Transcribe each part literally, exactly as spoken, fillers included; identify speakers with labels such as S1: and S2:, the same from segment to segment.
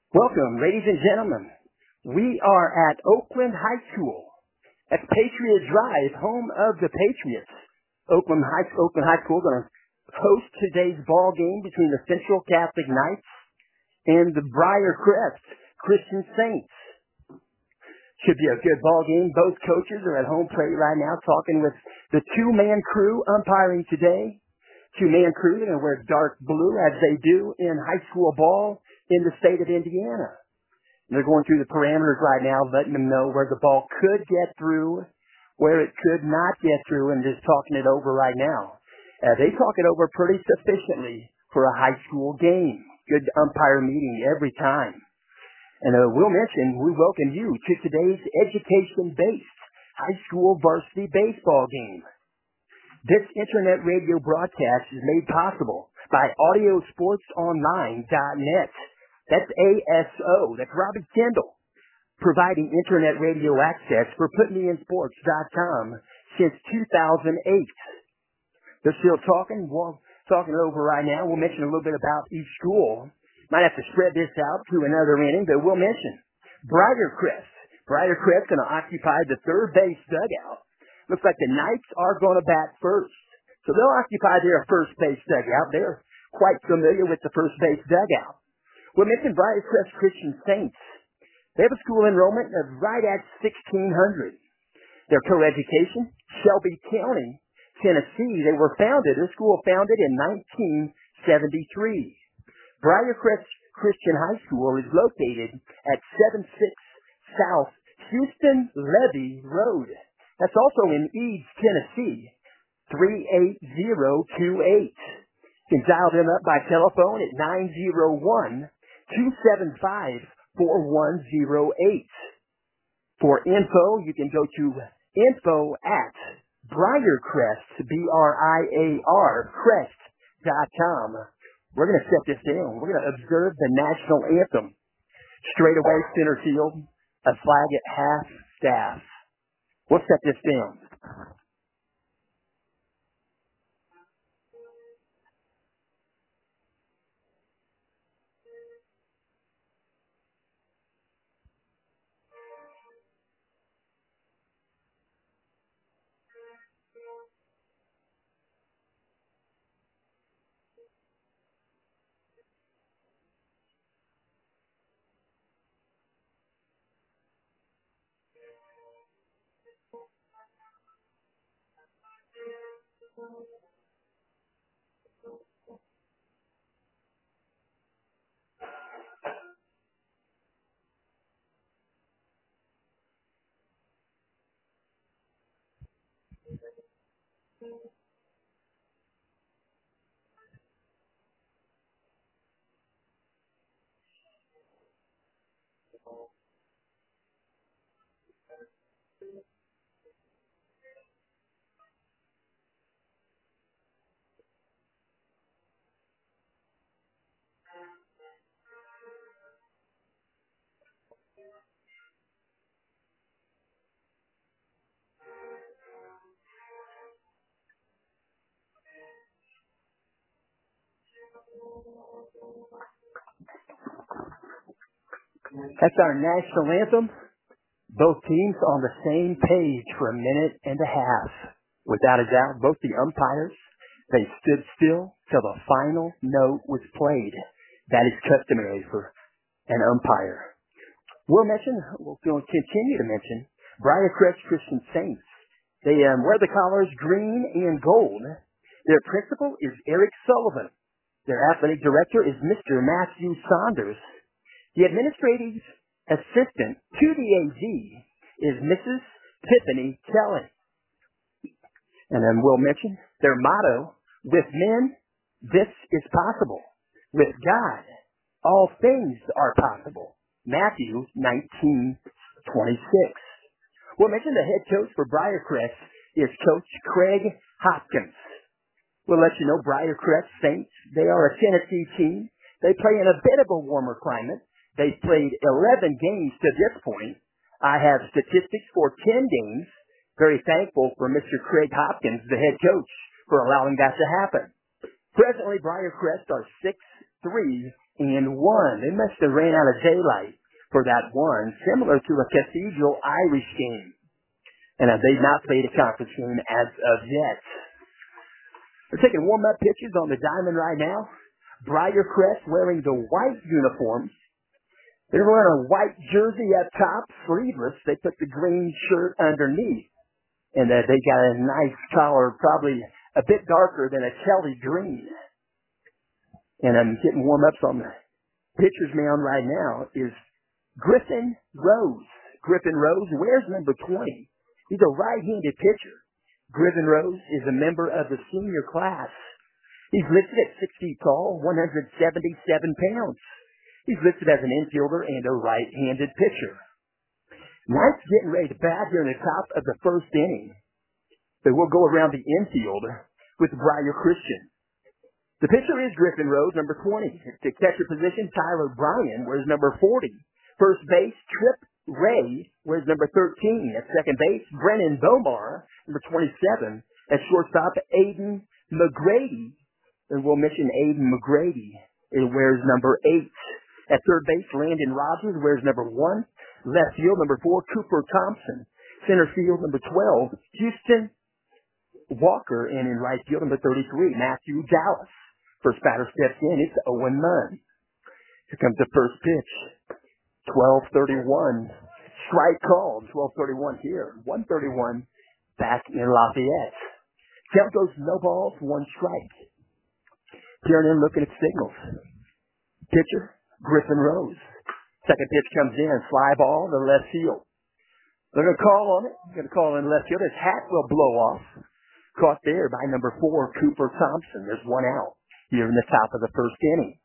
S1: Welcome, ladies and gentlemen. We are at Oakland High School. That's Patriot Drive, home of the Patriots. Oakland High, Oakland High School going to host today's ball game between the Central Catholic Knights and the Briarcrest Christian Saints. Should be a good ball game. Both coaches are at home plate right now talking with the two-man crew umpiring today. Two-man crew, they're going to wear dark blue as they do in high school ball in the state of Indiana. They're going through the parameters right now, letting them know where the ball could get through, where it could not get through, and just talking it over right now. Uh, they talk it over pretty sufficiently for a high school game. Good umpire meeting every time. And uh, we'll mention, we welcome you to today's education-based high school varsity baseball game. This internet radio broadcast is made possible by audio sports online dot net. That's A S O. That's Robbie Kendall, providing internet radio access for put me in sports dot com since two thousand eight. They're still talking. We're talking it over right now. We'll mention a little bit about each school. Might have to spread this out to another inning, but we'll mention Briarcrest. Briarcrest going to occupy the third base dugout. Looks like the Knights are going to bat first. So they'll occupy their first base dugout. They're quite familiar with the first base dugout. We'll mention Briarcrest Christian Saints. They have a school enrollment of right at sixteen hundred. Their co-education, Shelby County, Tennessee. They were founded, their school founded in nineteen seventy-three. Briarcrest Christian High School is located at seventy-six South Houston Levee Road. That's also in Eads, Tennessee, three eight zero two eight. You can dial them up by telephone at nine zero one, two seven five, four one zero eight. For info, you can go to info at Briarcrest, B R I A R, crest dot com. We're going to set this down. We're going to observe the national anthem. Straight away, center field, a flag at half staff. We'll set this down. That's our national anthem. Both teams on the same page for a minute and a half. Without a doubt, both the umpires, they stood still till the final note was played. That is customary for an umpire. We'll mention, we'll continue to mention, Briarcrest Christian Saints. They um, wear the collars green and gold. Their principal is Eric Sullivan. Their athletic director is Mister Matthew Saunders. The administrative assistant to the A Z is Missus Tiffany Kelly. And then we'll mention their motto, with men, this is possible. With God, all things are possible. Matthew nineteen twenty-six. We'll mention the head coach for Briarcrest is Coach Craig Hopkins. We'll let you know Briarcrest Saints, they are a Tennessee team. They play in a bit of a warmer climate. They've played eleven games to this point. I have statistics for ten games. Very thankful for Mister Craig Hopkins, the head coach, for allowing that to happen. Presently, Briarcrest are six, three, and one. They must have ran out of daylight for that one, similar to a Cathedral Irish game. And uh, they've not played a conference game as of yet. They're taking warm-up pitches on the diamond right now. Briarcrest wearing the white uniforms. They're wearing a white jersey up top, sleeveless. They put the green shirt underneath. And uh, they got a nice collar, probably a bit darker than a Kelly green. And I'm getting warm-ups on the pitcher's mound right now is Griffin Rose. Griffin Rose wears number twenty. He's a right-handed pitcher. Griffin Rose is a member of the senior class. He's listed at six feet tall, one hundred seventy-seven pounds. He's listed as an infielder and a right-handed pitcher. Knight's getting ready to bat here in the top of the first inning. They will go around the infield with Briar Christian. The pitcher is Griffin Rose, number twenty. At the catcher position, Tyler Bryan wears number forty. First base, Trip Ray wears number thirteen. At second base, Brennan Bomar, number twenty-seven. At shortstop, Aiden McGrady. And we'll mention Aiden McGrady. It wears number eight. At third base, Landon Rogers wears number one. Left field, number four, Cooper Thompson. Center field, number twelve, Houston Walker. And in right field, number thirty-three, Matthew Dallas. First batter steps in. It's Owen Munn. Here comes the first pitch. twelve thirty-one. Strike called. twelve thirty-one here. one thirty-one back in Lafayette. Count goes no balls, one strike. Peering in, looking at signals. Pitcher, Griffin Rose. Second pitch comes in. Fly ball to left field. They're going to call on it. They're going to call in left field. His hat will blow off. Caught there by number four, Cooper Thompson. There's one out here in the top of the first inning.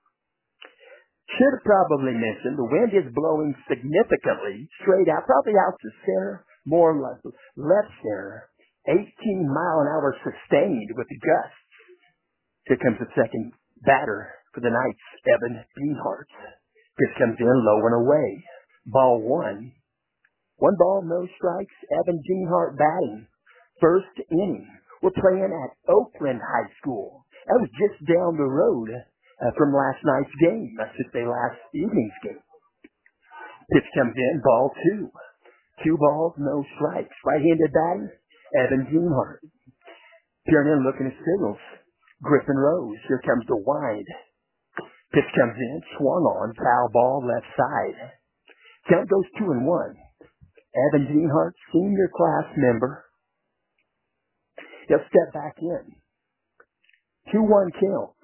S1: Should have probably mentioned the wind is blowing significantly straight out, probably out to center, more or less left center. eighteen mile an hour sustained with the gusts. Here comes the second batter for the Knights, Evan Beanhart. Pitch comes in low and away. Ball one. One ball, no strikes. Evan Beanhart batting. First inning. We're playing at Oakland High School. That was just down the road uh, from last night's game. I should say last evening's game. Pitch comes in, ball two. Two balls, no strikes. Right-handed batting, Evan Beanhart. Peering in, looking at signals. Griffin Rose. Here comes the wind. Pitch comes in, swung on, foul ball, left side. Count goes two and one. Evan Beanhart, senior class member. He'll step back in. two one count.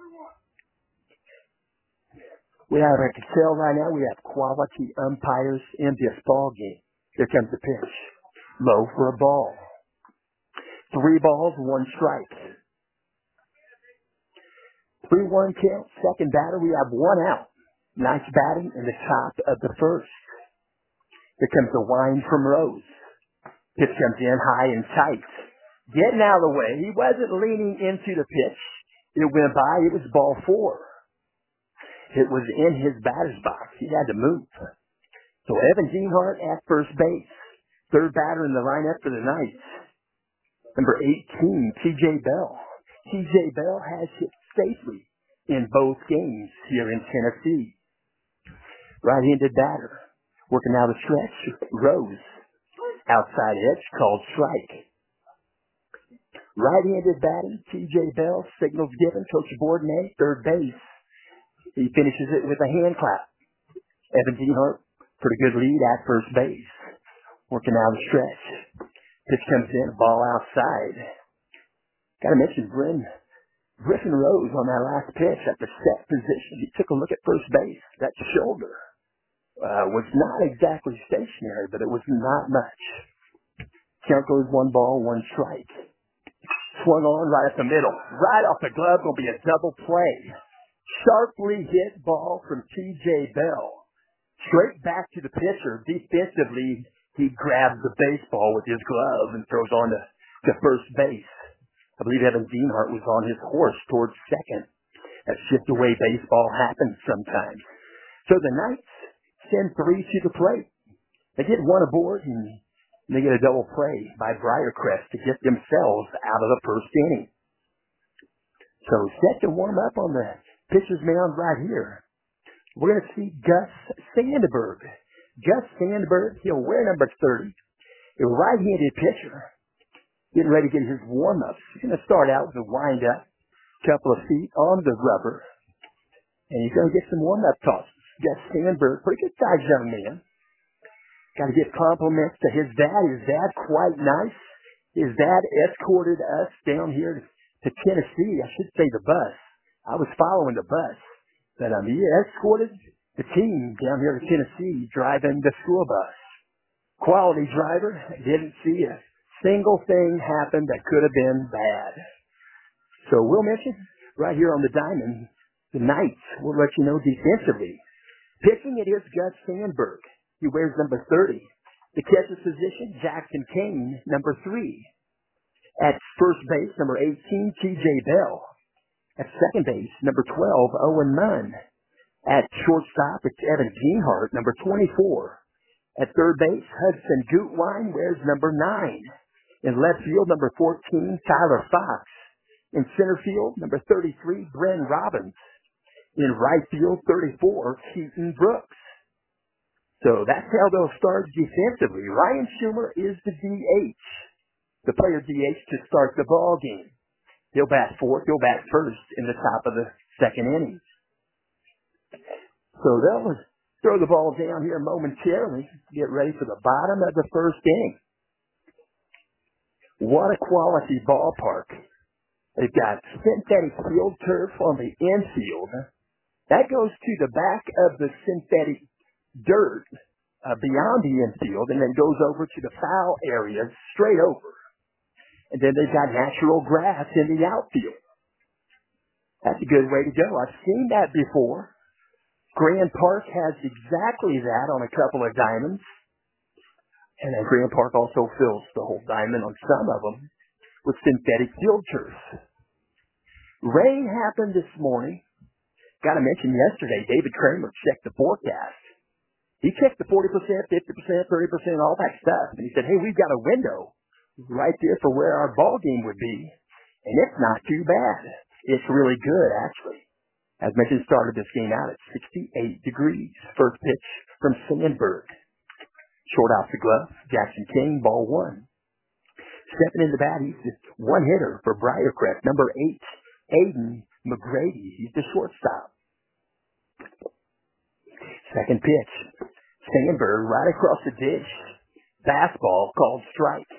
S1: We have, I can tell right now, we have quality umpires in this ball game. Here comes the pitch. Low for a ball. Three balls, one strike. three one count, second batter, we have one out. Nice batting in the top of the first. Here comes the wind from Rose. Pitch comes in high and tight. Getting out of the way. He wasn't leaning into the pitch. It went by. It was ball four. It was in his batter's box. He had to move. So Evan Beanhart at first base. Third batter in the lineup for the Knights. Number eighteen, T J Bell. T J Bell has hit safely in both games here in Tennessee. Right-handed batter. Working out a stretch. Rose. Outside edge called strike. Right-handed batting, T J Bell. Signals given. Coach Bourdonnais, third base. He finishes it with a hand clap. Evan Beanhart, pretty good lead at first base. Working out a stretch. Pitch comes in, ball outside. Got to mention Bryn, Griffin Rose on that last pitch at the set position. He took a look at first base. That shoulder uh, was not exactly stationary, but it was not much. Count goes one ball, one strike. Swung on right up the middle. Right off the glove, going to be a double play. Sharply hit ball from T J Bell. Straight back to the pitcher. Defensively, he grabs the baseball with his glove and throws on to, to first base. I believe Evan Beanhart was on his horse towards second. That shift away baseball happens sometimes. So the Knights send three to the plate. They get one aboard and they get a double play by Briarcrest to get themselves out of the first inning. So set to warm up on the pitcher's mound right here. we're going to see Gus Sandberg. Gus Sandberg, he'll wear number thirty. A right-handed pitcher, getting ready to get his warm-ups. He's going to start out with a wind-up, couple of feet on the rubber, and he's going to get some warm-up tosses. Gus Sandberg, pretty good size young man. Got to give compliments to his dad. His dad, quite nice. His dad escorted us down here to Tennessee. I should say the bus. I was following the bus. But um, he escorted the team down here to Tennessee, driving the school bus. Quality driver. Didn't see a single thing happen that could have been bad. So we'll mention right here on the diamond, the Knights will let you know defensively. Pitching, it is Gus Sandberg. He wears number thirty. The catcher's position, Jackson Kane, number three. At first base, number eighteen, T J Bell. At second base, number twelve, Owen Munn. At shortstop, it's Evan Geenhart, number twenty-four. At third base, Hudson Gutwine wears number nine. In left field, number fourteen, Tyler Fox. In center field, number thirty-three, Bren Robbins. In right field, thirty-four, Keaton Brooks. So that's how they'll start defensively. Ryan Schumer is the D H, the player D H to start the ball game. He'll bat fourth, he'll bat first in the top of the second inning. So they'll throw the ball down here momentarily, get ready for the bottom of the first inning. What a quality ballpark. They've got synthetic field turf on the infield. That goes to the back of the synthetic dirt uh, beyond the infield and then goes over to the foul area straight over. And then they've got natural grass in the outfield. That's a good way to go. I've seen that before. Grand Park has exactly that on a couple of diamonds. And then Grand Park also fills the whole diamond on some of them with synthetic field turf. Rain happened this morning. Got to mention yesterday, David Kramer checked the forecast. He checked the forty percent, fifty percent, thirty percent, all that stuff. And he said, hey, we've got a window right there for where our ball game would be. And it's not too bad. It's really good, actually. As mentioned, started this game out at sixty-eight degrees. First pitch from Sandberg. Short off the glove, Jackson King, ball one. Stepping in the bat, he's the one hitter for Briarcrest. Number eight, Aiden McGrady. He's the shortstop. Second pitch. Sandberg right across the dish. Fastball called strike.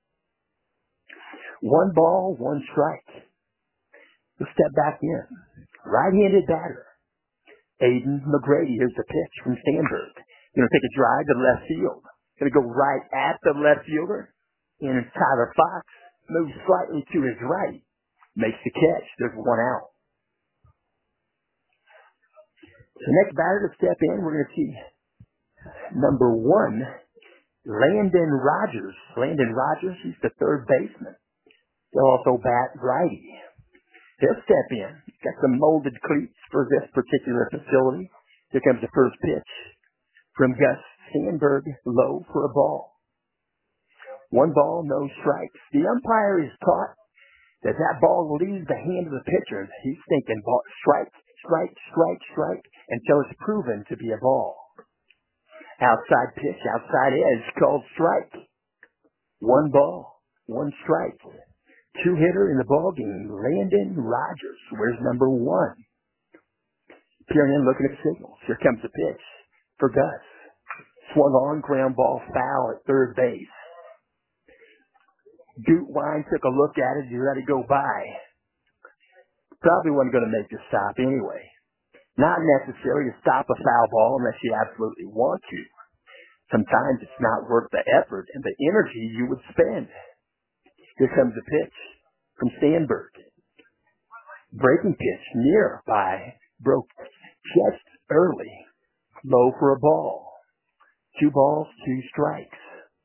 S1: One ball, one strike. He'll step back in. Right-handed batter. Aiden McGrady. Here's the pitch from Sandberg. Going to take a drive to left field. Going to go right at the left fielder. And Tyler Fox moves slightly to his right. Makes the catch. There's one out. The next batter to step in, we're going to see number one, Landon Rogers. Landon Rogers, he's the third baseman. He'll also bat righty. He'll step in. He's got some molded cleats for this particular facility. Here comes the first pitch from Gus Sandberg, low for a ball. One ball, no strikes. The umpire is taught that that ball leaves the hand of the pitcher. He's thinking ball, strike, strike, strike, strike, until it's proven to be a ball. Outside pitch, outside edge, called strike. One ball, one strike. Two-hitter in the ball game, Landon Rogers. Where's number one? Peering in, looking at signals. Here comes the pitch for Gus. Swung on, ground ball, foul at third base. Gutwine took a look at it. He let it go by. Probably wasn't going to make the stop anyway. Not necessary to stop a foul ball unless you absolutely want to. Sometimes it's not worth the effort and the energy you would spend. Here comes the pitch from Sandberg. Breaking pitch nearby. Broke just early. Low for a ball. Two balls, two strikes.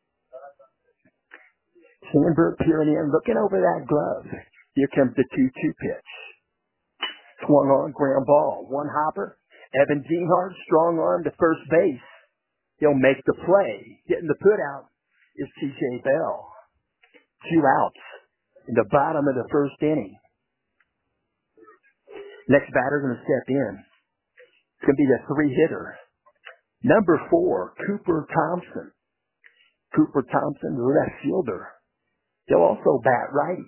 S1: Sandberg peering in, looking over that glove. Here comes the two two pitch. Swung on, ground ball. One hopper. Evan Geenhart, strong arm to first base. He'll make the play. Getting the put out is T J Bell. Two outs in the bottom of the first inning. Next batter going to step in. It's going to be the three-hitter. Number four, Cooper Thompson. Cooper Thompson, the left fielder. He'll also bat righty.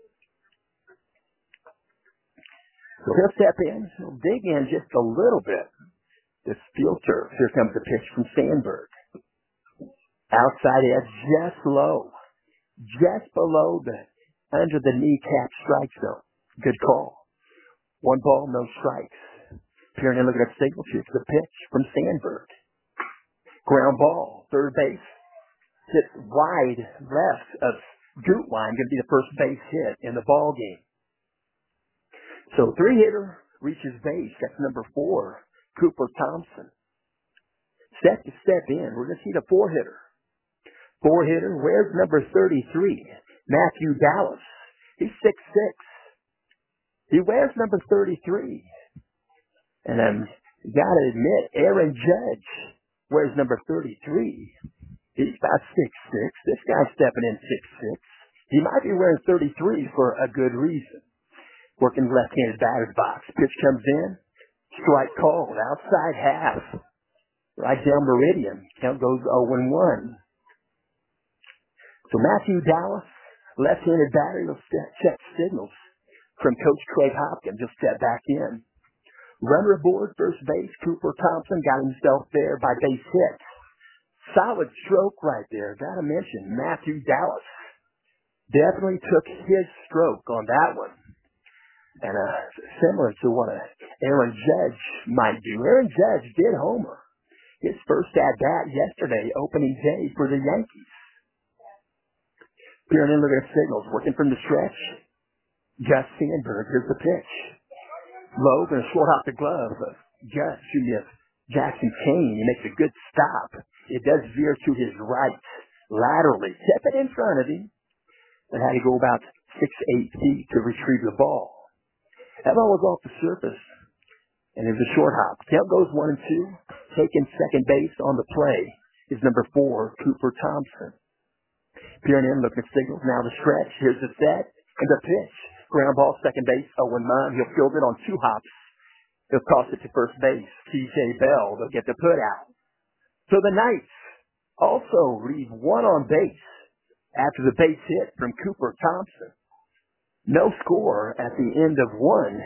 S1: So he'll step in. He'll dig in just a little bit. This field turf. Here comes the pitch from Sandberg. Outside edge, just low. Just below the, under the kneecap strike zone. Good call. One ball, no strikes. Peering in, looking at signal. Here's the pitch from Sandberg. Ground ball, third base. Hit wide left of Gutwein. Going to be the first base hit in the ball game. So three hitter reaches base. That's number four, Cooper Thompson. Set to step in. We're going to see the four hitter. Four hitter. Where's number thirty-three? Matthew Dallas. He's six six. He wears number thirty-three. And I'm got to admit, Aaron Judge wears number thirty-three. He's about six six. This guy's stepping in six six. He might be wearing thirty-three for a good reason. Working left-handed batter's box. Pitch comes in. Strike called. Outside half. Right down meridian. Count goes oh and one. So Matthew Dallas, left-handed batter, will check signals from Coach Craig Hopkins. He'll step back in. Runner aboard, first base. Cooper Thompson got himself there by base hit. Solid stroke right there. Got to mention Matthew Dallas. Definitely took his stroke on that one. And uh, similar to what uh, Aaron Judge might do. Aaron Judge did homer his first at-bat yesterday, opening day for the Yankees. Peering in, looking at signals. Working from the stretch. Gus Sandberg. Here's the pitch. Low, going to short off the glove of Gus. Excuse Jackson Kane. He makes a good stop. It does veer to his right. Laterally. Kept it in front of him. And had to go about six, eight feet to retrieve the ball. That ball was off the surface. And it was a short hop. Count goes one and two. Taking second base on the play is number four, Cooper Thompson. Peering in, looking at signals. Now the stretch. Here's the set. And the pitch. Ground ball, second base, oh and nine. He'll field it on two hops. He'll toss it to first base. T J Bell, they'll get the put out. So the Knights also leave one on base after the base hit from Cooper Thompson. No score at the end of one.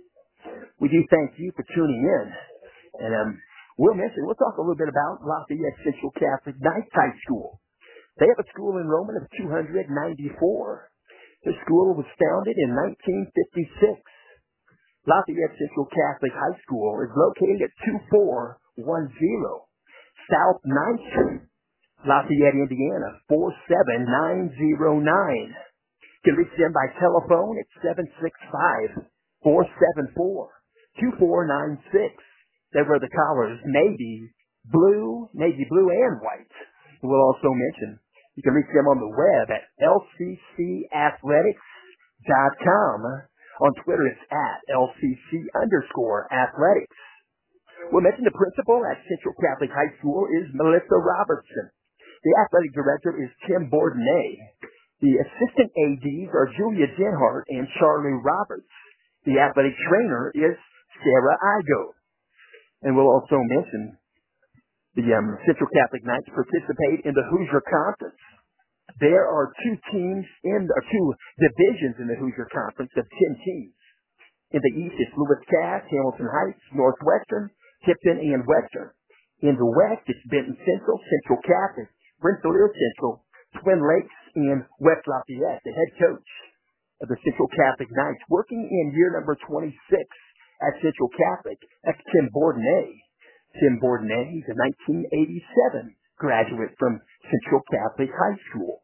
S1: We do thank you for tuning in. And um, we'll mention, we'll talk a little bit about Lafayette Central Catholic Knights High School. They have a school enrollment of two hundred ninety-four. The school was founded in nineteen fifty-six. Lafayette Central Catholic High School is located at two four one zero South ninth Street, Lafayette, Indiana, four seven nine zero nine. You can reach them by telephone at seven six five, four seven four, two four nine six. They're where the collars navy, blue, navy blue, and white. We'll also mention you can reach them on the web at L C C athletics dot com. On Twitter, it's at L C C underscore athletics. We'll mention the principal at Central Catholic High School is Melissa Robertson. The athletic director is Tim Bourdonnais. The assistant A Ds are Julia Denhart and Charlie Roberts. The athletic trainer is Sarah Igo. And we'll also mention the um, Central Catholic Knights participate in the Hoosier Conference. There are two teams in, or two divisions in the Hoosier Conference of ten teams. In the East, it's Lewis Cass, Hamilton Heights, Northwestern, Tipton, and Western. In the West, it's Benton Central, Central Catholic, Rensselaer Central, Twin Lakes, and West Lafayette. The head coach of the Central Catholic Knights, working in year number twenty-six at Central Catholic, that's Tim Bourdonnais. Tim Bourdonnais, he's a nineteen eighty-seven graduate from Central Catholic High School.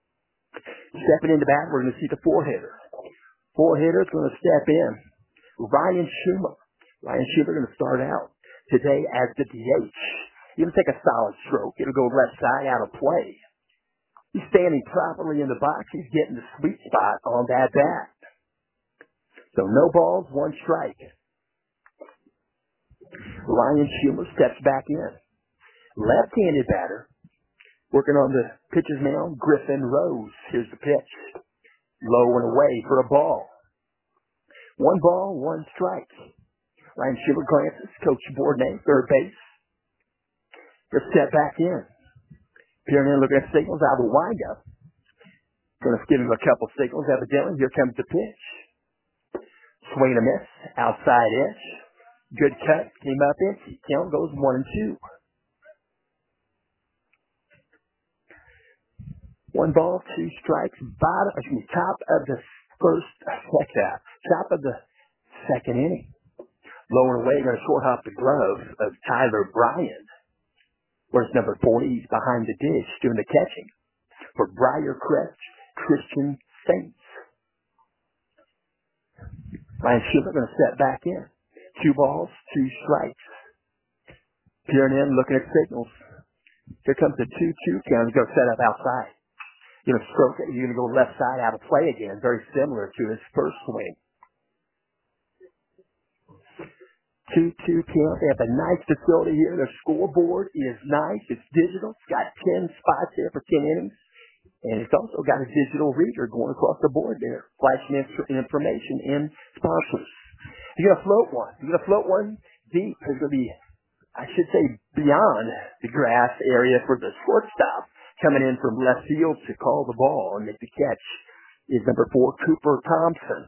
S1: Stepping into bat, we're going to see the four-hitter. Four-hitter is going to step in. Ryan Schumer. Ryan Schumer going to start out today as the D H. He'll take a solid stroke. It'll go left side out of play. He's standing properly in the box. He's getting the sweet spot on that bat. So no balls, one strike. Ryan Schumer steps back in. Left-handed batter. Working on the pitcher's mound, Griffin Rose. Here's the pitch. Low and away for a ball. One ball, one strike. Ryan Schiller glances. Coach Bourdonnais, third base. Just step back in. Peering in, looking at signals out of the windup. Going to give him a couple signals, evidently. Here comes the pitch. Swing and a miss. Outside edge. Good cut. Came up empty. Count goes one and two. One ball, two strikes. Bottom, excuse me, top of the first, second, top of the second inning. Low and away, going to short hop the glove of Tyler Bryan. Where's number forty? He's behind the dish doing the catching for Briarcrest Christian Saints. Ryan Schiller going to step back in. Two balls, two strikes. Peering in, looking at signals. Here comes the two two count. He's going to set up outside. You're going to stroke it. You're going to go left side out of play again. Very similar to his first swing. two two count. They have a nice facility here. Their scoreboard is nice. It's digital. It's got ten spots there for ten innings. And it's also got a digital reader going across the board there, flashing information and sponsors. You're going to float one. You're going to float one deep. It's going to be, I should say, beyond the grass area for the shortstop. Coming in from left field to call the ball and make the catch is number four, Cooper Thompson.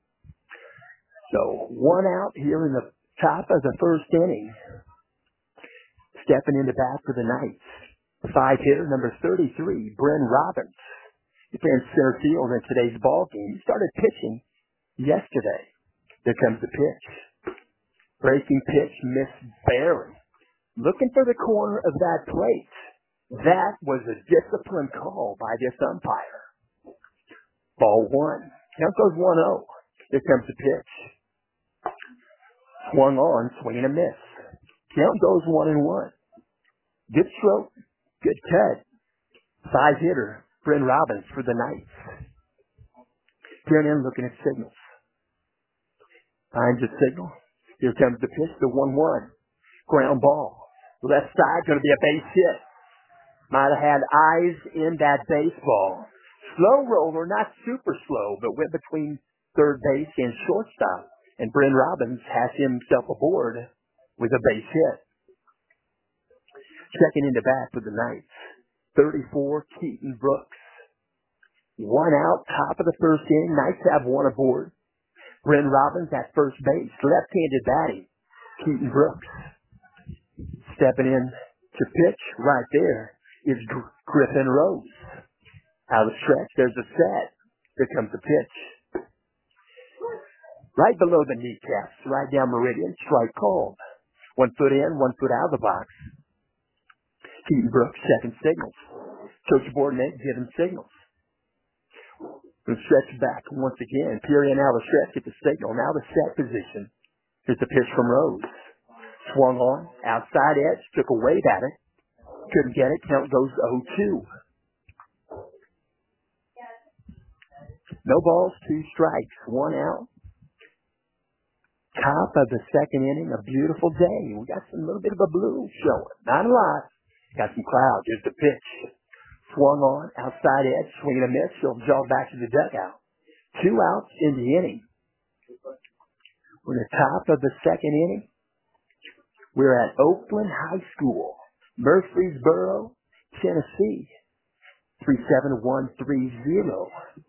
S1: So one out here in the top of the first inning. Stepping into bat for the Knights. Five hitter, number thirty-three, Bryn Robbins. He's playing center field in today's ball game. He started pitching yesterday. Here comes the pitch. Breaking pitch, missed barely. Looking for the corner of that plate. That was a disciplined call by this umpire. Ball one. Count goes one oh. Here comes the pitch. Swung on, swing and a miss. Count goes one and one. Good stroke. Good cut. Five hitter, Bryn Robbins for the Knights. Peering in, looking at signals. Finds a signal. Here comes the pitch, the one one. Ground ball. Left side, going to be a base hit. Might have had eyes in that baseball. Slow roller, not super slow, but went between third base and shortstop. And Bryn Robbins has himself aboard with a base hit. Checking into bat for the Knights. thirty-four, Keaton Brooks. One out, top of the first inning. Knights have one aboard. Bryn Robbins at first base. Left-handed batting. Keaton Brooks. Stepping in to pitch right there is Griffin Rose. Out of the stretch, there's a set. Here comes the pitch. Right below the kneecaps, right down meridian, strike called. One foot in, one foot out of the box. Keaton Brooks, second signals. Coach Bourdonnais giving signals. And stretch back once again. Peering out of the stretch, get the signal. Now the set position. Here's the pitch from Rose. Swung on, outside edge, took a wave at it. Couldn't get it. Count goes oh two. No balls, two strikes, one out. Top of the second inning, a beautiful day. We got some little bit of a blue showing. Not a lot. Got some clouds. Here's the pitch. Swung on, outside edge, swing and a miss. He'll jog back to the dugout. Two outs in the inning. We're at the top of the second inning. We're at Oakland High School, Murfreesboro, Tennessee, three seven one three zero.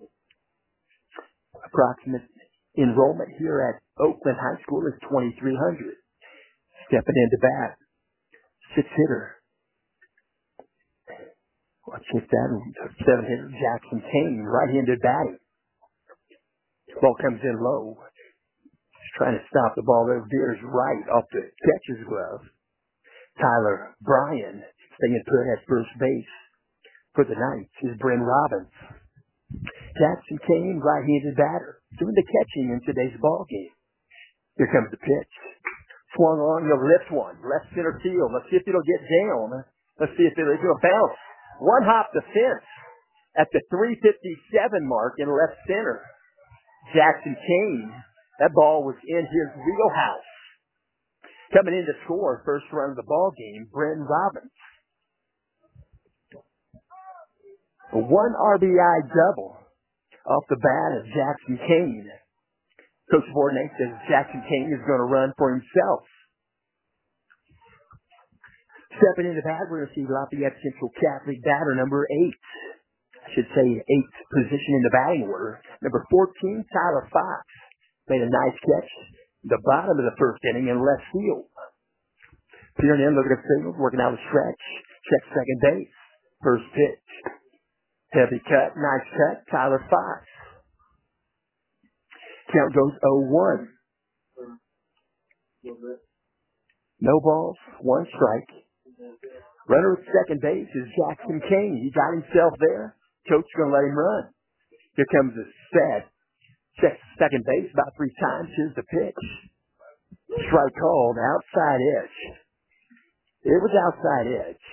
S1: Approximate enrollment here at Oakland High School is twenty-three hundred. Stepping into bat, six hitter. Let's hit that. Seven hitter, Jackson Kane, right-handed batting. Ball comes in low. He's trying to stop the ball there. Veers right off the catcher's glove. Tyler Bryan staying put at first base for the Knights is Bryn Robbins. Jackson Kane, right-handed batter, doing the catching in today's ball game. Here comes the pitch. Swung on, he'll lift one. Left center field. Let's see if it'll get down. Let's see if it'll, it'll bounce. One hop the fence at the three fifty-seven mark in left center. Jackson Kane, that ball was in his wheelhouse. Coming in to score first run of the ball game, Bryn Robbins. A one R B I double off the bat of Jackson Kane. Coach Vornay says Jackson Kane is going to run for himself. Stepping into bat, we're going to see Lafayette Central Catholic batter number eight. I should say eighth position in the batting order. Number fourteen, Tyler Fox, made a nice catch the bottom of the first inning in left field. Peering in, looking at signals, working out a stretch. Check second base. First pitch. Heavy cut, nice cut, Tyler Fox. Count goes oh one. No balls, one strike. Runner at second base is Jackson Kane. He got himself there. Coach is going to let him run. Here comes the set. Checks second base about three times. Here's the pitch. Strike called, outside edge. It was outside edge.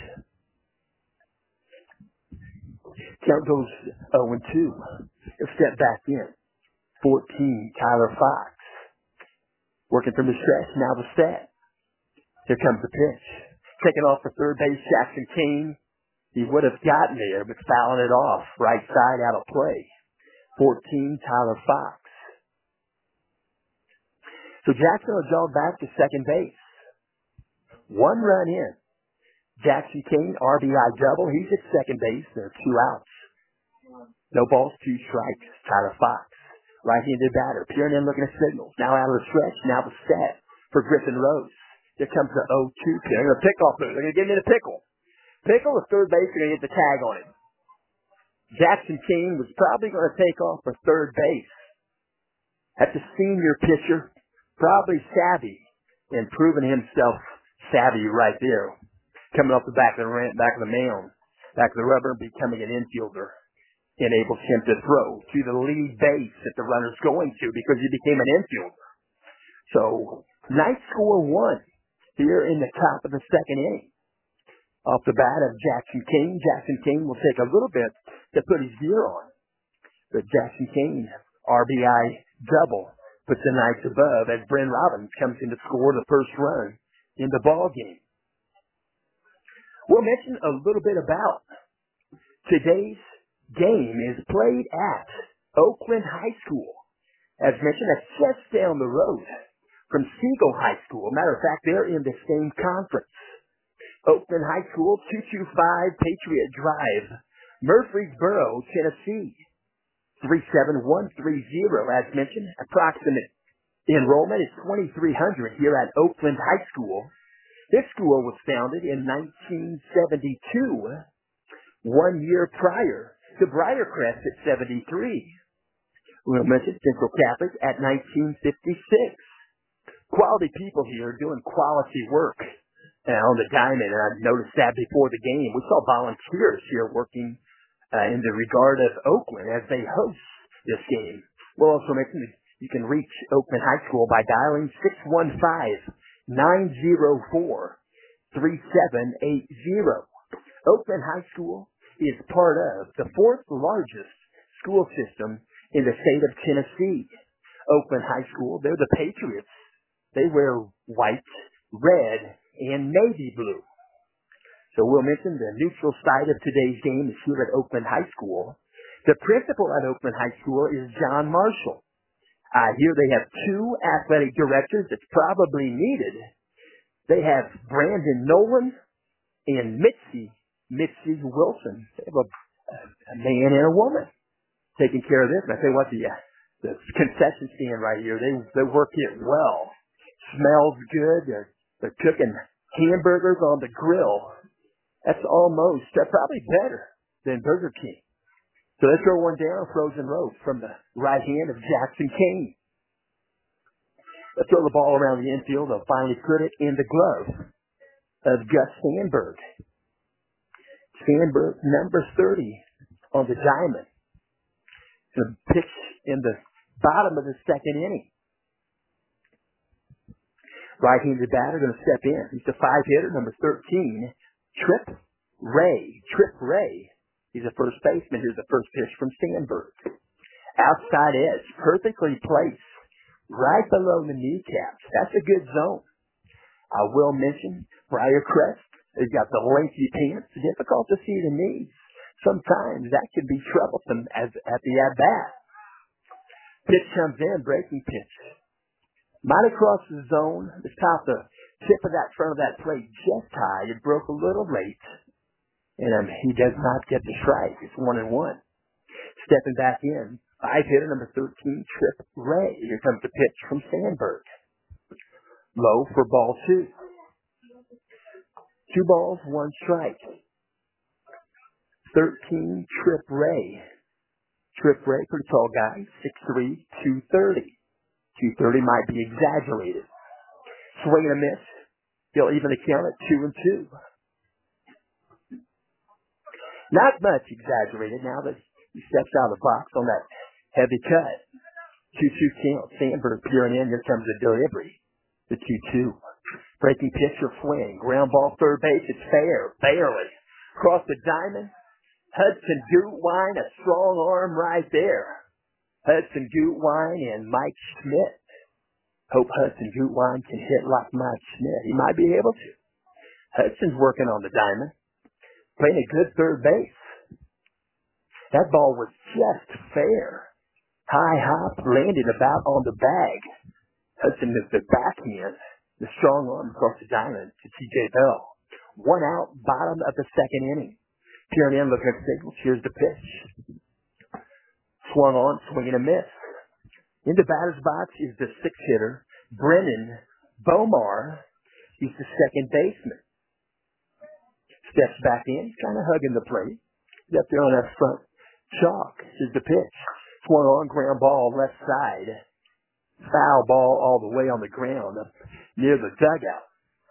S1: Count goes oh and two. He'll step back in. fourteen, Tyler Fox. Working from the stretch, now the set. Here comes the pitch. Taking off for third base, Jackson Kane. He would have gotten there, but fouling it off. Right side out of play. fourteen, Tyler Fox. So Jackson will jog back to second base. One run in. Jackson Kane, R B I double. He's at second base. There are two outs. No balls, two strikes. Tyler Fox. Right-handed batter. Peering in, looking at signals. Now out of the stretch. Now the set for Griffin Rose. Here comes the oh two pitch. They're going to pick off move. They're going to get him in a pickle. Pickle, the third base, are going to get the tag on him. Jackson Kane was probably going to take off for third base. That's a senior pitcher. Probably savvy and proving himself savvy right there. Coming off the back of the ramp, back of the mound, back of the rubber, becoming an infielder. Enables him to throw to the lead base that the runner's going to because he became an infielder. So, nice score one here in the top of the second inning. Off the bat of Jackson Kane. Jackson Kane will take a little bit to put his gear on. But Jackson Kane, R B I double, puts the Knights above as Bryn Robbins comes in to score the first run in the ball game. We'll mention a little bit about today's game is played at Oakland High School. As mentioned, that's just down the road from Siegel High School. Matter of fact, they're in the same conference. Oakland High School, two two five Patriot Drive, Murfreesboro, Tennessee, three seven one three zero. As mentioned, approximate enrollment is twenty-three hundred here at Oakland High School. This school was founded in nineteen seventy-two, one year prior to Briarcrest at seventy-three. We'll mention Central Catholic at nineteen fifty-six. Quality people here doing quality work uh, on the diamond, and I noticed that before the game. We saw volunteers here working uh, in the regard of Oakland as they host this game. We'll also mention that you can reach Oakland High School by dialing six one five, nine zero four, three seven eight zero. Oakland High School is part of the fourth largest school system in the state of Tennessee. Oakland High School, they're the Patriots. They wear white, red, and navy blue. So we'll mention the neutral side of today's game is here at Oakland High School. The principal at Oakland High School is John Marshall. Uh, here they have two athletic directors that's probably needed. They have Brandon Nolan and Mitzi, Mitzi Wilson. They have a, a man and a woman taking care of this. And I tell you what, the, uh, the concession stand right here, they they work it well. Smells good. They're, they're cooking hamburgers on the grill. That's almost, uh, probably better than Burger King. So let's throw one down, frozen roast from the right hand of Jackson Kane. Let's throw the ball around the infield. They'll finally put it in the glove of Gus Sandberg. Sandberg, number thirty on the diamond. The pitch in the bottom of the second inning. Right-handed batter going to step in. He's the five-hitter, number thirteen, Trip Ray. Trip Ray. He's a first baseman. Here's the first pitch from Sandberg. Outside edge, perfectly placed, right below the kneecaps. That's a good zone. I will mention Briarcrest. They've got the lengthy pants. Difficult to see the knees. Sometimes that can be troublesome as at the at-bat. Pitch comes in, breaking pitch. Might across the zone, the top, the tip of that front of that plate just high. It broke a little late, and um, he does not get the strike. It's one and one. Stepping back in, five hitter number thirteen, Trip Ray. Here comes the pitch from Sandberg. Low for ball two. Two balls, one strike. thirteen, Trip Ray. Trip Ray, pretty tall guy, six three, two thirty. two thirty might be exaggerated. Swing and a miss. He'll even the count at two and two. Not much exaggerated now that he steps out of the box on that heavy cut. two two count. Sandberg peering in. Here comes the delivery. The two two. Breaking pitch or swing. Ground ball third base. It's fair. Barely. Across the diamond. Hudson Gutwein, a strong arm right there. Hudson Gutwein and Mike Schmidt. Hope Hudson Gutwein can hit like Mike Schmidt. He might be able to. Hudson's working on the diamond. Playing a good third base. That ball was just fair. High hop, landed about on the bag. Hudson missed the backhand. The strong arm across the diamond to T J Bell. One out, bottom of the second inning. Peering in, looking at the signals. Here's the pitch. Swung on, swinging a miss. In the batter's box is the six hitter, Brennan Bomar. He's the second baseman. Steps back in. He's kind of hugging the plate. He's up there on that front chalk. Here's the pitch. Swung on, ground ball, left side. Foul ball all the way on the ground up near the dugout.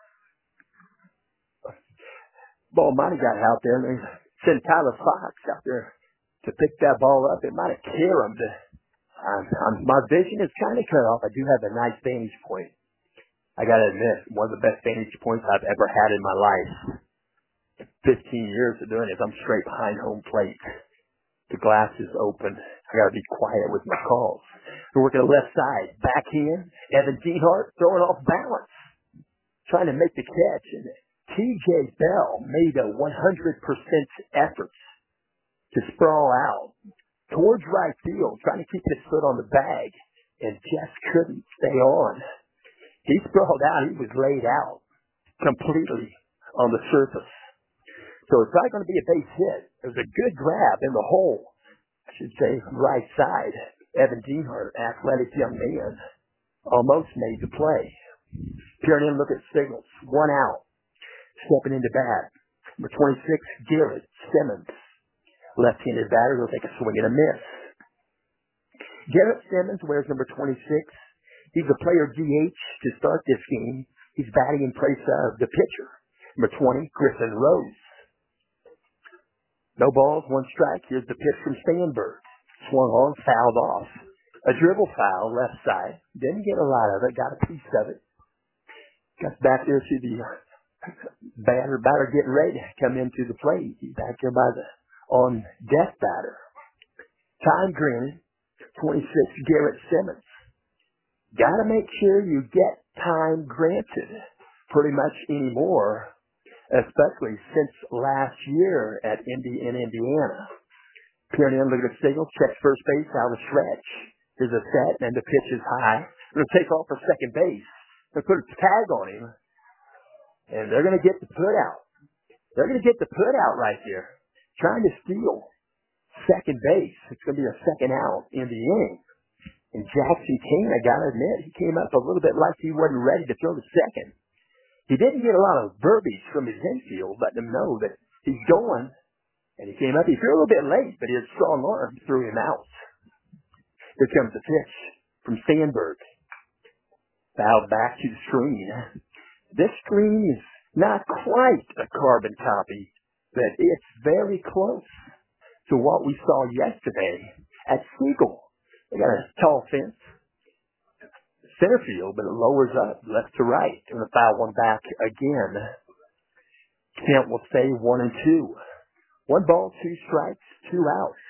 S1: Ball might have got out there, and they sent Tyler Fox out there to pick that ball up. It might have caromed. Um, um, my vision is kind of cut off. I do have a nice vantage point. I got to admit, one of the best vantage points I've ever had in my life. fifteen years of doing it. I'm straight behind home plate. The glass is open. I got to be quiet with my calls. We're working the left side. Backhand. Evan Dienhart throwing off balance. Trying to make the catch. And T J Bell made a one hundred percent effort to sprawl out towards right field, trying to keep his foot on the bag, and just couldn't stay on. He sprawled out. He was laid out completely on the surface. So it's probably going to be a base hit. It was a good grab in the hole, I should say, right side. Evan Dienhart, athletic young man, almost made the play. Peering in, look at signals. One out. Stepping into bat. Number twenty-six, Garrett Simmons. Left-handed batter will take a swing and a miss. Garrett Simmons wears number twenty-six. He's a player D H to start this game. He's batting in place of the pitcher. Number twenty, Griffin Rose. No balls, one strike. Here's the pitch from Sandberg. Swung on, fouled off. A dribble foul, left side. Didn't get a lot of it, got a piece of it. Got back there to the batter, batter getting ready to come into the plate. He's back there by the on deck batter. Time granted, twenty-six, Garrett Simmons. Got to make sure you get time granted pretty much anymore, especially since last year at Indy in Indiana. Peering in, look at the signal, checks first base, out of stretch. Here's a set, and the pitch is high. They're going to take off for second base. They're going to put a tag on him, and they're going to get the put out. They're going to get the put out right there, trying to steal second base. It's going to be a second out in the inning. And Jackson King, I got to admit, he came up a little bit like he wasn't ready to throw the second. He didn't get a lot of verbiage from his infield, letting them know that he's going. And he came up. He threw a little bit late, but his strong arm threw him out. Here comes the pitch from Sandberg. Fouled back to the screen. This screen is not quite a carbon copy, but it's very close to what we saw yesterday at Siegel. They got a tall fence. Center field, but it lowers up left to right. And the foul one back again. Count will stay one and two. One ball, two strikes, two outs.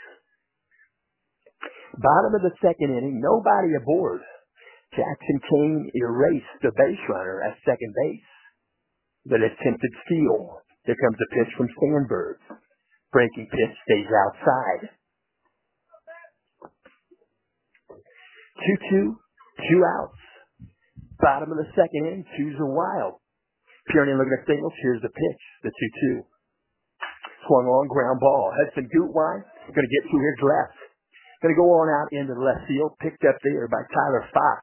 S1: Bottom of the second inning, nobody aboard. Jackson King erased the base runner at second base. But attempted steal. Here comes the pitch from Sandberg. Breaking pitch stays outside. two two, two outs. Bottom of the second inning, two's a wild. Peering in, looking at signals. Here's the pitch, the two two. Swung on, ground ball. Hudson Gutwein going to get to his left. Going to go on out into the left field. Picked up there by Tyler Fox.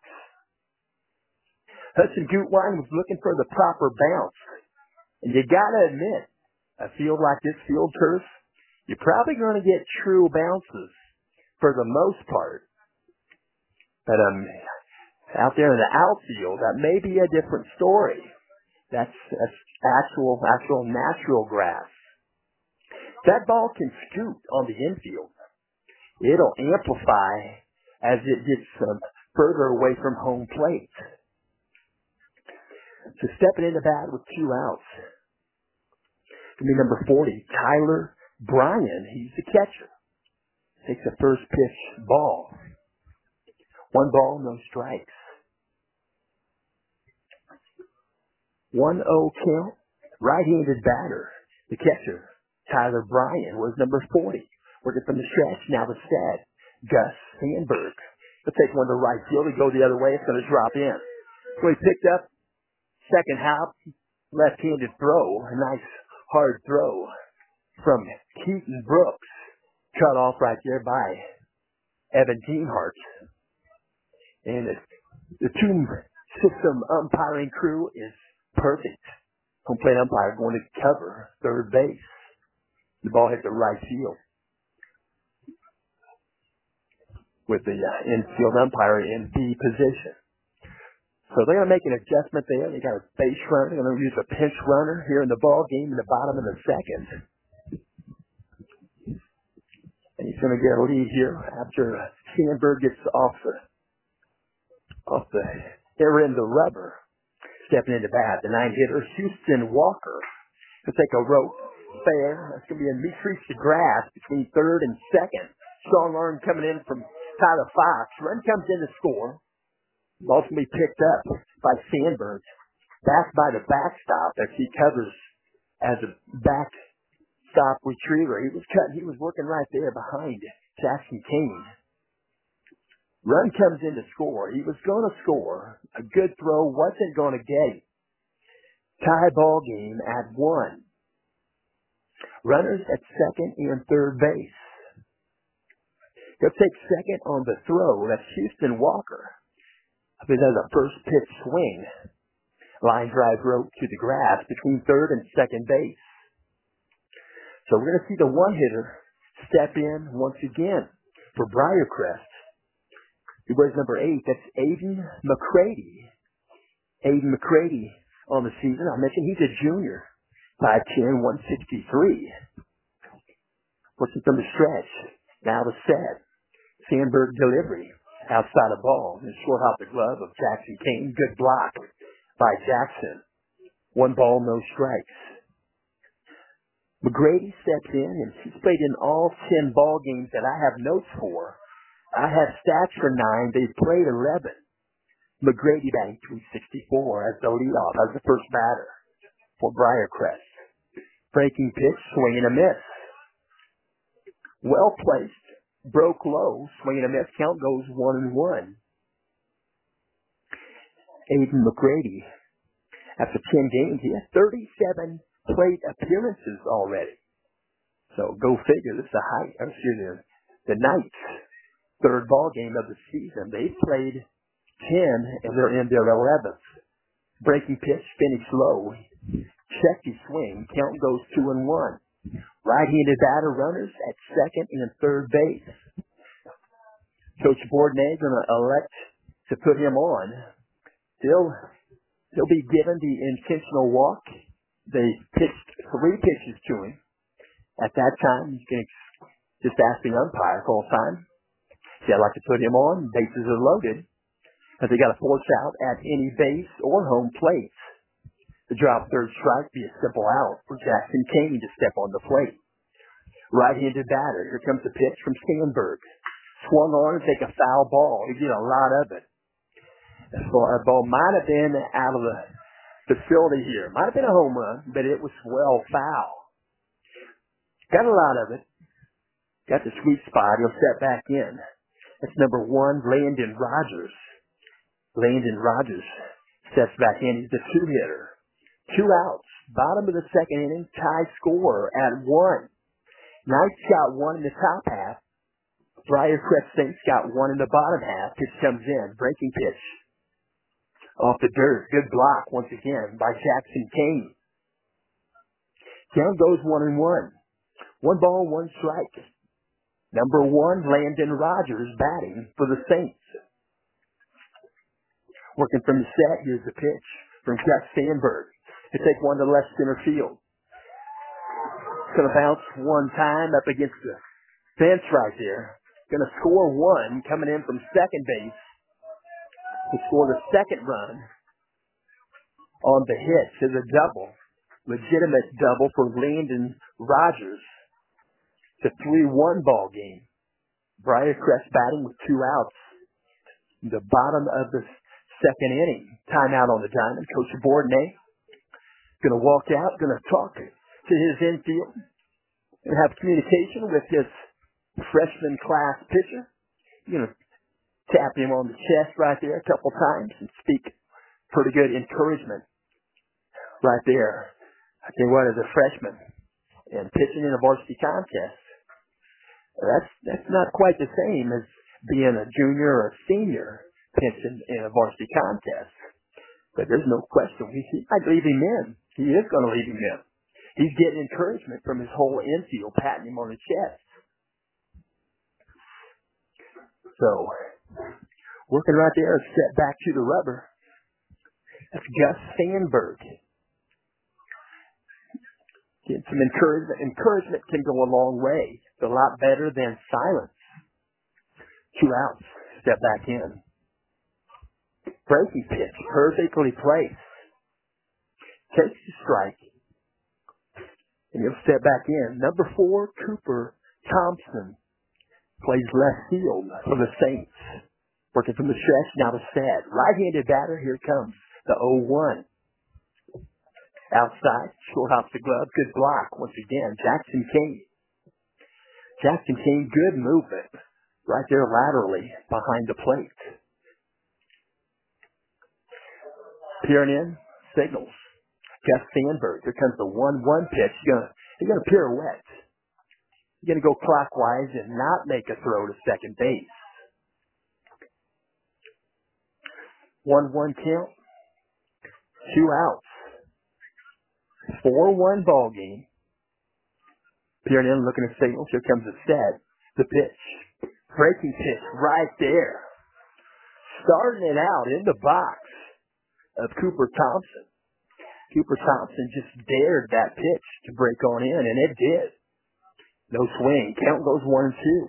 S1: Hudson Gutwein was looking for the proper bounce. And you got to admit, a field like this, field turf, you're probably going to get true bounces for the most part. But um, out there in the outfield, that may be a different story. That's, that's actual, actual natural grass. That ball can scoot on the infield. It'll amplify as it gets um, further away from home plate. So stepping into bat with two outs. Give me number forty, Tyler Bryan. He's the catcher. Takes the first pitch ball. One ball, no strikes. one oh count. Right-handed batter. The catcher, Tyler Bryan, was number forty. Working from the stretch. Now the set. Gus Sandberg. He'll take one to right field. He'll go the other way. It's going to drop in. So he picked up. Second hop. Left-handed throw. A nice hard throw from Keaton Brooks. Cut off right there by Evan Dienhart. And the, the two system umpiring crew is perfect. Home plate umpire going to cover third base. The ball hit the right field. With the uh, infield umpire in B position. So they're going to make an adjustment there. They got a base runner. They're going to use a pinch runner here in the ball game in the bottom of the second. And he's going to get a lead here after Sandberg gets off the off the air end of rubber. Stepping into bat, the nine hitter, Houston Walker. He'll take a rope fair. That's going to be a reach to grass between third and second. Strong arm coming in from Tyler Fox. Run comes in to score. Ball's going to be picked up by Sandberg. Back by the backstop as he covers as a backstop retriever. He was cutting. He was working right there behind Jackson Kane. Run comes in to score. He was going to score. A good throw. Wasn't going to get it. Tie ball game at one. Runners at second and third base. He'll take second on the throw. That's Houston Walker. I think that's a first pitch swing. Line drive rope to the grass between third and second base. So we're going to see the one hitter step in once again for Briarcrest. He wears number eight. That's Aiden McCready. Aiden McCready on the season. I mentioned he's a junior. five ten, one sixty-three. Working from the stretch. Now the set. Sandberg delivery. Outside the ball. And short off the glove of Jackson Kane. Good block by Jackson. One ball, no strikes. McGrady steps in and he's played in all ten ball games that I have notes for. I have stats for nine. They've played eleven. McGrady batting three sixty-four as the leadoff, as the first batter for Briarcrest. Breaking pitch, swing and a miss. Well placed. Broke low, swing and a miss. Count goes one and one. Aiden McGrady, after ten games, he has thirty-seven plate appearances already. So go figure. This is the high, excuse me, the ninth. Third ball game of the season. They've played ten and they're in their eleventh. Breaking pitch, finish low. Check his swing. Count goes two and one. Right-handed batter, runners at second and third base. Coach Bourdonnais going to elect to put him on. He'll, he'll be given the intentional walk. They pitched three pitches to him. At that time, he's going to just ask the umpire the whole time. See, I'd like to put him on. Bases are loaded. But they got to force out at any base or home plate. The drop third strike be a simple out for Jackson Kane to step on the plate. Right-handed batter. Here comes the pitch from Sandberg. Swung on and take a foul ball. He did a lot of it. The ball might have been out of the facility here. Might have been a home run, but it was well foul. Got a lot of it. Got the sweet spot. He'll step back in. That's number one, Landon Rogers. Landon Rogers steps back in. He's the two-hitter. Two outs. Bottom of the second inning, tie score at one. Knights got one in the top half. Briarcrest Saints got one in the bottom half. Pitch comes in. Breaking pitch. Off the dirt. Good block once again by Jackson Kane. Down goes one and one. One ball, one strike. Number one, Landon Rogers batting for the Saints. Working from the set, here's the pitch from Gus Sandberg. To take one to left center field. It's going to bounce one time up against the fence right there. Going to score one coming in from second base to score the second run on the hit to the double. Legitimate double for Landon Rogers. It's a three one ball game. Briarcrest batting with two outs. The bottom of the second inning. Timeout on the diamond. Coach Bourdonnais going to walk out, going to talk to his infield and have communication with his freshman class pitcher. You're going to tap him on the chest right there a couple times and speak pretty good encouragement right there. I tell you what, as a freshman and pitching in a varsity contest, that's that's not quite the same as being a junior or a senior pitching in a varsity contest. But there's no question. He, he might leave him in. He is going to leave him in. He's getting encouragement from his whole infield, patting him on the chest. So, working right there, step back to the rubber. That's Gus Sandberg. Getting some encouragement. Encouragement can go a long way. It's a lot better than silence. Two outs. Step back in. Breaking pitch. Perfectly placed. Takes the strike. And he'll step back in. Number four, Cooper Thompson. Plays left field for the Saints. Working from the stretch, now to set. Right-handed batter, here comes the oh one. Outside, short hops the glove, good block. Once again, Jackson Kane. Jackson Kane, good movement. Right there laterally, behind the plate. Peering in, signals. Gus Sandberg, here comes the one one pitch. He's gonna, he's gonna pirouette. He's gonna go clockwise and not make a throw to second base. one one count. Two outs. four one ball game. Peering in, looking at signals. Here comes the set. The pitch. Breaking pitch right there. Starting it out in the box of Cooper Thompson. Cooper Thompson just dared that pitch to break on in, and it did. No swing. Count goes one and two.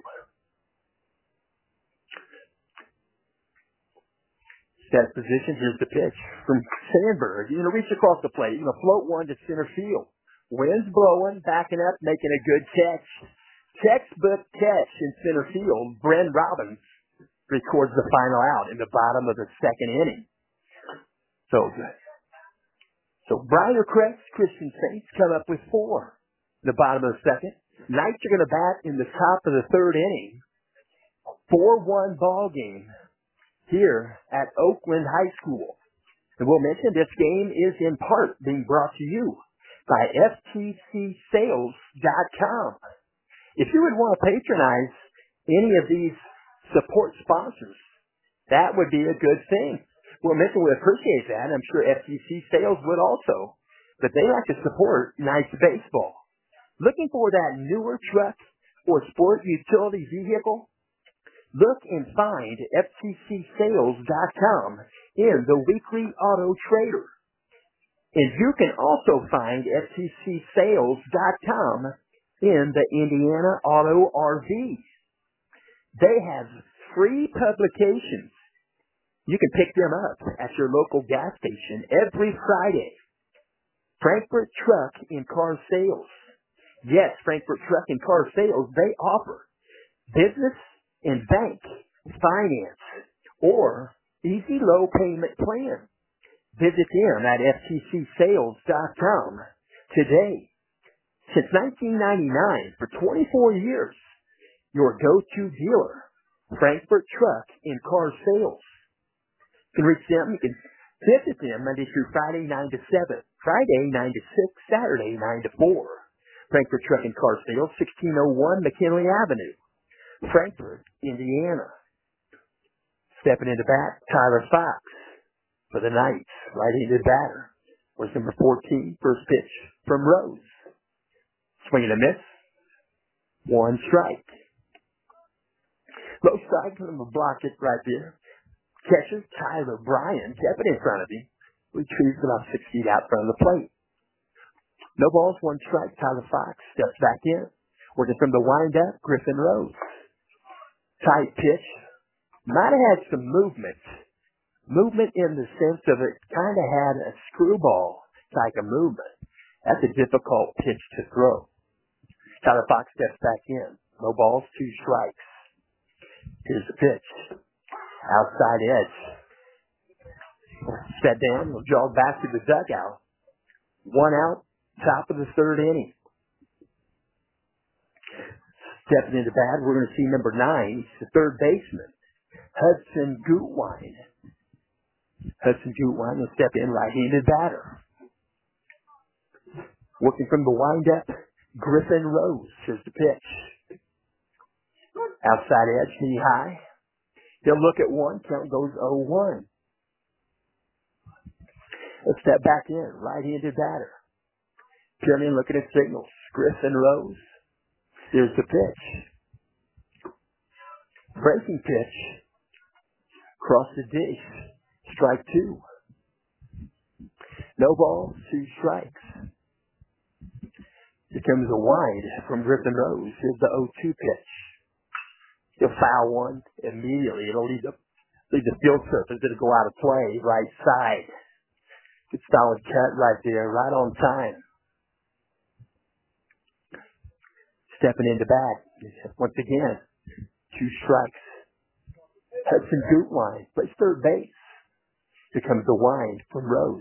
S1: Set position. Here's the pitch from Sandberg. You're going to reach across the plate. You're going to float one to center field. Wind's blowing, backing up, making a good catch. Textbook catch in center field. Bren Robbins records the final out in the bottom of the second inning. So good. So Briarcrest Christian Saints come up with four in the bottom of the second. Knights are going to bat in the top of the third inning. four one ball game here at Oakland High School. And we'll mention this game is in part being brought to you by F T C sales dot com. If you would want to patronize any of these support sponsors, that would be a good thing. We'll mention we appreciate that. I'm sure F T C Sales would also. But they like to support Knights baseball. Looking for that newer truck or sport utility vehicle? Look and find F T C sales dot com in the Weekly Auto Trader. And you can also find F T C sales dot com in the Indiana Auto R V. They have free publications. You can pick them up at your local gas station every Friday. Frankfurt Truck and Car Sales. Yes, Frankfurt Truck and Car Sales, they offer business and bank finance or easy low payment plan. Visit them at F T C sales dot com today. Since nineteen ninety-nine, for twenty-four years, your go-to dealer Frankfort Truck and Car Sales. You can reach them. You can visit them Monday through Friday, nine to seven. Friday, nine to six. Saturday, nine to four. Frankfort Truck and Car Sales, sixteen oh one McKinley Avenue, Frankfort, Indiana. Stepping into bat, Tyler Fox for the Knights, right-handed batter. Was number fourteen, first pitch from Rose. Swing and a miss. One strike. Low strike, I'm going to block it right there. Catcher, Tyler Bryan, kept it in front of him. Retrieves about six feet out front of the plate. No balls, one strike. Tyler Fox steps back in. Working from the windup, Griffin Rose. Tight pitch. Might have had some movement. Movement in the sense of it kind of had a screwball type of movement. That's a difficult pitch to throw. Tyler Fox steps back in. No balls, two strikes. Here's the pitch. Outside edge. Set down. We'll jog back to the dugout. One out. Top of the third inning. Stepping into bat, we're going to see number nine. He's the third baseman. Hudson Gutwine. Hudson Gutwine will step in, right-handed batter. Working from the windup, Griffin Rose. Here's the pitch. Outside edge, knee high. He'll look at one. Count goes oh one. Let's step back in, right-handed batter. Peering looking at signals. Griffin Rose. Here's the pitch. Breaking pitch. Across the dish. Strike two. No balls, two strikes. Here comes a wind from Griffin Rose. Here's the oh two pitch. He'll foul one immediately. It'll leave the, leave the field surface. It'll go out of play, right side. Good solid cut right there, right on time. Stepping into bat. Once again, two strikes. Hudson Gutwine plays third base. Here comes the wind from Rose.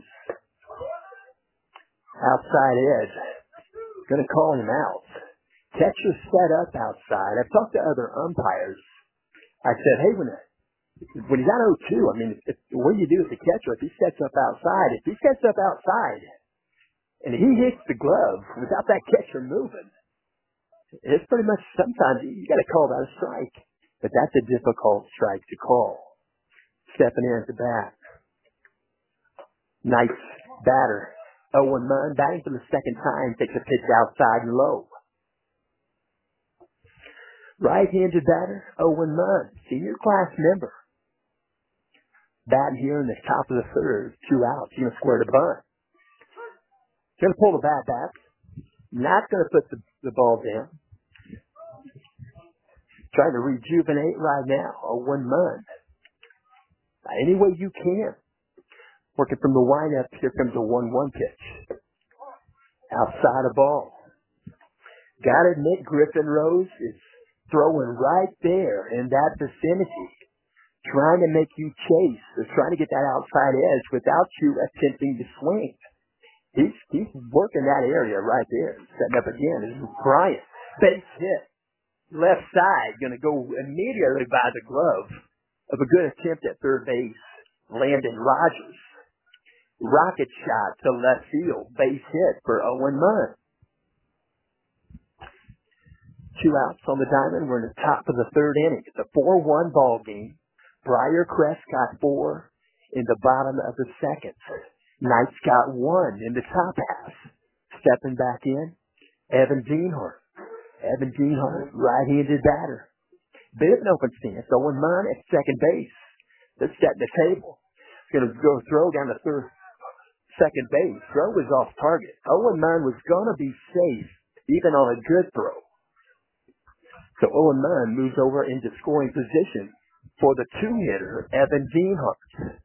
S1: Outside edge. Going to call him out. Catcher set up outside. I've talked to other umpires. I said, hey, when, when he's on oh two, I mean, if, what do you do with the catcher if he sets up outside? If he sets up outside and he hits the glove without that catcher moving, it's pretty much sometimes you got to call that a strike. But that's a difficult strike to call. Stepping in at the bat. Nice batter. Owen Munn batting for the second time. Takes a pitch outside and low. Right-handed batter, Owen Munn, senior class member. Batting here in the top of the third. Two outs. He's going to square the bunt. Going to pull the bat back. Not going to put the, the ball down. Trying to rejuvenate right now. Owen Munn. Any way you can. Working from the windup, here comes a one one pitch. Outside a ball. Gotta admit, Griffin Rose is throwing right there in that vicinity. Trying to make you chase. They're trying to get that outside edge without you attempting to swing. He's, he's working that area right there. Setting up again. This is Bryant. Base hit. Left side. Going to go immediately by the glove of a good attempt at third base. Landon Rogers. Rocket shot to left field. Base hit for Owen Munn. Two outs on the diamond. We're in the top of the third inning. It's a four one ball game. Briarcrest got four in the bottom of the second. Knights got one in the top half. Stepping back in, Evan Dienhart. Evan Dienhart, right-handed batter. Bit of an open stance. Owen Munn at second base. They're setting the table. He's going to go throw down the third, second base. Throw was off target. Owen Munn was going to be safe, even on a good throw. So Owen Munn moves over into scoring position for the two-hitter, Evan Dienhart.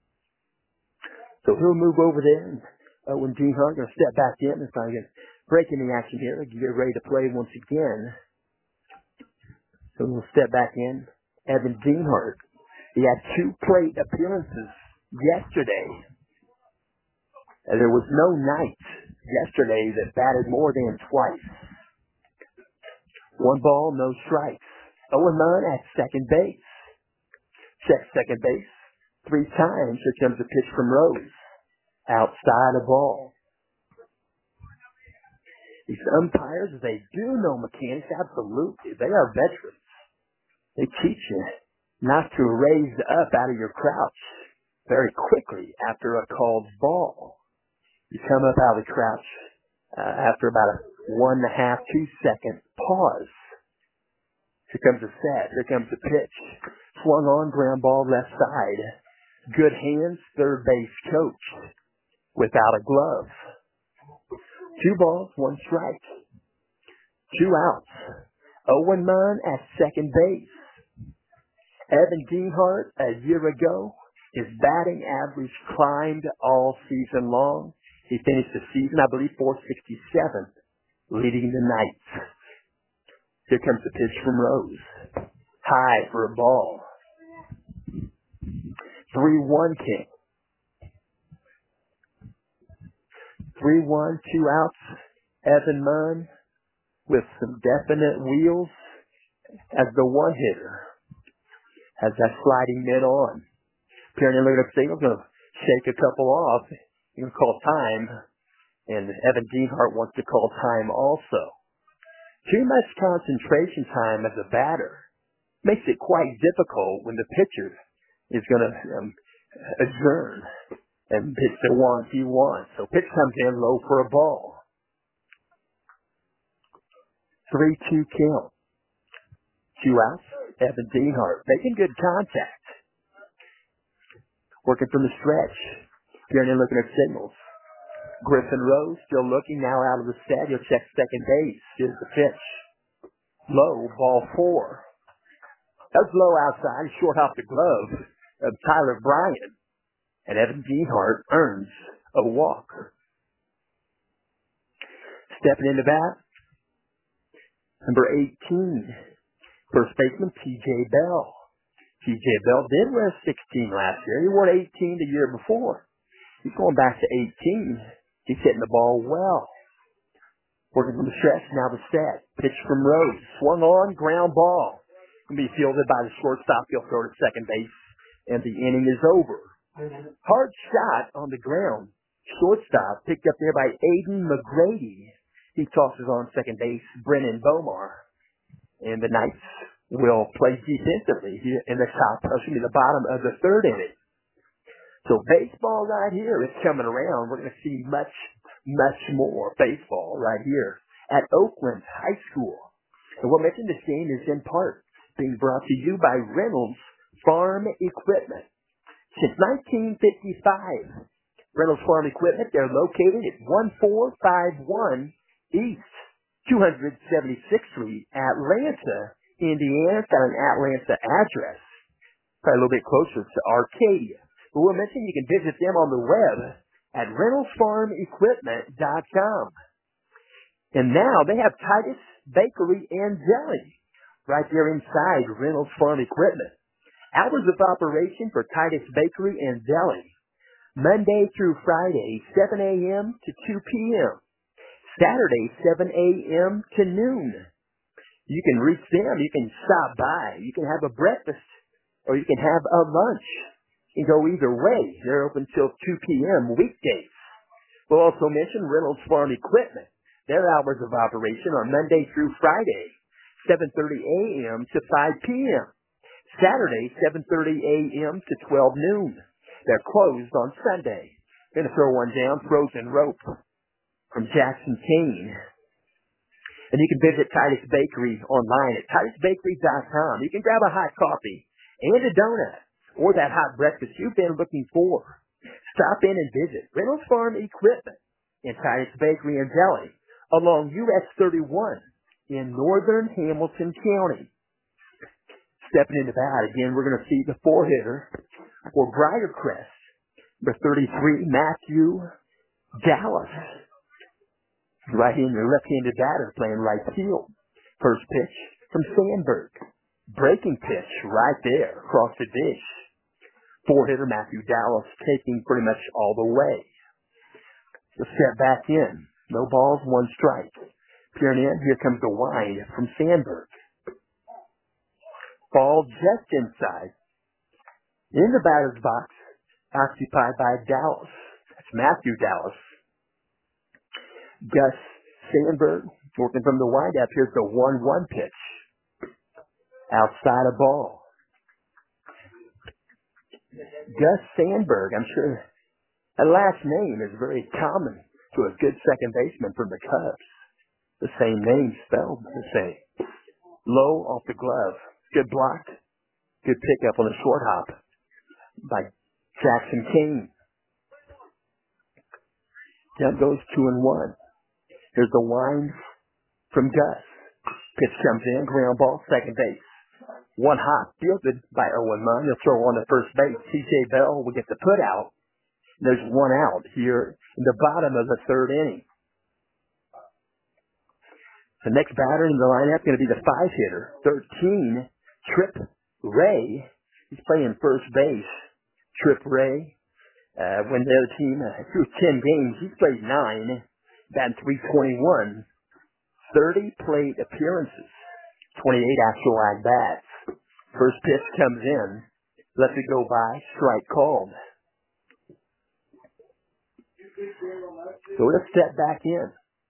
S1: So he'll move over there, and Owen Dienhart going to step back in and try to get breaking the action here. Get ready to play once again. So we'll step back in. Evan Dienhart. He had two plate appearances yesterday. And there was no night yesterday that batted more than twice. One ball, no strikes. oh and none at second base. Check second base three times. Here comes a pitch from Rose. Outside the ball. These umpires, they do know mechanics, absolutely. They are veterans. They teach you not to raise up out of your crouch very quickly after a called ball. You come up out of the crouch uh, after about a one and a half, two second pause. Here comes a set. Here comes a pitch. Swung on, ground ball left side. Good hands, third base coach without a glove. Two balls, one strike. Two outs. oh and nine at second base. Evan Deanhart, a year ago, his batting average climbed all season long. He finished the season, I believe, four sixty-seven, leading the Knights. Here comes the pitch from Rose. High for a ball. three one King. three one, two outs. Evan Munn with some definite wheels as the one hitter. Has that sliding mitt on. Pierre Lewis Siegel going to shake a couple off. He's going to call time. And Evan Deanhart wants to call time also. Too much concentration time as a batter makes it quite difficult when the pitcher is going to um, adjourn and pitch the one he wants. So pitch comes in low for a ball. three two count. Two outs. Evan Deanhart making good contact. Working from the stretch. Pierre looking at signals. Griffin Rose still looking, now out of the set. He'll check second base. Here's the pitch. Low, ball four. That was low outside, short off the glove of Tyler Bryan. And Evan Deanhart earns a walk. Stepping into bat, number eighteen, first baseman T J Bell. T J Bell did wear sixteen last year. He wore eighteen the year before. He's going back to eighteen. He's hitting the ball well. Working from the stretch, now the set. Pitch from Rose. Swung on, ground ball. Can be fielded by the shortstop. He'll throw to second base, and the inning is over. Hard shot on the ground. Shortstop picked up there by Aiden McGrady. He tosses on second base, Brennan Bomar. And the Knights will play defensively here in the top, excuse me, the bottom of the third inning. So baseball right here is coming around. We're going to see much, much more baseball right here at Oakland High School. And we'll mention this game is in part being brought to you by Reynolds Farm Equipment. Since nineteen fifty-five, Reynolds Farm Equipment, they're located at one four five one East two hundred seventy-sixth Street, Atlanta, Indiana. It's got an Atlanta address. Probably a little bit closer to Arcadia. But we'll mention you can visit them on the web at reynolds farm equipment dot com. And now they have Titus Bakery and Deli right there inside Reynolds Farm Equipment. Hours of operation for Titus Bakery and Deli, Monday through Friday, seven a.m. to two p.m. Saturday, seven a.m. to noon. You can reach them. You can stop by. You can have a breakfast, or you can have a lunch. You can go either way. They're open till two p.m. weekdays. We'll also mention Reynolds Farm Equipment. Their hours of operation are Monday through Friday, seven thirty a.m. to five p.m. Saturday, seven thirty a.m. to twelve noon. They're closed on Sunday. Going to throw one down, Frozen Rope from Jackson Kane. And you can visit Titus Bakery online at titus bakery dot com. You can grab a hot coffee and a donut or that hot breakfast you've been looking for. Stop in and visit Reynolds Farm Equipment in Titus Bakery and Deli along U S thirty-one in northern Hamilton County. Stepping into that, again, we're going to see the four-hitter for Briarcrest, number thirty-three, Matthew Dallas. Right-handed, left-handed batter playing right field. First pitch from Sandberg. Breaking pitch right there across the dish. Four-hitter Matthew Dallas taking pretty much all the way. The step back in. No balls, one strike. Peering in, here comes the wind from Sandberg. Ball just inside. In the batter's box, occupied by Dallas. That's Matthew Dallas. Gus Sandberg, working from the windup. Here's the one one pitch. Outside a ball. Gus Sandberg, I'm sure that last name is very common to a good second baseman from the Cubs. The same name spelled the same. Low off the glove. Good block. Good pickup on the short hop by Jackson Kane. Down goes two and one. Here's the wind from Gus. Pitch comes in, ground ball, second base. One hop, fielded by Owen Munn. He'll throw on to first base. T J Bell will get the put out. There's one out here in the bottom of the third inning. The next batter in the lineup is going to be the five hitter, thirteen, Trip Ray. He's playing first base. Trip Ray, uh, when the other team uh, threw ten games, he played nine, batting three twenty-one, thirty plate appearances, twenty-eight actual at bats. First pitch comes in, lets it go by, strike called. So let's step back in.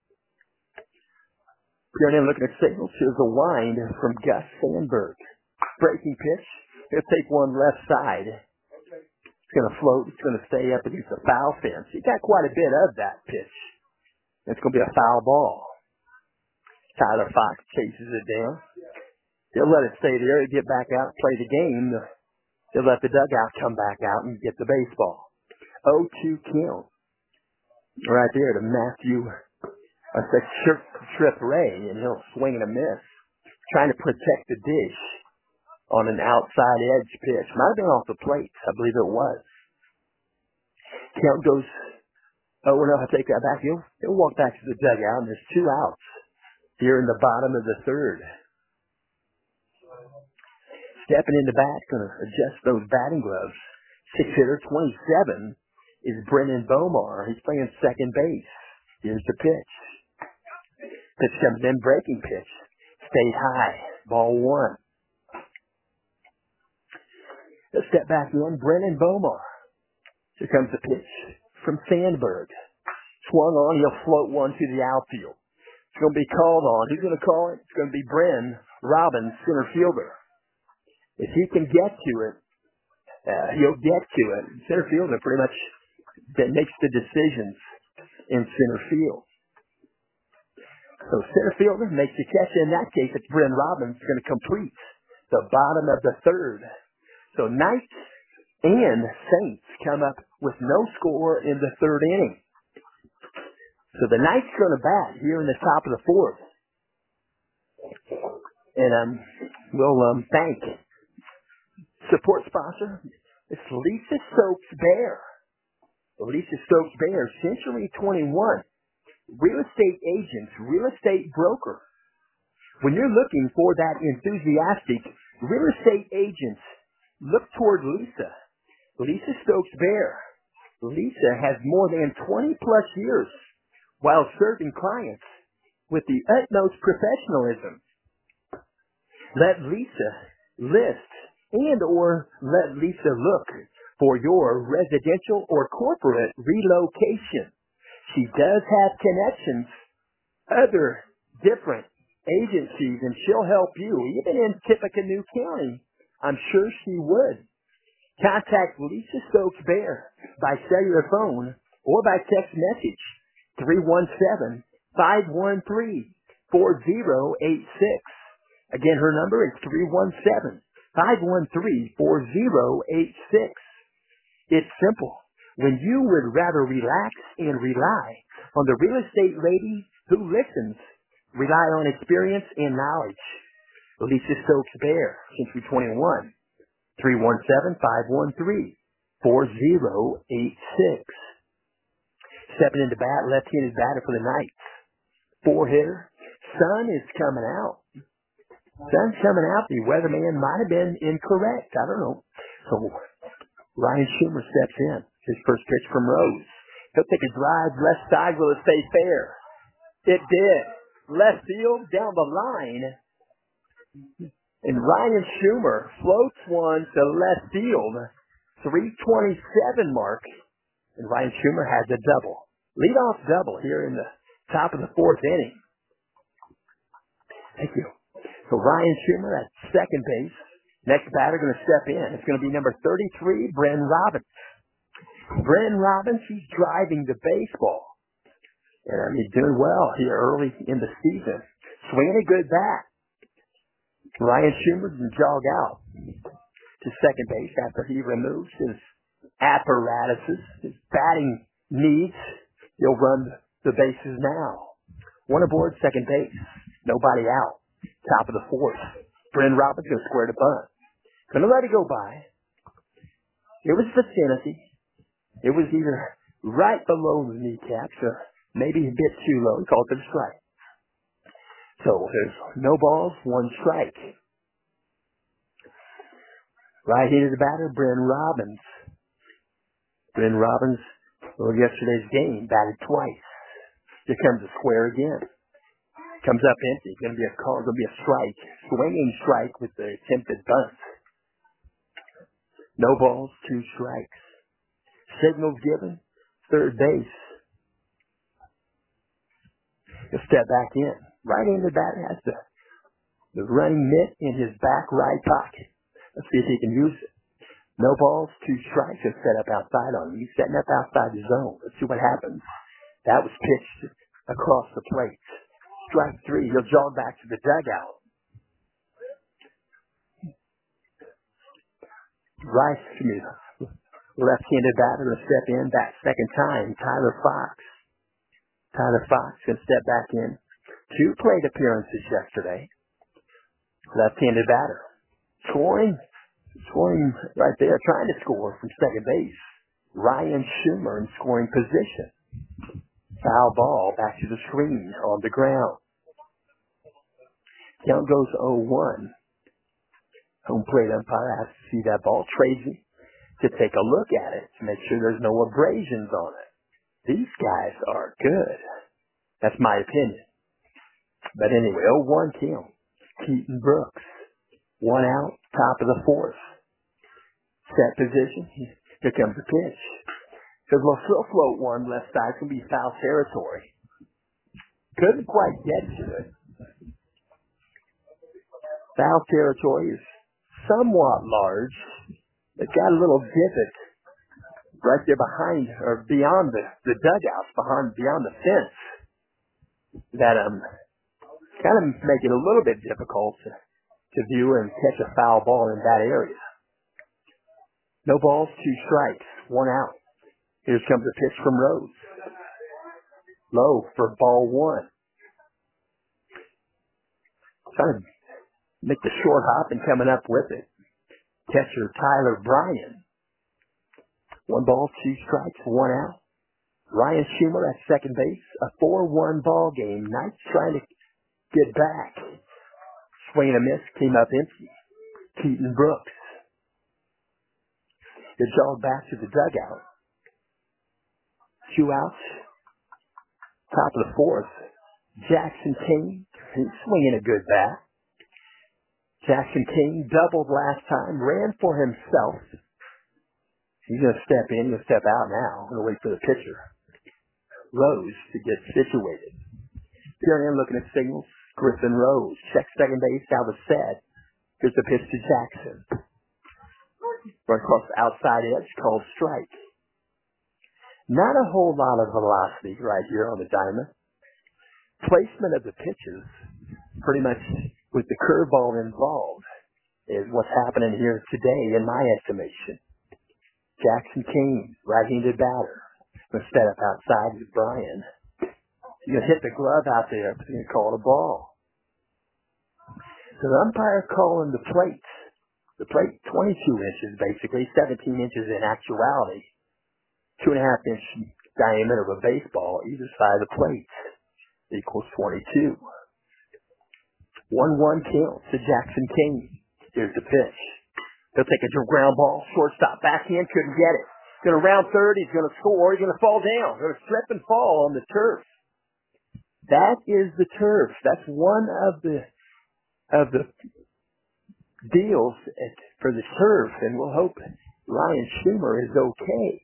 S1: Peering in, looking at signals. Here's a wind from Gus Sandberg. Breaking pitch. He'll take one left side. It's going to float. It's going to stay up against the foul fence. He got quite a bit of that pitch. It's going to be a foul ball. Tyler Fox chases it down. He'll let it stay there. He'll get back out, play the game. He'll let the dugout come back out and get the baseball. oh two count. Right there to Matthew. I said Trip Ray, and he'll swing and a miss. Trying to protect the dish on an outside edge pitch. Might have been off the plate. I believe it was. Count goes, oh, no, I take that back. He'll, he'll walk back to the dugout, and there's two outs here in the bottom of the third. Stepping in the bat, going to adjust those batting gloves. Six hitter, twenty-seven, is Brennan Bomar. He's playing second base. Here's the pitch. Pitch comes in, breaking pitch. Stays high. Ball one. Let's step back in. Brennan Bomar. Here comes the pitch from Sandberg. Swung on. He'll float one to the outfield. It's going to be called on. Who's going to call it? It's going to be Bren Robbins, center fielder. If he can get to it, uh, he'll get to it. Center fielder pretty much that makes the decisions in center field. So center fielder makes the catch. In that case, it's Bren Robbins going to complete the bottom of the third. So Knights and Saints come up with no score in the third inning. So the Knights going to bat here in the top of the fourth. And um, we'll um, thank support sponsor. It's Lisa Stokes Bear. Lisa Stokes Bear, Century twenty-one. Real estate agents, real estate broker. When you're looking for that enthusiastic real estate agents, look toward Lisa. Lisa Stokes Bear. Lisa has more than twenty plus years while serving clients with the utmost professionalism. Let Lisa list and or let Lisa look for your residential or corporate relocation. She does have connections, other different agencies, and she'll help you. Even in Tippecanoe County, I'm sure she would. Contact Lisa Stokes Bear by cellular phone or by text message, three one seven, five one three, four zero eight six. Again, her number is three one seven, five one three, four zero eight six. It's simple. When you would rather relax and rely on the real estate lady who listens, rely on experience and knowledge. Lisa Stokes Bear, Century twenty-one, three one seven, five one three, four zero eight six. Stepping into bat, left-handed batter for the Knights. Four-hitter. Sun is coming out. Sun's coming out. The weatherman might have been incorrect. I don't know. So Ryan Schumer steps in. His first pitch from Rose. He'll take a drive left side. Will it stay fair? It did. Left field down the line. And Ryan Schumer floats one to left field, three twenty-seven mark, and Ryan Schumer has a double. Leadoff double here in the top of the fourth inning. Thank you. So Ryan Schumer at second base. Next batter going to step in. It's going to be number thirty-three, Bren Robbins. Bren Robbins, he's driving the baseball. And he's doing well here early in the season. Swinging a good bat. Ryan Schumer can jog out to second base after he removes his apparatuses, his batting needs. He'll run the bases now. One aboard second base. Nobody out. Top of the fourth. Bren Robbins going to square the bunt. Going to let it go by. It was vicinity. It was either right below the kneecaps or maybe a bit too low. He called it a strike. So there's no balls, one strike. Right-handed batter, Bren Robbins. Bren Robbins, well, yesterday's game, batted twice. Here comes a square again. Comes up empty. Going to be a call. Going to be a strike. Swinging strike with the attempted bunt. No balls, two strikes. Signals given. Third base. He'll step back in. Right-handed batter has the, the running mitt in his back right pocket. Let's see if he can use it. No balls, two strikes. He'll set up outside on him. He's setting up outside the zone. Let's see what happens. That was pitched across the plate. Strike three. He'll jog back to the dugout. Right, excuse me, left-handed batter to step in back second time. Tyler Fox. Tyler Fox can step back in. Two plate appearances yesterday. Left-handed batter. Scoring, scoring right there, trying to score from second base. Ryan Schumer in scoring position. Foul ball back to the screen on the ground. Count goes oh one. Home plate umpire has to see that ball. Tracy to take a look at it to make sure there's no abrasions on it. These guys are good. That's my opinion. But anyway, oh one count. Keaton Brooks. One out, top of the fourth. Set position. Here comes the pitch. Because we'll still float one left side. It's going to be foul territory. Couldn't quite get to it. Foul territory is somewhat large. It's got a little divot right there behind, or beyond the, the dugouts, behind, beyond the fence, that um kind of make it a little bit difficult to, to view and catch a foul ball in that area. No balls, two strikes, one out. Here comes a pitch from Rose. Low for ball one. Trying to make the short hop and coming up with it. Catcher Tyler Bryan. One ball, two strikes, one out. Ryan Schumer at second base. A four one ball game. Knights trying to get back. Swing and a miss. Came up empty. Keaton Brooks. They jog back to the dugout. Two outs. Top of the fourth. Jackson King. He's swinging a good bat. Jackson King doubled last time. Ran for himself. He's going to step in. He's going to step out now. Going to wait for the pitcher. Rose to get situated. Peering in, looking at signals. Griffin Rose. Check second base. That was said. Here's the pitch to Jackson. Right across the outside edge. Called strike. Not a whole lot of velocity right here on the diamond. Placement of the pitches, pretty much with the curveball involved, is what's happening here today in my estimation. Jackson King, right-handed batter. Going to set up outside with Bryan. He's going to hit the glove out there, but he's going to call it a ball. So the umpire calling the plate. The plate, twenty-two inches basically, seventeen inches in actuality. Two and a half inch diameter of a baseball, either side of the plate, equals twenty-two. one one count to Jackson King. Here's the pitch. He'll take a ground ball, shortstop, backhand, couldn't get it. Going to round third, he's going to score, he's going to fall down. Going to slip and fall on the turf. That is the turf. That's one of the of the deals at, for the turf, and we'll hope Ryan Schumer is okay.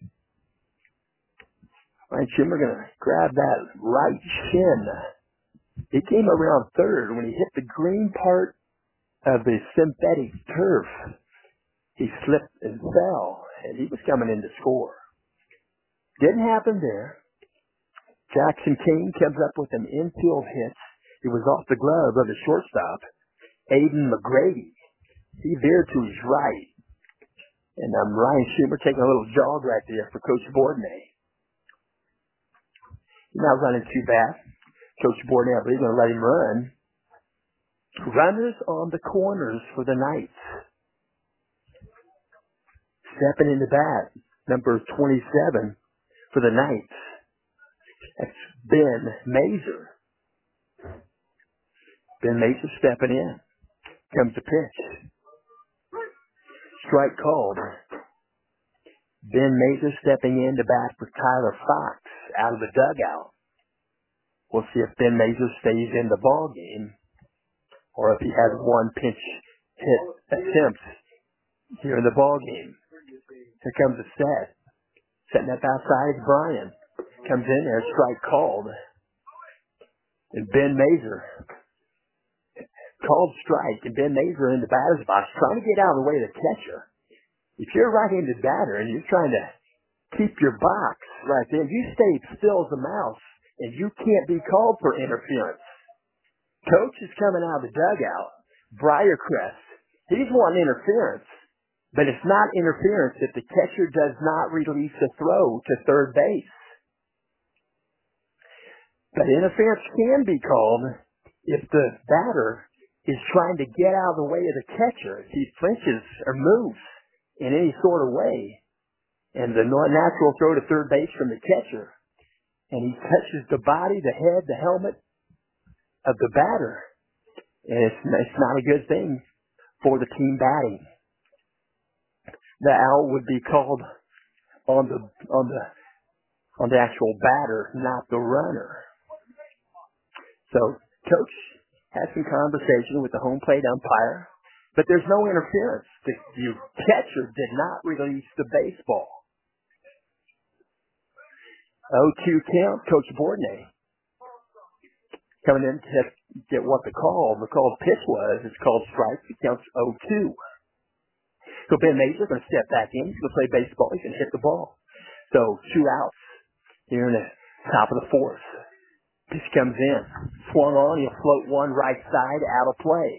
S1: Ryan Schumer going to grab that right shin. He came around third when he hit the green part of the synthetic turf. He slipped and fell, and he was coming in to score. Didn't happen there. Jackson King comes up with an infield hit. It was off the glove of the shortstop, Aiden McGrady. He veered to his right. And um, Ryan Schumer taking a little jog right there for Coach Bourdonnais. He's not running too fast. Coach Bourdonnais, but he's going to let him run. Runners on the corners for the Knights. Stepping in the bat, number twenty-seven for the Knights. That's Ben Mazer. Ben Mazer stepping in. Comes the pitch. Strike called. Ben Mazer stepping in to bat for Tyler Fox out of the dugout. We'll see if Ben Mazer stays in the ball game or if he has one pinch hit attempt here in the ball game. Here comes the set. Setting up outside is Brian. Comes in there, strike called. And Ben Mazer called strike, and Ben Mazer in the batter's box trying to get out of the way of the catcher. If you're a right-handed batter and you're trying to keep your box right there, you stay still as a mouse, and you can't be called for interference. Coach is coming out of the dugout, Briarcrest. He's wanting interference, but it's not interference if the catcher does not release a throw to third base. But interference can be called if the batter is trying to get out of the way of the catcher. If he flinches or moves in any sort of way, and the natural throw to third base from the catcher, and he touches the body, the head, the helmet of the batter, and it's, it's not a good thing for the team batting. The out would be called on the on the on the actual batter, not the runner. So coach had some conversation with the home plate umpire, but there's no interference. The, the catcher did not release the baseball. oh two count, Coach Bourdonnais coming in to get what the call, the called pitch was. It's called strike. It counts oh two. So Ben Mazer going to step back in. He's going to play baseball. He's going to hit the ball. So two outs here in the top of the fourth. Pitch comes in. Swung on. He'll float one right side out of play.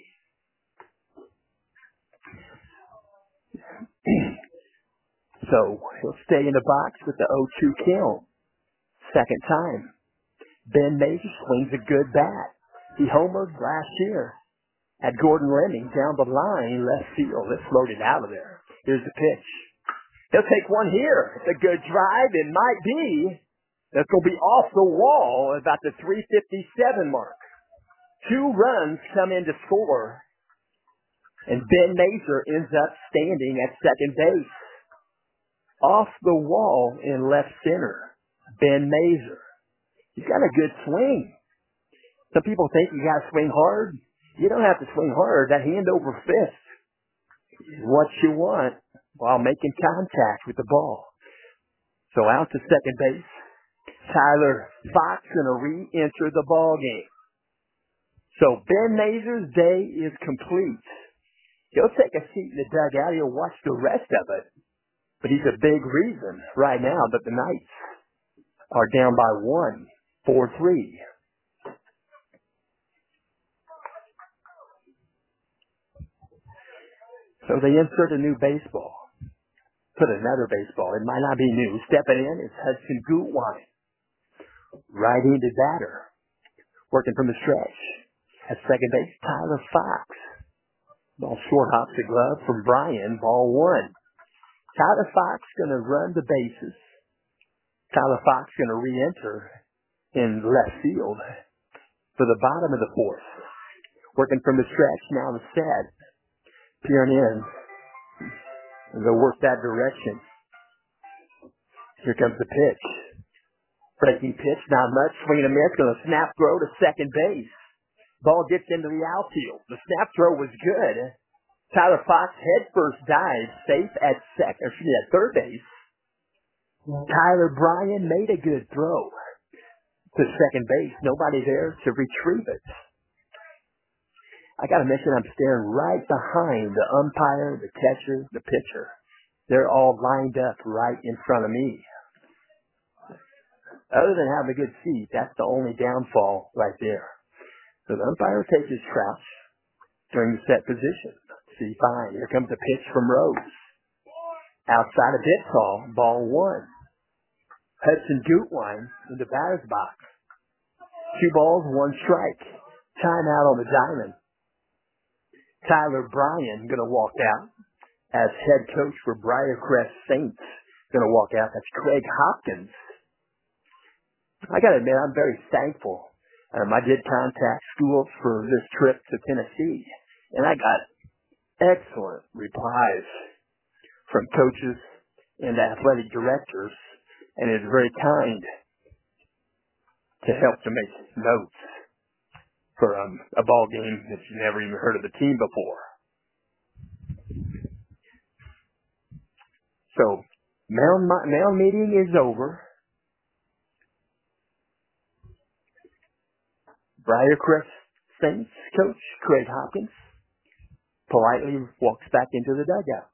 S1: So he'll stay in the box with the oh two count. Second time. Ben Mazer swings a good bat. He homered last year at Gordon Lemming down the line, left field. Let's float it out of there. Here's the pitch. He'll take one here. It's a good drive. It might be. That's going to be off the wall at about the three fifty-seven mark. Two runs come in to score, and Ben Mazer ends up standing at second base. Off the wall in left center, Ben Mazer. He's got a good swing. Some people think you got to swing hard. You don't have to swing hard. That hand over fist is what you want while making contact with the ball. So out to second base. Tyler Fox going to re-enter the ball game. So Ben Mazer's day is complete. He'll take a seat in the dugout. He'll watch the rest of it. But he's a big reason right now that the Knights are down by one, four three. So they insert a new baseball. Put another baseball. It might not be new. Stepping in is Hudson Gutwein. Right-handed batter. Working from the stretch. At second base, Tyler Fox. Ball short hops the glove from Brian. Ball one. Tyler Fox going to run the bases. Tyler Fox going to re-enter in left field for the bottom of the fourth. Working from the stretch, now the set. Peering in. And they'll work that direction. Here comes the pitch. Breaking pitch, not much. Swing and a miss. Going to snap throw to second base. Ball gets into the outfield. The snap throw was good. Tyler Fox headfirst dives safe at second, excuse me, at third base. Tyler Bryan made a good throw to second base. Nobody there to retrieve it. I got to mention I'm staring right behind the umpire, the catcher, the pitcher. They're all lined up right in front of me. Other than having a good seat, that's the only downfall right there. So the umpire takes his crouch during the set position. See, fine. Here comes the pitch from Rose. Outside of pit call, ball one. Hudson Gutwein in the batter's box. Two balls, one strike. Timeout on the diamond. Tyler Bryan going to walk out as head coach for Briarcrest Saints. Going to walk out. That's Craig Hopkins. I got to admit, I'm very thankful. Um, I did contact schools for this trip to Tennessee, and I got excellent replies from coaches and athletic directors, and it's very kind to help to make notes for um, a ball game that you never even heard of the team before. So, mound, mound meeting is over. Briarcrest Saints coach Craig Hopkins politely walks back into the dugout.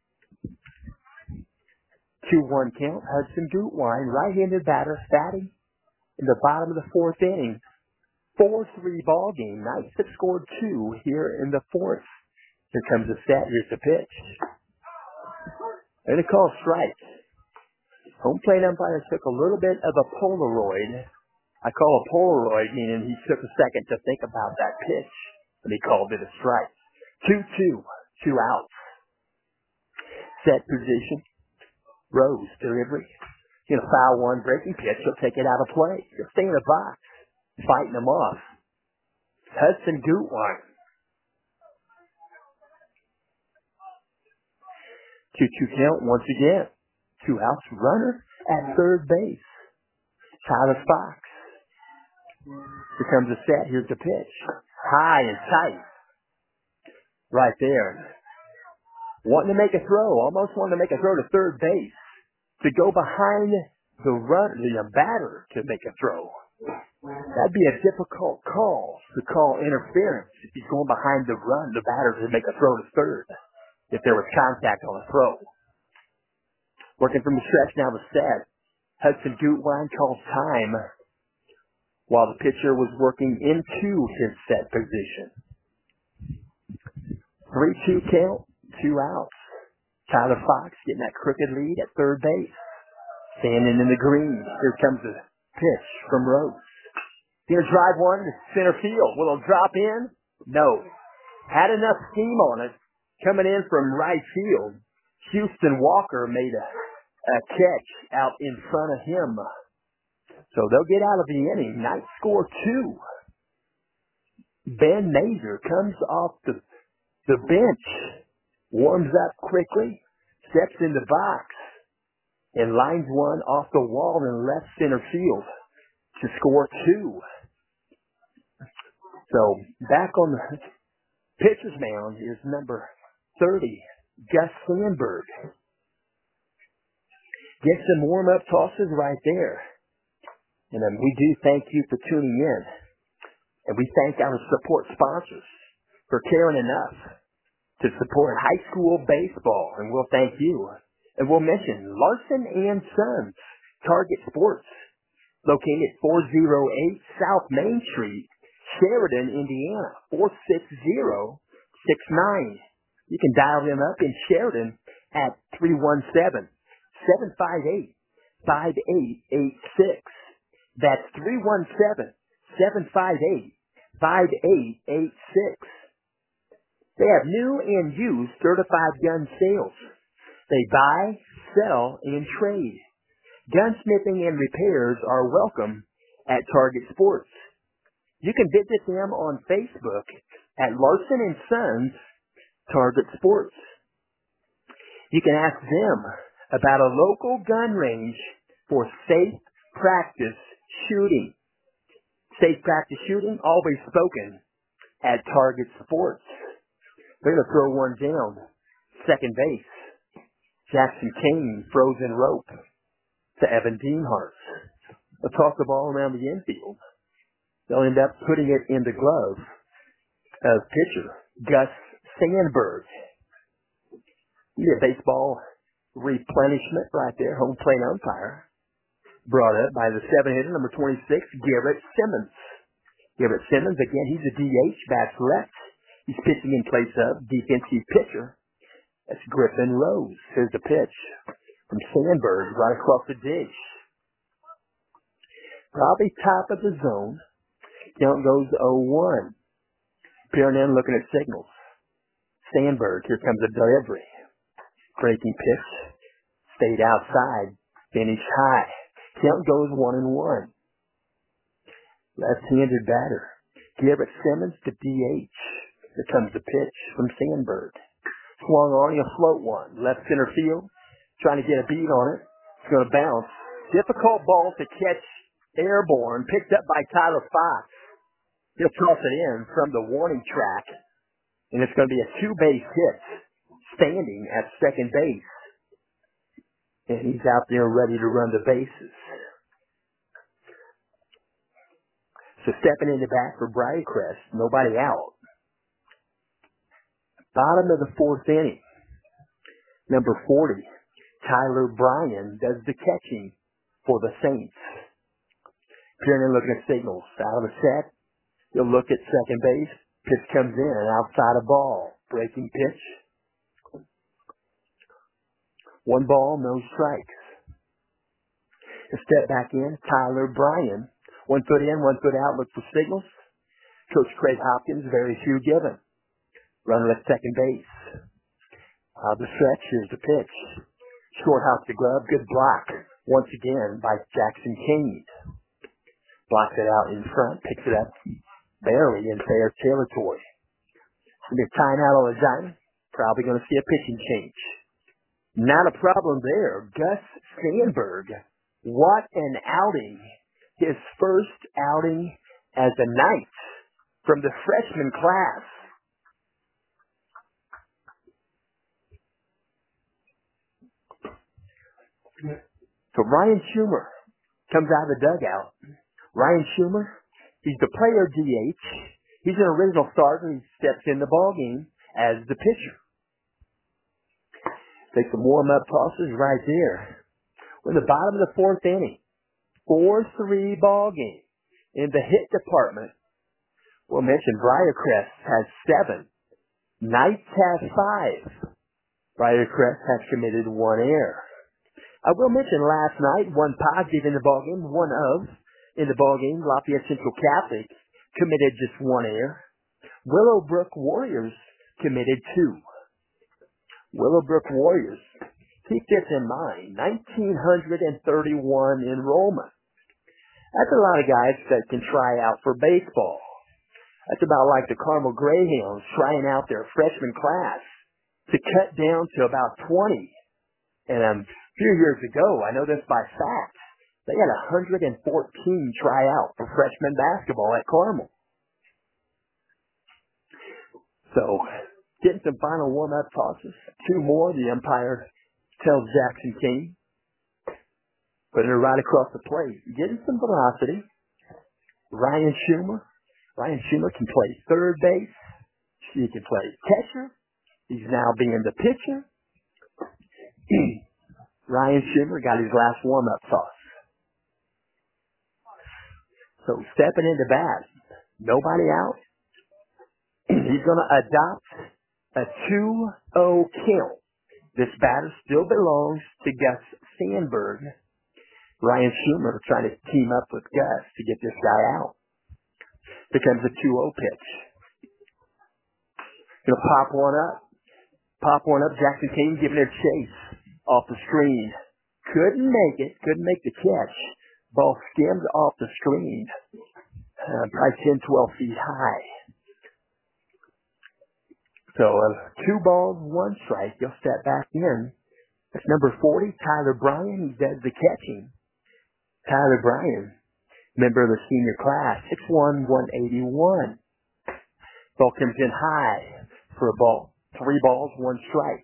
S1: two one count. Hudson Gutwein, right-handed batter, batting in the bottom of the fourth inning. four three ball game. Knights have scored two here in the fourth. Here comes the set. Here's the pitch. And a call strike. Home plate umpire took a little bit of a Polaroid. I call a Polaroid, meaning he took a second to think about that pitch, and he called it a strike. two two, two outs. Set position. Rose, delivery. You know, foul one, breaking pitch. He'll take it out of play. He'll stay in the box, fighting him off. Hudson Gutwein. two two count once again. Two outs, runner at third base. Tyler Fox. Here comes the set. Here's the pitch. High and tight. Right there. Wanting to make a throw. Almost wanting to make a throw to third base. To go behind the run, the batter to make a throw. That'd be a difficult call to call interference if he's going behind the run, the batter to make a throw to third. If there was contact on a throw. Working from the stretch now the set. Hudson Gutwein calls time while the pitcher was working into his set position. three two count, two outs. Tyler Fox getting that crooked lead at third base. Standing in the green. Here comes the pitch from Rose. Gonna drive one to center field. Will it drop in? No. Had enough steam on it. Coming in from right field. Houston Walker made a, a catch out in front of him. So they'll get out of the inning. Knights score two. Ben Mazer comes off the, the bench, warms up quickly, steps in the box, and lines one off the wall in left center field to score two. So back on the pitcher's mound is number thirty, Gus Sandberg. Get some warm-up tosses right there. And um, we do thank you for tuning in. And we thank our support sponsors for caring enough to support high school baseball. And we'll thank you. And we'll mention Larson and Sons, Target Sports, located four oh eight South Main Street, Sheridan, Indiana, four six zero six nine. You can dial them up in Sheridan at three one seven, seven five eight, five eight eight six. That's three one seven, seven five eight, five eight eight six. They have new and used certified gun sales. They buy, sell, and trade. Gunsmithing and repairs are welcome at Target Sports. You can visit them on Facebook at Larson and Sons Target Sports. You can ask them about a local gun range for safe practice shooting. Safe practice shooting, always spoken at Target Sports. They're going to throw one down. Second base. Jackson Kane, frozen rope to Evan Deanhart. They'll toss the ball around the infield. They'll end up putting it in the glove of pitcher Gus Sandberg. You get baseball replenishment right there. Home plate umpire. Brought up by the seven hitter, number twenty-six, Garrett Simmons. Garrett Simmons, again, he's a D H, bats left. He's pitching in place of defensive pitcher. That's Griffin Rose. Here's the pitch from Sandberg right across the dish. Probably top of the zone. Count goes oh one. Peering in, looking at signals. Sandberg, here comes a delivery. Breaking pitch. Stayed outside. Finished high. Count goes one and one. Left-handed batter. Garrett Simmons to D H. Here comes the pitch from Sandberg. Swung on, a float one. Left center field. Trying to get a beat on it. It's going to bounce. Difficult ball to catch airborne. Picked up by Tyler Fox. He'll toss it in from the warning track. And it's going to be a two-base hit. Standing at second base. And he's out there ready to run the bases. So stepping in the back for Briarcrest. Nobody out. Bottom of the fourth inning. Number forty, Tyler Bryan does the catching for the Saints. Peering in, looking at signals. Out of the set. He'll look at second base. Pitch comes in and outside a ball. Breaking pitch. One ball, no strikes. A step back in, Tyler Bryan. One foot in, one foot out, look for signals. Coach Craig Hopkins, very few given. Runner at second base. Uh, the stretch, here's the pitch. Short house to glove, good block. Once again by Jackson Kane. Blocks it out in front, picks it up barely in fair territory. They're tying out on the diamond. Probably going to see a pitching change. Not a problem there. Gus Sandberg. What an outing. His first outing as a Knight from the freshman class. So Ryan Schumer comes out of the dugout. Ryan Schumer, he's the player D H. He's an original starter. He steps in the ballgame as the pitcher. Take some warm-up tosses right there. We're in the bottom of the fourth inning. four three ball game. In the hit department, we'll mention Briarcrest has seven. Knights have five. Briarcrest has committed one error. I will mention last night, one positive in the ballgame, one of in the ballgame, Lafayette Central Catholic committed just one error. Willowbrook Warriors committed two. Willowbrook Warriors, keep this in mind, one thousand nine hundred thirty-one enrollment. That's a lot of guys that can try out for baseball. That's about like the Carmel Greyhounds trying out their freshman class to cut down to about twenty. And um, a few years ago, I know this by fact, they had one hundred fourteen try out for freshman basketball at Carmel. So, getting some final warm-up tosses. Two more, the umpire tells Jackson King. Putting it right across the plate. Getting some velocity. Ryan Schumer. Ryan Schumer can play third base. He can play catcher. He's now being the pitcher. Ryan Schumer got his last warm-up toss. So stepping into bat. Nobody out. He's going to adopt a two oh count. This batter still belongs to Gus Sandberg. Ryan Schumer trying to team up with Gus to get this guy out. Here comes a two oh pitch. Gonna pop one up. Pop one up. Jackson King giving it a chase off the screen. Couldn't make it. Couldn't make the catch. Ball skimmed off the screen. Uh, probably ten, twelve feet high. So uh, two balls, one strike. He'll step back in. That's number forty, Tyler Bryan. He does the catching. Tyler Bryan, member of the senior class, six one, one eighty-one. Ball comes in high. for a ball. Three balls, one strike.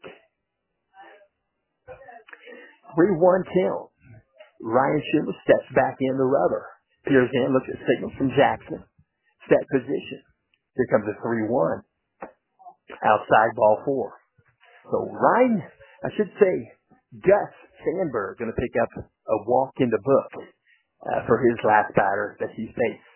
S1: three one count. Ryan Schumer steps back in the rubber. Peers in, looks at signals from Jackson. Set position. Here comes a three one. Outside ball four. So Ryan, I should say, Gus Sandberg going to pick up a walk in the book uh, for his last batter that he faced.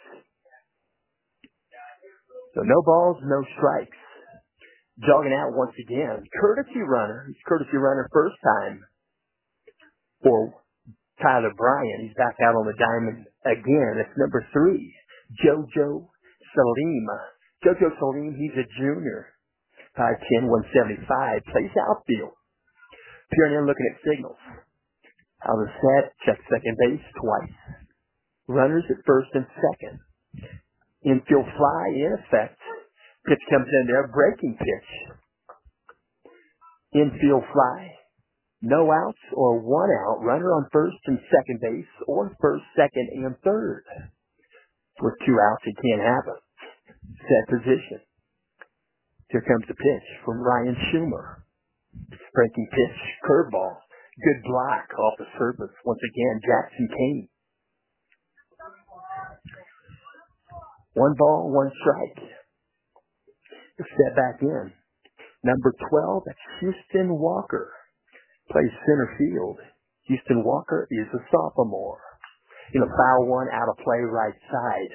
S1: So no balls, no strikes. Jogging out once again. Courtesy runner. He's courtesy runner first time for Tyler Bryant. He's back out on the diamond again. It's number three, JoJo Salim. JoJo Salim, he's a junior. five ten, one seventy-five. Plays outfield. Peering in, looking at signals. Out of the set, check second base twice. Runners at first and second. Infield fly in effect. Pitch comes in there, breaking pitch. Infield fly. No outs or one out. Runner on first and second base, or first, second, and third. With two outs, it can't happen. Set position. Here comes the pitch from Ryan Schumer. Breaking pitch, curveball. Good block off the surface. Once again, Jackson Kane. One ball, one strike. Step back in. Number twelve, that's Houston Walker. Plays center field. Houston Walker is a sophomore. You know, foul one, out of play, right side.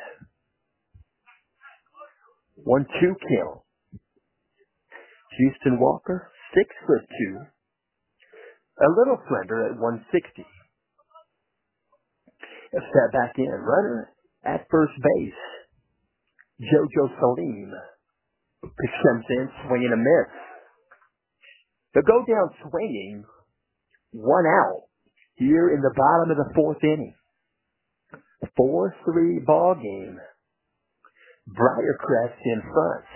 S1: one two count. Houston Walker, six foot two. A little slender at one sixty. A step back in. Runner at first base. JoJo Salim. Pitch comes in, swinging a miss. They'll go down swinging. One out here in the bottom of the fourth inning. four three ball game. Briarcrest in front.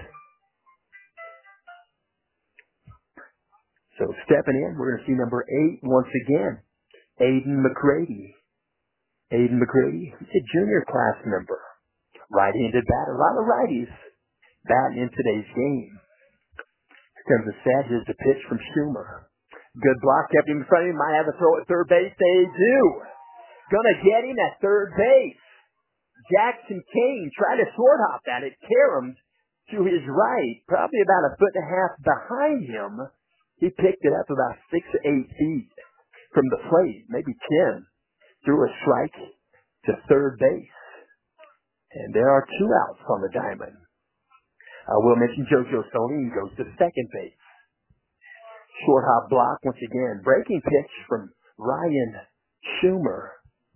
S1: So stepping in, we're going to see number eight once again, Aiden McCready. Aiden McCready, he's a junior class member. Right-handed batter. A lot of righties batting in today's game. Here comes the set. Here's the pitch from Schumer. Good block, kept him in front of him. Might have a throw at third base. They do. Gonna get him at third base. Jackson Kane tried to short hop that. It caromed to his right, probably about a foot and a half behind him. He picked it up about six or eight feet from the plate, maybe ten. Threw a strike to third base. And there are two outs on the diamond. I will mention JoJo Salim goes to second base. Short hop block once again. Breaking pitch from Ryan Schumer.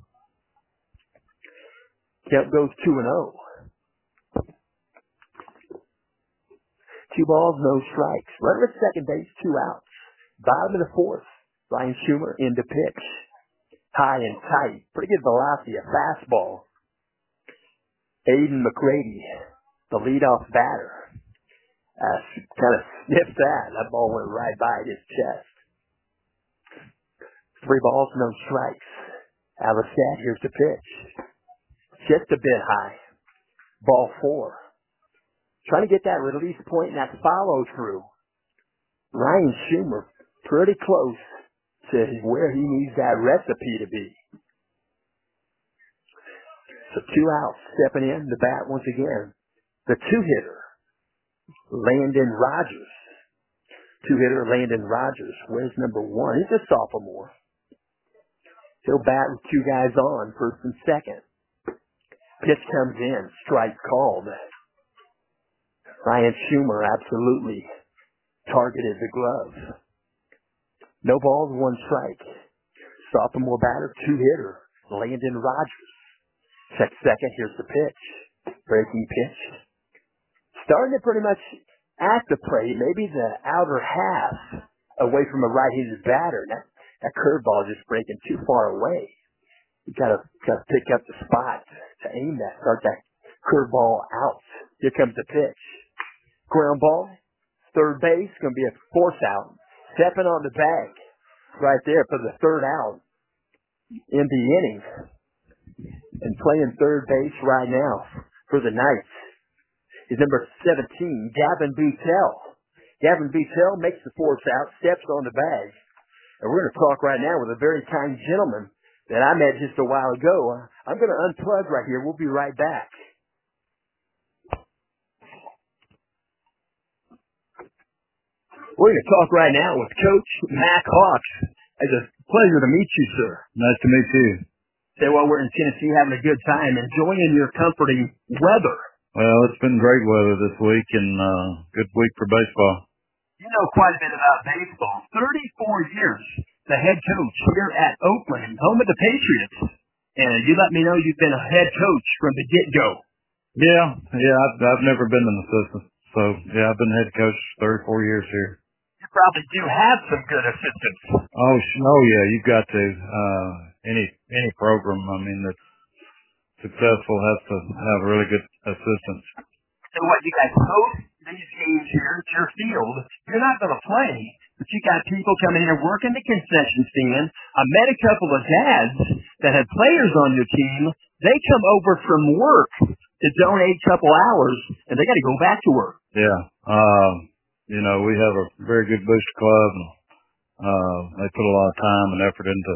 S1: Count goes two and oh. Two balls, no strikes. Runner at second base, two outs. Bottom of the fourth. Ryan Schumer into pitch. High and tight. Pretty good velocity. A fastball. Aiden McCready, the leadoff batter, uh, kind of sniffed that. That ball went right by his chest. Three balls, no strikes. Alisat, here's the pitch. Just a bit high. Ball four. Trying to get that release point and that follow through. Ryan Schumer, pretty close to where he needs that recipe to be. So two outs, stepping in, the bat once again. The two-hitter, Landon Rogers. Two-hitter, Landon Rogers. Where's number one? He's a sophomore. He'll bat with two guys on, first and second. Pitch comes in, strike called. Ryan Schumer absolutely targeted the glove. No balls, one strike. Sophomore batter, two-hitter, Landon Rogers. Check second, here's the pitch. Breaking pitch. Starting it pretty much at the plate, maybe the outer half away from a right-handed batter. That, that curveball is just breaking too far away. You gotta, gotta pick up the spot to aim that, start that curveball out. Here comes the pitch. Ground ball, third base, gonna be a force out. Stepping on the bag right there for the third out in the inning. And playing third base right now for the Knights is number seventeen, Gavin Boutel. Gavin Beatell makes the force out, steps on the bag. And we're going to talk right now with a very kind gentleman that I met just a while ago. I'm going to unplug right here. We'll be right back. We're going to talk right now with Coach Mack Hawks. It's a pleasure to meet you, sir.
S2: Nice to meet you.
S1: Say, well, we're in Tennessee having a good time, enjoying your comforting weather.
S2: Well, it's been great weather this week and uh good week for baseball.
S1: You know quite a bit about baseball. thirty-four years, the head coach here at Oakland, home of the Patriots. And you let me know you've been a head coach from the get-go.
S2: Yeah, yeah, I've, I've never been an assistant. So, yeah, I've been head coach thirty-four years here.
S1: You probably do have some good assistants.
S2: Oh, oh yeah, you've got to. Uh, any any program, I mean, that's successful has to have really good assistants.
S1: So what, you guys host these games here at your field. You're not going to play, but you got people coming in and working the concession stand. I met a couple of dads that had players on your team. They come over from work to donate a couple hours, and they got to go back to work.
S2: Yeah. Um, you know, we have a very good booster club. And, uh, they put a lot of time and effort into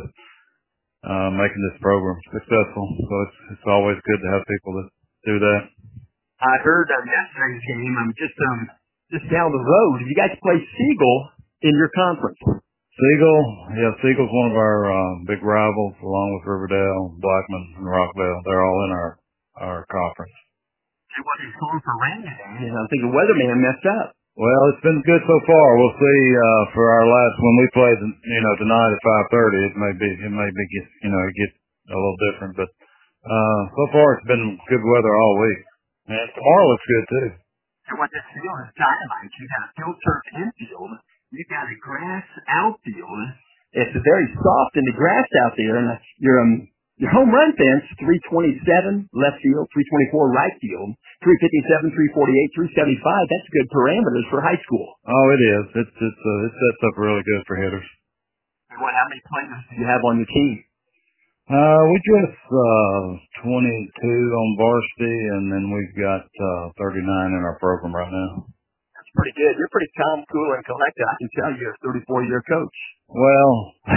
S2: uh, making this program successful. So it's it's always good to have people that do that.
S1: I heard of yesterday's game. I'm just um just down the road. You guys play Siegel in your conference.
S2: Siegel, yeah, Siegel's one of our uh, big rivals, along with Riverdale, Blackman, and Rockville. They're all in our our conference.
S1: It wasn't calling for rain today. I think the weatherman messed up.
S2: Well, it's been good so far. We'll see uh, for our last when we play, you know, tonight at five thirty. It may be, it may be, you know, it get a little different, but uh, so far it's been good weather all week. And tomorrow looks good too.
S1: So what this field is dynamite. You got a field turf infield. You got a grass outfield. It's very soft in the grass out there, and your um your home run fence three twenty-seven left field, three twenty-four right field, three fifty-seven, three forty-eight, three seventy-five. That's good parameters for high school.
S2: Oh, it is. It's it's uh, it sets up really good for hitters.
S1: And what? How many players do you have on your team?
S2: Uh, we just uh twenty-two on varsity, and then we've got uh thirty-nine in our program right now.
S1: That's pretty good. You're pretty calm, cool, and collected. I can tell you're a thirty-four year coach.
S2: Well,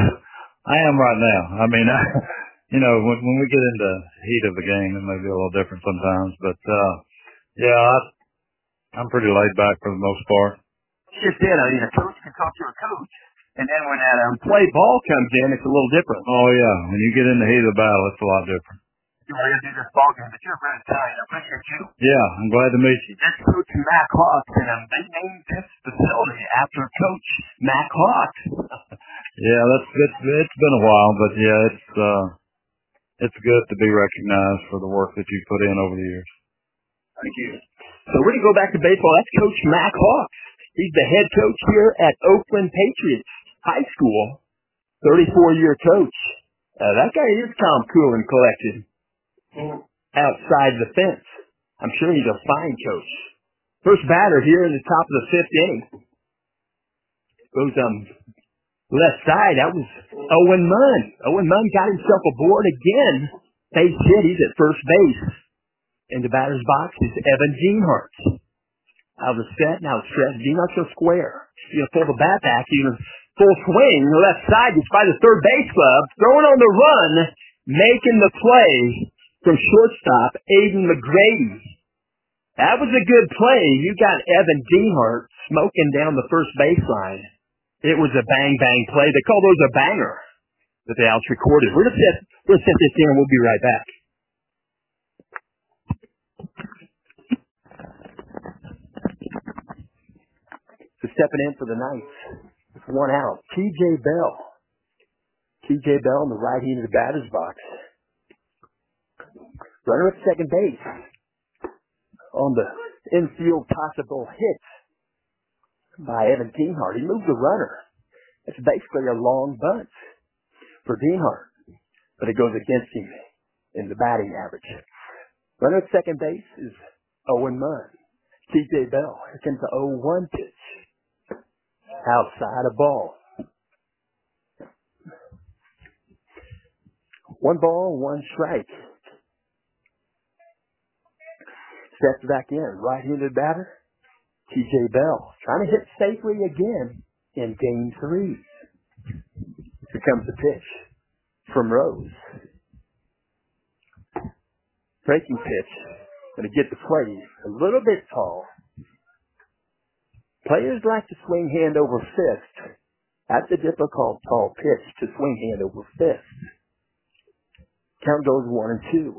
S2: I am right now. I mean, I, you know, when when we get into heat of the game, it may be a little different sometimes, but uh yeah, I, I'm pretty laid back for the most part.
S1: You just did. I mean, a coach can talk to a coach. And then when that um, play ball comes in, it's a little different.
S2: Oh, yeah. When you get in the heat of the battle, it's a lot different.
S1: You want to do this ball game, but you're a great Italian. I appreciate you.
S2: Yeah, I'm glad to meet you.
S1: That's Coach Mack Hawks, and um, they named this facility after Coach Mack Hawks.
S2: Yeah, that's it's, it's been a while, but yeah, it's uh, it's good to be recognized for the work that you put in over the years.
S1: Thank you. So we're going to go back to baseball. That's Coach Mack Hawks. He's the head coach here at Oakland Patriots High School, thirty-four year coach. Uh, that guy is calm, cool, and collected outside the fence. I'm sure he's a fine coach. First batter here in the top of the fifth inning. Goes um left side. That was Owen Munn. Owen Munn got himself aboard again. Base hit. He's at first base. In the batter's box is Evan Dienhart. Out of the set, now stretch. Dienhart's so square. You know, pull the bat back. Even full swing. Left side. Gets by the third base club. Throwing on the run. Making the play from shortstop, Aiden McGrady. That was a good play. You got Evan Dienhart smoking down the first baseline. It was a bang-bang play. They call those a banger. But the outs recorded. We're going to set, we're going to set this in and we'll be right back. So stepping in for the Knights. It's one out. T J Bell. T J Bell in the right hand of the batter's box. Runner at second base. On the infield possible hit by Evan Dienhart. He moved the runner. It's basically a long bunt for Dienhart. But it goes against him in the batting average. Runner at second base is Owen Munn. T J Bell. Here comes the oh one pitch. Outside a ball. One ball, one strike. Steps back in. Right-handed batter. T J Bell trying to hit safely again in game three. Here comes the pitch from Rose. Breaking pitch. Going to get the play a little bit tall. Players like to swing hand over fist. That's a difficult tall pitch to swing hand over fist. Count goes one and two.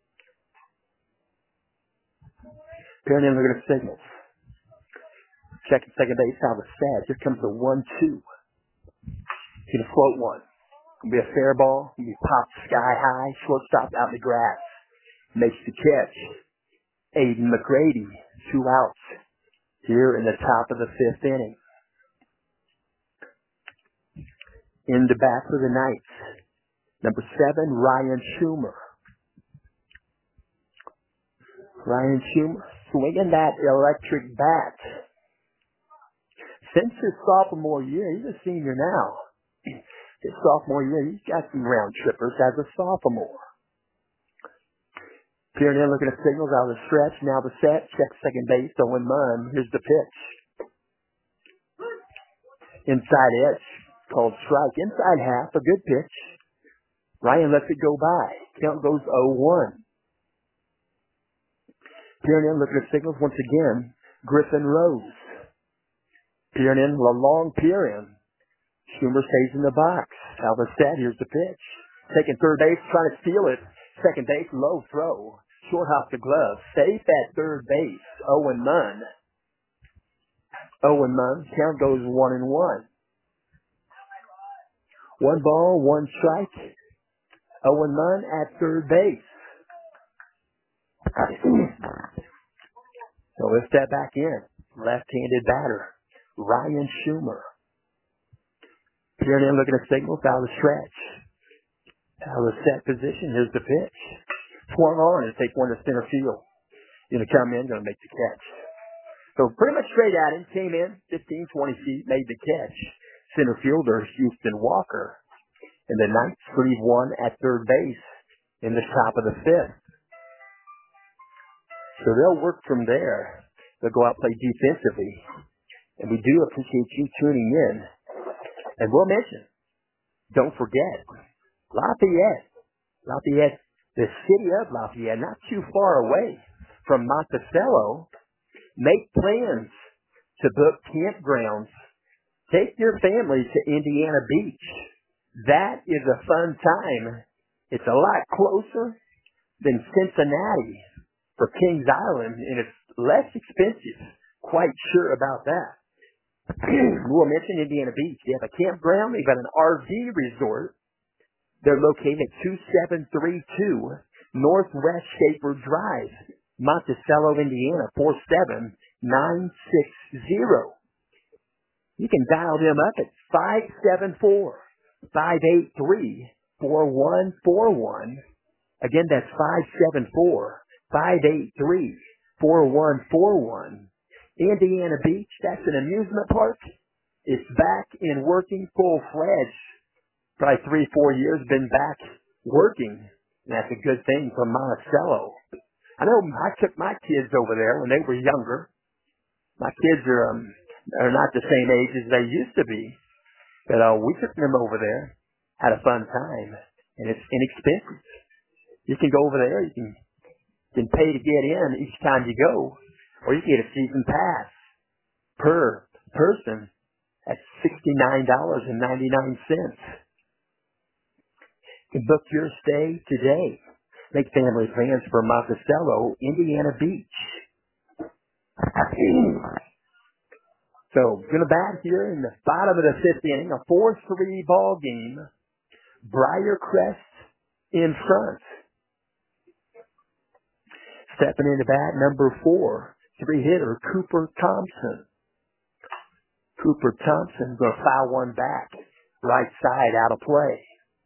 S1: Peering in, looking at signals. Checking second base out of the stat. Here comes the one two. He's gonna float one. Gonna be a fair ball. Gonna be popped sky high. Shortstop out in the grass. Makes the catch. Aiden McGrady, two outs here in the top of the fifth inning. In the bat for the Knights, number seven, Ryan Schumer. Ryan Schumer swinging that electric bat. Since his sophomore year, he's a senior now. His sophomore year, he's got some round trippers as a sophomore. Peering in, looking at signals out of the stretch. Now the set. Check second base. Owen Munn. Here's the pitch. Inside edge. Called strike. Inside half. A good pitch. Ryan lets it go by. Count goes oh one. Peering in, looking at signals once again. Griffin Rose. Peering in. A long peer in. Schumer stays in the box. Out of the set. Here's the pitch. Taking third base. Trying to steal it. Second base, low throw. Short hop the glove. Safe at third base. Owen Munn. Owen Munn. Count goes one and one. One ball, one strike. Owen Munn at third base. So let's step back in. Left-handed batter. Ryan Schumer. Peering in, looking at signals out of the stretch. Out of the set position, here's the pitch. Swung on and take one to center field. Gonna come in, gonna make the catch. So pretty much straight at him, came in, fifteen, twenty feet, made the catch. Center fielder, Houston Walker. And the Knights leave one at third base in the top of the fifth. So they'll work from there. They'll go out and play defensively. And we do appreciate you tuning in. And we'll mention, don't forget, Lafayette, Lafayette, the city of Lafayette, not too far away from Monticello. Make plans to book campgrounds. Take your family to Indiana Beach. That is a fun time. It's a lot closer than Cincinnati for Kings Island, and it's less expensive. Quite sure about that. We'll mention Indiana Beach. They have a campground. They've got an R V resort. They're located at two seven three two Northwest Shaper Drive, Monticello, Indiana, four seven nine six zero. You can dial them up at five seven four, five eight three, four one four one. Again, that's five seven four, five eight three, four one four one. Indiana Beach, that's an amusement park. It's back in working full-fledged. Probably three, four years been back working. And that's a good thing for Monticello. I know I took my kids over there when they were younger. My kids are um, are not the same age as they used to be. But uh, we took them over there, had a fun time, and it's inexpensive. You can go over there, you can, you can pay to get in each time you go, or you can get a season pass per person at sixty-nine dollars and ninety-nine cents. You can book your stay today. Make family plans for Monticello, Indiana Beach. So, gonna bat here in the bottom of the fifth inning, a four three ball game. Briarcrest in front. Stepping into bat, number four, three hitter, Cooper Thompson. Cooper Thompson gonna foul one back, right side out of play.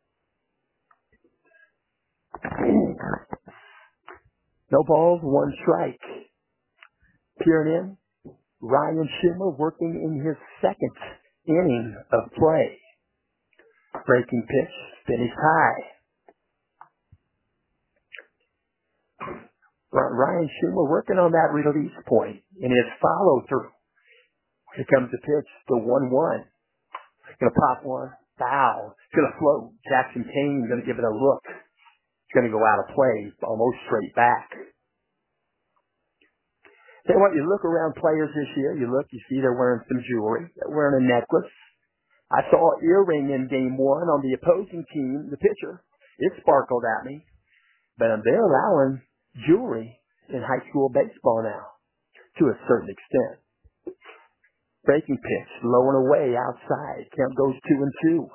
S1: No balls, one strike. Peering in, Ryan Schumer working in his second inning of play. Breaking pitch, finished high. Ryan Schumer working on that release point in his follow-through. Here comes the pitch, the one one. Gonna pop one, foul. Gonna float. Jackson Kane gonna give it a look. It's gonna go out of play, almost straight back. Then what, you look around players this year, you look, you see they're wearing some jewelry, they're wearing a necklace. I saw an earring in game one on the opposing team, the pitcher. It sparkled at me. But they're allowing jewelry in high school baseball now, to a certain extent. Breaking pitch, low and away, outside. Count goes two and two.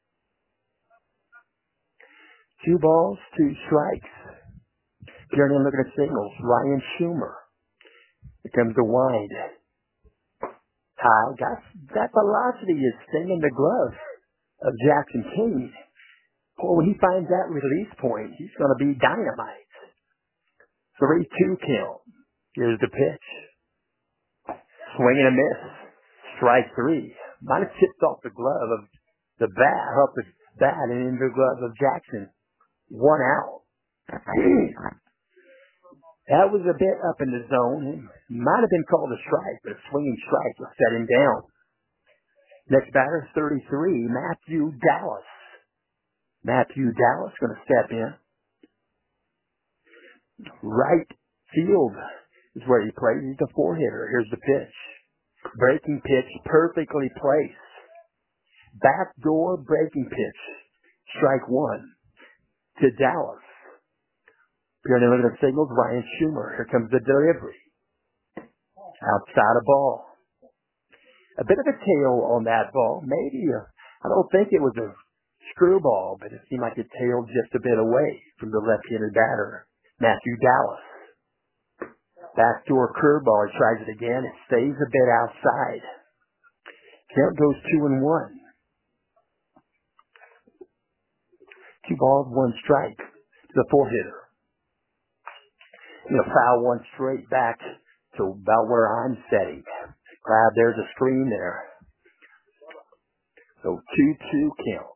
S1: Two balls, two strikes. Jeremy looking at signals. Ryan Schumer. Here comes the wind. High. That, that velocity is stinging the glove of Jackson Kane. Boy, when he finds that release point, he's going to be dynamite. three two count. Here's the pitch. Swing and a miss. Strike three. Might have tipped off the glove of the bat, off the bat and into the glove of Jackson. One out. That was a bit up in the zone. It might have been called a strike, but a swinging strike will set him down. Next batter, thirty-three, Matthew Dallas. Matthew Dallas going to step in. Right field is where he plays. He's the four-hitter. Here's the pitch. Breaking pitch, perfectly placed. Backdoor breaking pitch. Strike one to Dallas. You're going to look at the signals. Ryan Schumer. Here comes the delivery. Outside a ball. A bit of a tail on that ball. Maybe a, I don't think it was a screwball, but it seemed like it tailed just a bit away from the left-handed batter, Matthew Dallas. Backdoor curveball. He tries it again. It stays a bit outside. Count goes two and one. Two balls, one strike to the four-hitter. You know, foul one straight back to about where I'm setting. Glad there's a screen there. So two two count.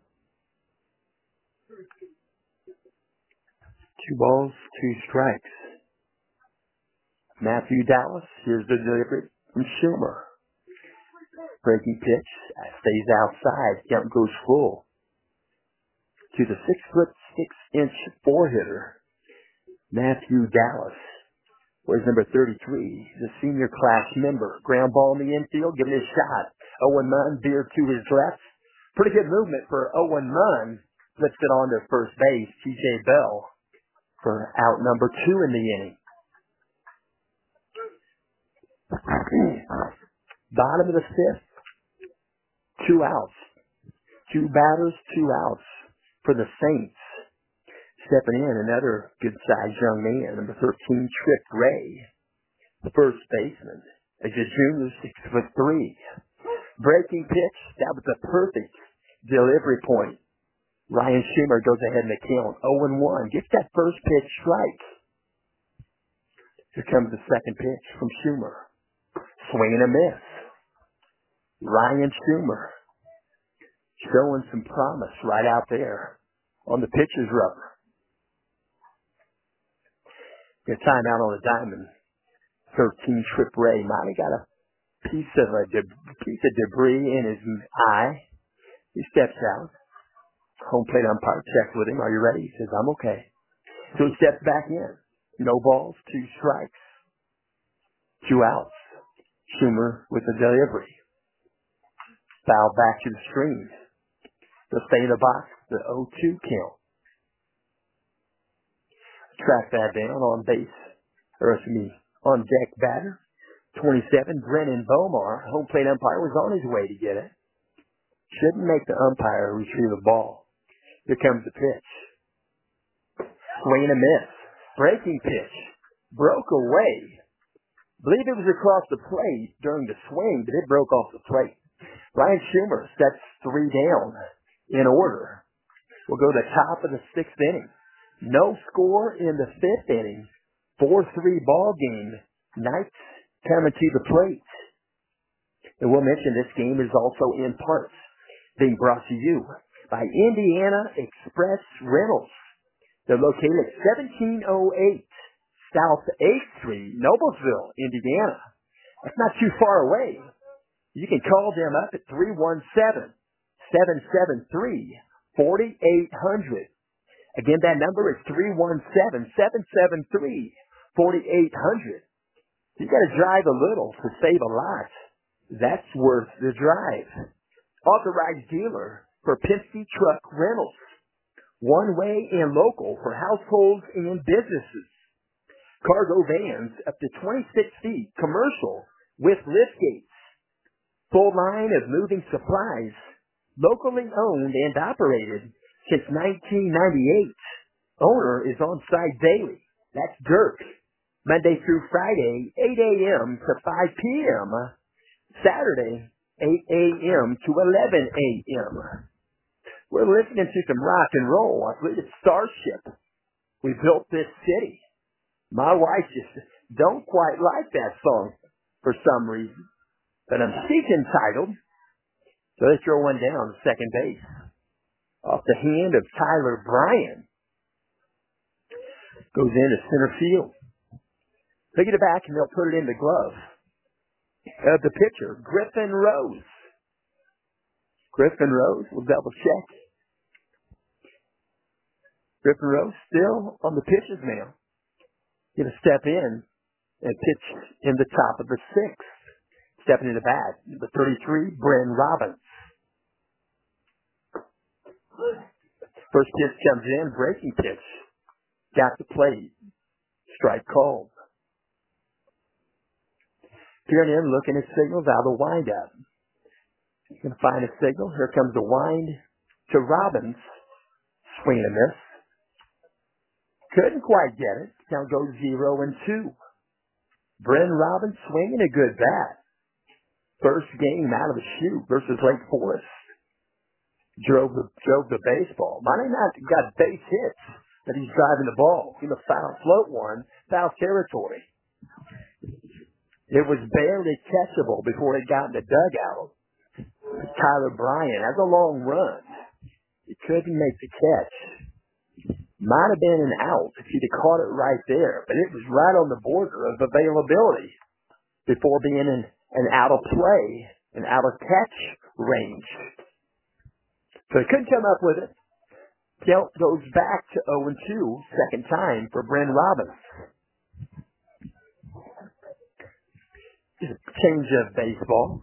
S1: Two balls, two strikes. Matthew Dallas, here's the delivery from Schumer. Breaking pitch, stays outside, count goes full. To the six foot six inch four hitter, Matthew Dallas. Where's number thirty-three, the senior class member. Ground ball in the infield, giving it a shot. Owen Munn veered to his left. Pretty good movement for Owen Munn. Flips it on to first base, T J Bell, for out number two in the inning. Bottom of the fifth, two outs. Two batters, two outs for the Saints. Stepping in, another good-sized young man, number thirteen, Tripp Ray, the first baseman. As a junior, six foot three. Breaking pitch, that was a perfect delivery point. Ryan Schumer goes ahead in the count, oh and one. Gets that first pitch strike. Here comes the second pitch from Schumer. Swing and a miss. Ryan Schumer showing some promise right out there on the pitcher's rubber. Get time out on the diamond. thirteen, Tripp Ray might have got a piece of a de- piece of debris in his eye. He steps out. Home plate umpire checks with him. Are you ready? He says, I'm okay. So he steps back in. No balls, two strikes. Two outs. Schumer with the delivery. Foul back to the screen. They'll stay in the box. The oh two count. Track that down on base. Or excuse me, on deck batter. twenty-seven, Brennan Bomar. Home plate umpire was on his way to get it. Shouldn't make the umpire retrieve the ball. Here comes the pitch. Swing and a miss. Breaking pitch. Broke away. Believe it was across the plate during the swing, but it broke off the plate. Ryan Schumer sets three down in order. We'll go to the top of the sixth inning. No score in the fifth inning. four three ball game. Knights coming to the plate. And we'll mention this game is also in parts being brought to you by Indiana Express Rentals. They're located at seventeen oh eight South eighth Street, Noblesville, Indiana. That's not too far away You can call them up at three one seven, seven seven three, four eight zero zero. Again, that number is three one seven, seven seven three, four eight zero zero. You got to drive a little to save a lot. That's worth the drive. Authorized dealer for Penske Truck Rentals. One way and local for households and businesses. Cargo vans up to twenty-six feet, commercial with lift gates. Full line of moving supplies. Locally owned and operated since nineteen ninety-eight. Owner is on site daily. That's Dirk. Monday through Friday, eight a.m. to five p.m. Saturday, eight a.m. to eleven a.m. We're listening to some rock and roll. I believe it's Starship. We built this city. My wife just don't quite like that song for some reason. But I'm she's entitled. So they throw one down to second base. Off the hand of Tyler Bryan. Goes into center field. They get it back and they'll put it in the glove of the pitcher, Griffin Rose. Griffin Rose will double check. Griffin Rose still on the pitcher's mound. Going to step in and pitch in the top of the sixth. Stepping in the bat, number thirty-three, Bren Robbins. First pitch comes in, breaking pitch. Got the plate. Strike called. Peering in, looking at signals out of the windup. He's going to find a signal. Here comes the wind to Robbins. Swing and a miss. Couldn't quite get it. Count goes zero and two. Bren Robbins swinging a good bat. First game out of the chute versus Lake Forest. Drove the drove the baseball. Might not got base hits, but he's driving the ball. He must foul float one, foul territory. It was barely catchable before it got in the dugout. Tyler Bryan has a long run. He couldn't make the catch. Might have been an out if he'd have caught it right there, but it was right on the border of availability before being an, an out of play, an out of catch range. So he couldn't come up with it. Count goes back to oh and two, second time for Bren Robbins. Change of baseball.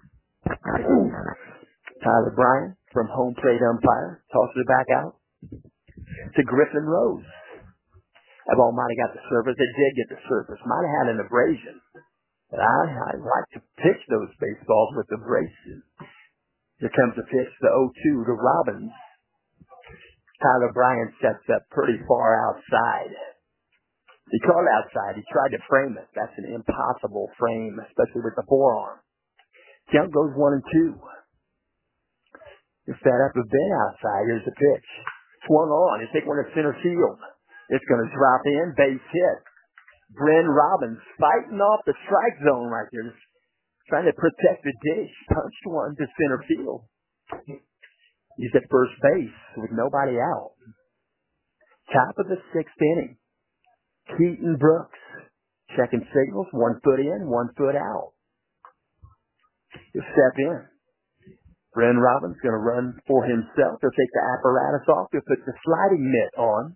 S1: Tyler Bryan from home plate umpire tosses it back out to Griffin Rose. That ball might have got the surface. It did get the surface. Might have had an abrasion. But I, I like to pitch those baseballs with abrasion. Here comes the pitch, the oh two to Robbins. Tyler Bryan sets up pretty far outside. He called outside. He tried to frame it. That's an impossible frame, especially with the forearm. Count goes one and two. He set up a bit outside. Here's the pitch. Swung on. He'll take one to center field. It's going to drop in. Base hit. Bren Robbins fighting off the strike zone right there. Just trying to protect the dish. Punched one to center field. He's at first base with nobody out. Top of the sixth inning. Keaton Brooks checking signals. One foot in, one foot out. He'll step in. Bren Robbins going to run for himself. He'll take the apparatus off. He'll put the sliding mitt on.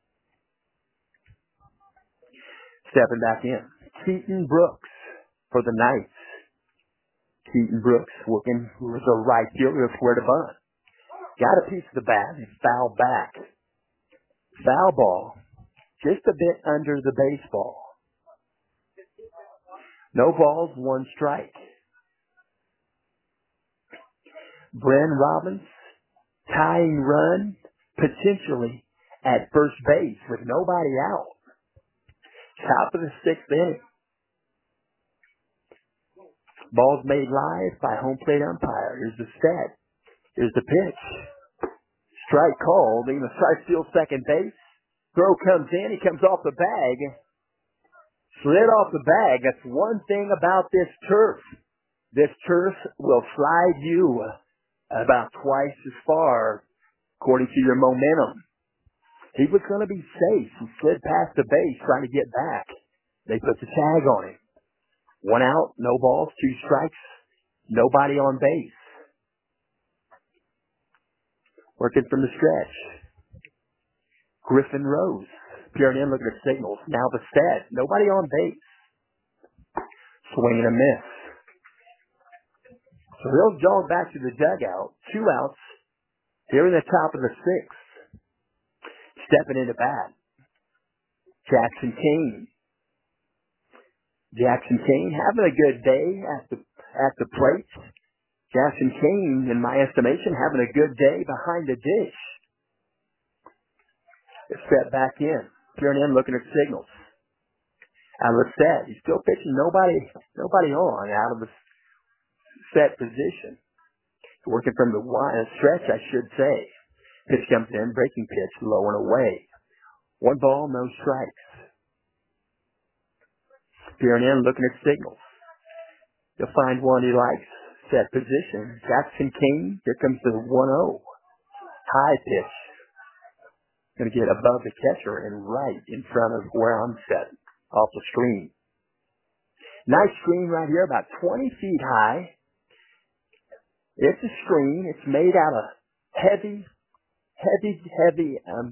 S1: Stepping back in. Keaton Brooks for the Knights. Keaton Brooks working with a right fielder square to bunt. Got a piece of the bat and foul back. Foul ball. Just a bit under the baseball. No balls, one strike. Bren Robbins, tying run, potentially at first base with nobody out. Top of the sixth inning. Ball's made live by home plate umpire. Here's the set. Here's the pitch. Strike called. Even strike steals second base. Throw comes in. He comes off the bag. Slid off the bag. That's one thing about this turf. This turf will slide you about twice as far according to your momentum. He was going to be safe. He slid past the base trying to get back. They put the tag on him. One out, no balls, two strikes. Nobody on base. Working from the stretch. Griffin Rose. Peering in, looking at signals. Now the set. Nobody on base. Swing and a miss. So they'll jog back to the dugout. Two outs. They're in the top of the sixth. Stepping into bat. Jackson Kane. Jackson Kane having a good day at the at the plate. Jackson Kane, in my estimation, having a good day behind the dish. Step back in. Peering in, looking at signals. Out of the set. He's still pitching. Nobody nobody on out of the set position. Working from the wide stretch, I should say. Pitch comes in, breaking pitch, low and away. One ball, no strikes. Peering in, looking at signals. He'll find one he likes. Set position. Jackson Kane. Here comes the one oh. High pitch. Going to get above the catcher and right in front of where I'm set. Off the screen. Nice screen right here, about twenty feet high. It's a screen. It's made out of heavy, heavy, heavy, um,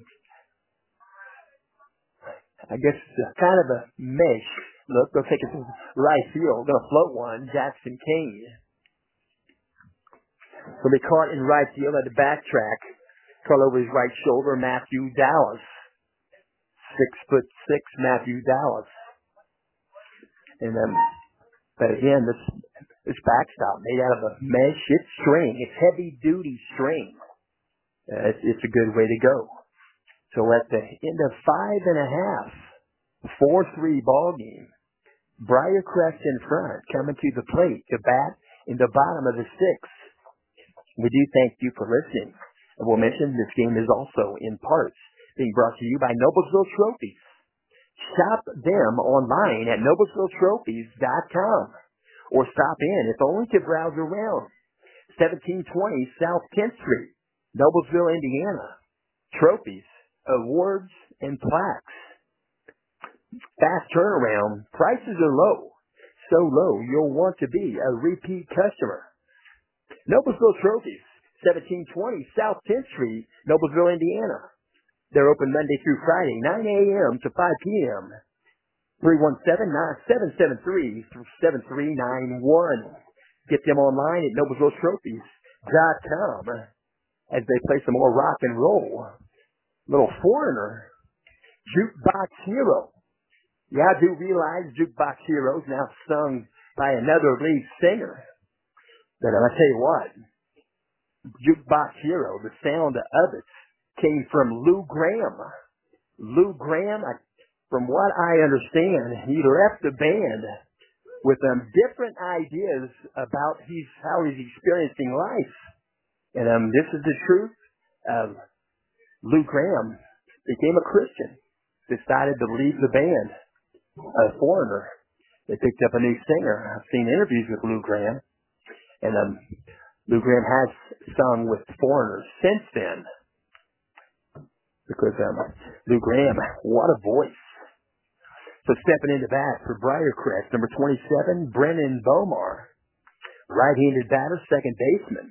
S1: I guess it's a kind of a mesh. Look, they'll take it to right field. Going to float one. Jackson Kane. Will be caught in right field at the backtrack. Caught over his right shoulder, Matthew Dallas. Six foot six, Matthew Dallas. And um, but again, this this backstop made out of a mesh. It's string. It's heavy duty string. Uh, it's, it's a good way to go. So at the end of five and a half, four three ball game, Briarcrest in front, coming to the plate to bat in the bottom of the sixth. We do thank you for listening. And we'll mention this game is also in parts being brought to you by Noblesville Trophies. Shop them online at noblesville trophies dot com or stop in, if only to browse around. seventeen twenty South tenth Street, Noblesville, Indiana. Trophies, awards, and plaques. Fast turnaround. Prices are low. So low, you'll want to be a repeat customer. Noblesville Trophies, seventeen twenty South tenth Street, Noblesville, Indiana. They're open Monday through Friday, nine a.m. to five p.m. three one seven, seven seven three, seven three nine one. Get them online at noblesville trophies dot com as they play some more rock and roll. Little Foreigner, Jukebox Hero. Yeah, I do realize Jukebox Hero is now sung by another lead singer. But I'll tell you what, Jukebox Hero, the sound of it came from Lou Graham. Lou Graham, I, from what I understand, he left the band with um, different ideas about he's, how he's experiencing life. And um, this is the truth. Um, Lou Graham became a Christian, decided to leave the band, a Foreigner. They picked up a new singer. I've seen interviews with Lou Graham. And um, Lou Graham has sung with Foreigners since then. Because um, Lou Graham, what a voice. So stepping into bat for Briarcrest, number twenty-seven, Brennan Bomar. Right-handed batter, second baseman.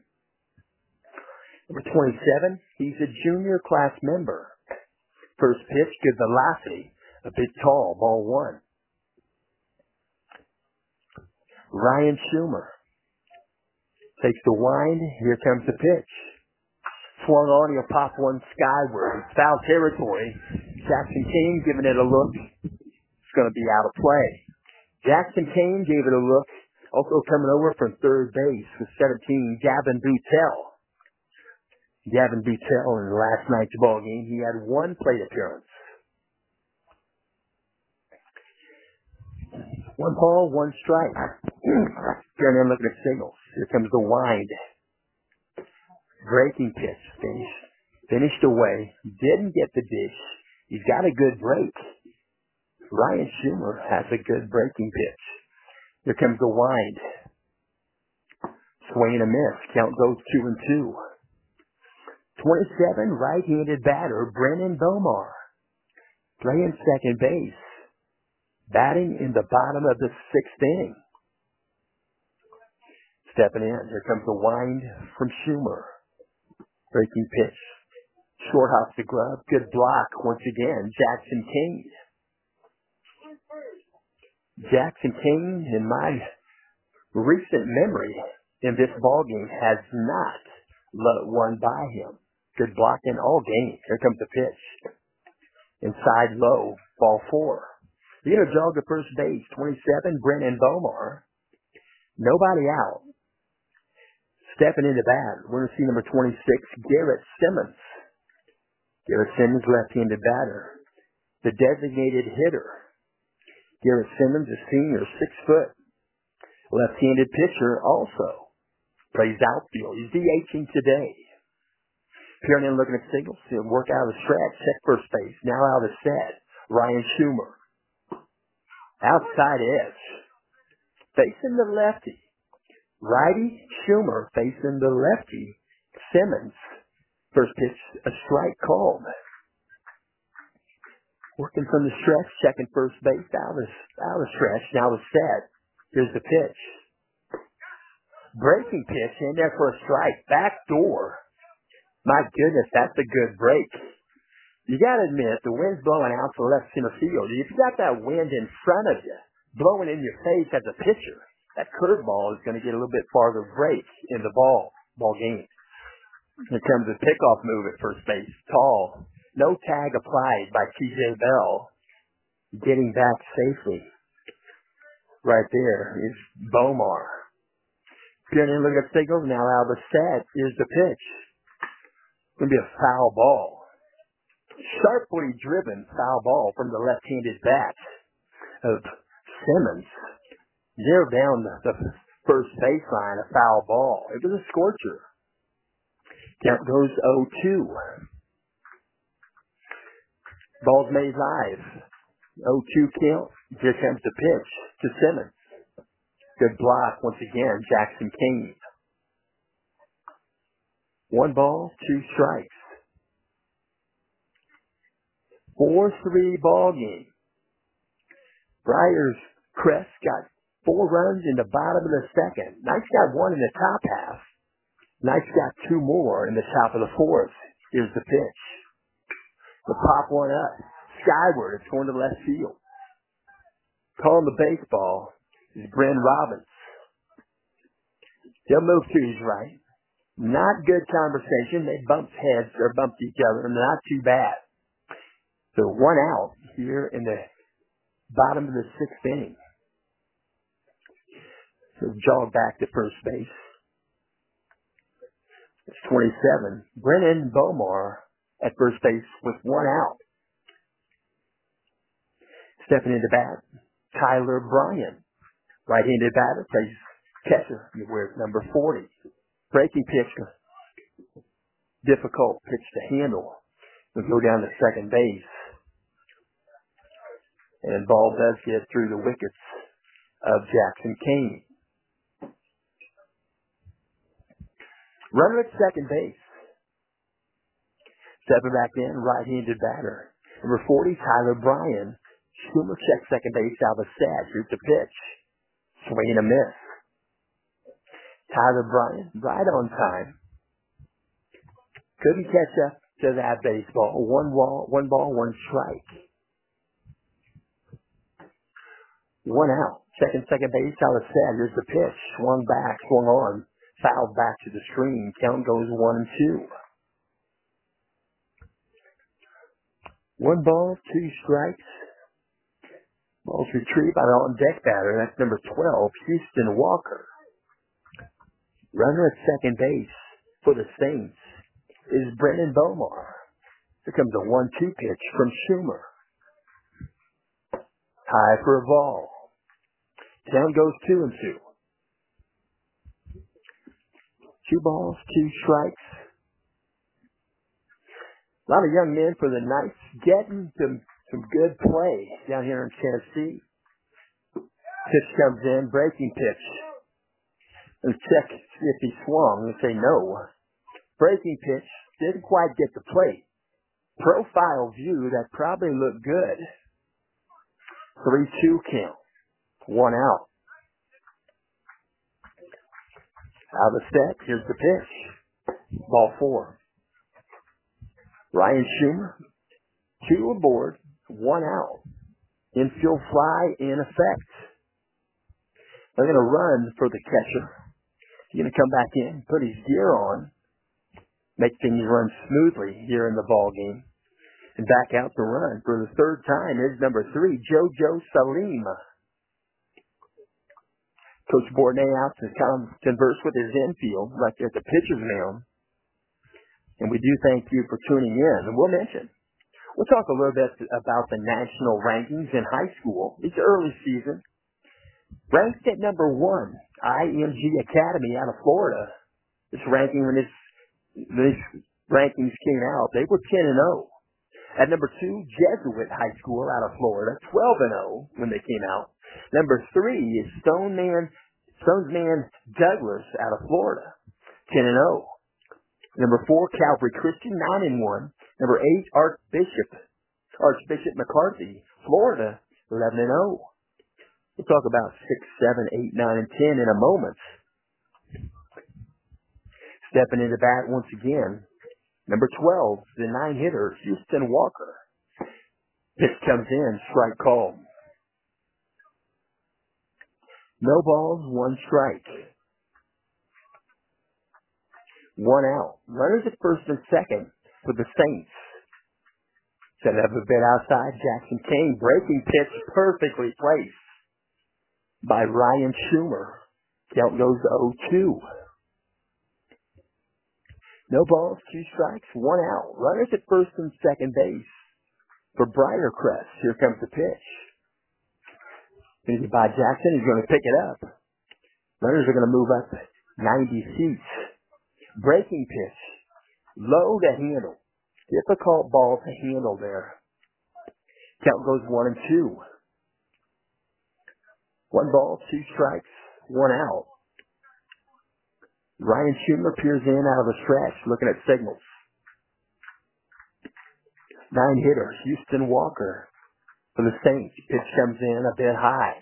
S1: Number twenty-seven, he's a junior class member. First pitch, good velocity, a bit tall, ball one. Ryan Schumer takes the wind, here comes the pitch. Swung on, he'll pop one skyward. Foul territory. Jackson Kane giving it a look. It's going to be out of play. Jackson Kane gave it a look. Also coming over from third base with seventeen, Gavin Butell. Gavin Butell in last night's ball game, he had one plate appearance. One ball, one strike. Turn in, looking at signals. Here comes the wind. Breaking pitch, finished, finished away, didn't get the dish. He's got a good break. Ryan Schumer has a good breaking pitch. Here comes the wind. Swing and a miss. Count goes two and two. twenty-seven, right-handed batter, Brennan Bomar. Playing second base. Batting in the bottom of the sixth inning. Stepping in. Here comes the wind from Schumer. Breaking pitch. Short hops the glove. Good block once again. Jackson King. Jackson King, in my recent memory in this ballgame, has not let one by him. Good block in all games. Here comes the pitch. Inside low. Ball four. You're going to jog to first base. twenty-seven, Brennan Bomar. Nobody out. Stepping into bat, we're going to see number twenty-six, Garrett Simmons. Garrett Simmons, left-handed batter. The designated hitter. Garrett Simmons, a senior, six foot. Left-handed pitcher also. Plays outfield. He's DHing today. Peering in, looking at signals. He'll work out of the stretch. Check first base. Now out of the set. Ryan Schumer. Outside edge. Facing the lefty. Righty Schumer facing the lefty Simmons. First pitch, a strike called. Working from the stretch, checking first base, out of, out of stretch, now the set. Here's the pitch. Breaking pitch in there for a strike. Back door. My goodness, that's a good break. You gotta admit, the wind's blowing out to left center field. If you got that wind in front of you, blowing in your face as a pitcher, that curveball is going to get a little bit farther break in the ball, ball game. Here comes the pickoff move at first base. Tall. No tag applied by T J Bell. Getting back safely. Right there is Bomar. Peering in, look at signals. Now out of the set. Here's the pitch. Going to be a foul ball. Sharply driven foul ball from the left-handed bat of Simmons. Near down the, the first baseline, a foul ball. It was a scorcher. Count goes oh two. Ball's made live. oh two count. Here comes the pitch to Simmons. Good block once again, Jackson King. One ball, two strikes. four three ball game. Briars Crest got four runs in the bottom of the second. Knight's got one in the top half. Knight's got two more in the top of the fourth. Here's the pitch. The pop one up. Skyward. It's going to left field. Calling the baseball is Bryn Robbins. He'll move to his right. Not good conversation. They bumped heads or bumped each other. Not too bad. So one out here in the bottom of the sixth inning. So jog back to first base. It's twenty-seven. Brennan Bomar at first base with one out. Stepping into bat, Tyler Bryan. Right-handed batter, plays catcher. He wears number forty. Breaking pitch, difficult pitch to handle. We go down to second base. And ball does get through the wickets of Jackson King. Runner at second base. Stepping back in, right-handed batter. Number forty, Tyler Bryan. Schumer checks second base out of the set. Here's the pitch. Swing and a miss. Tyler Bryan, right on time. Couldn't catch up to that baseball. One ball, one ball, one strike. One out. Second, second base out of set. Here's the pitch. Swung back, swung on. Fouled back to the screen. Count goes one and two. One ball, two strikes. Ball's retrieved by the on-deck batter. That's number twelve, Houston Walker. Runner at second base for the Saints is Brennan Bomar. Here comes a one two pitch from Schumer. High for a ball. Down goes two and two. Two balls, two strikes. A lot of young men for the Knights getting some, some good play down here in Tennessee. Pitch comes in, breaking pitch. And check if he swung and say no. Breaking pitch, didn't quite get the plate. Profile view, that probably looked good. three two count. One out. Out of the set, here's the pitch. Ball four. Ryan Schumer, two aboard, one out. Infield fly in effect. They're going to run for the catcher. He's going to come back in, put his gear on, make things run smoothly here in the ball game, and back out to run for the third time is number three, JoJo Salim. Coach Bourdonnais out to kind of converse with his infield, like at the pitcher's mound. And we do thank you for tuning in. And we'll mention, we'll talk a little bit about the national rankings in high school. It's early season. Ranked at number one, I M G Academy out of Florida. This ranking, when this, these rankings came out, they were ten and oh. At number two, Jesuit High School out of Florida, twelve and oh when they came out. Number three is Stoneman, Stonesman Douglas out of Florida, ten and oh. Number four, Calvary Christian, nine and one. Number eight, Archbishop, Archbishop McCarthy, Florida, eleven and oh. We'll talk about six, seven, eight, nine, and ten in a moment. Stepping into bat once again. Number twelve, the nine hitter, Houston Walker. Pitch comes in, strike called. No balls, one strike. One out. Runners at first and second for the Saints. Set up a bit outside. Jackson Kane, breaking pitch, perfectly placed by Ryan Schumer. Count goes to oh two. No balls, two strikes, one out. Runners at first and second base for Briarcrest. Here comes the pitch. By Jackson, he's going to pick it up. Runners are going to move up ninety feet. Breaking pitch. Low to handle. Difficult ball to handle there. Count goes one and two. One ball, two strikes, one out. Ryan Schumer peers in out of the stretch, looking at signals. Nine hitter, Houston Walker for the Saints. Pitch comes in a bit high.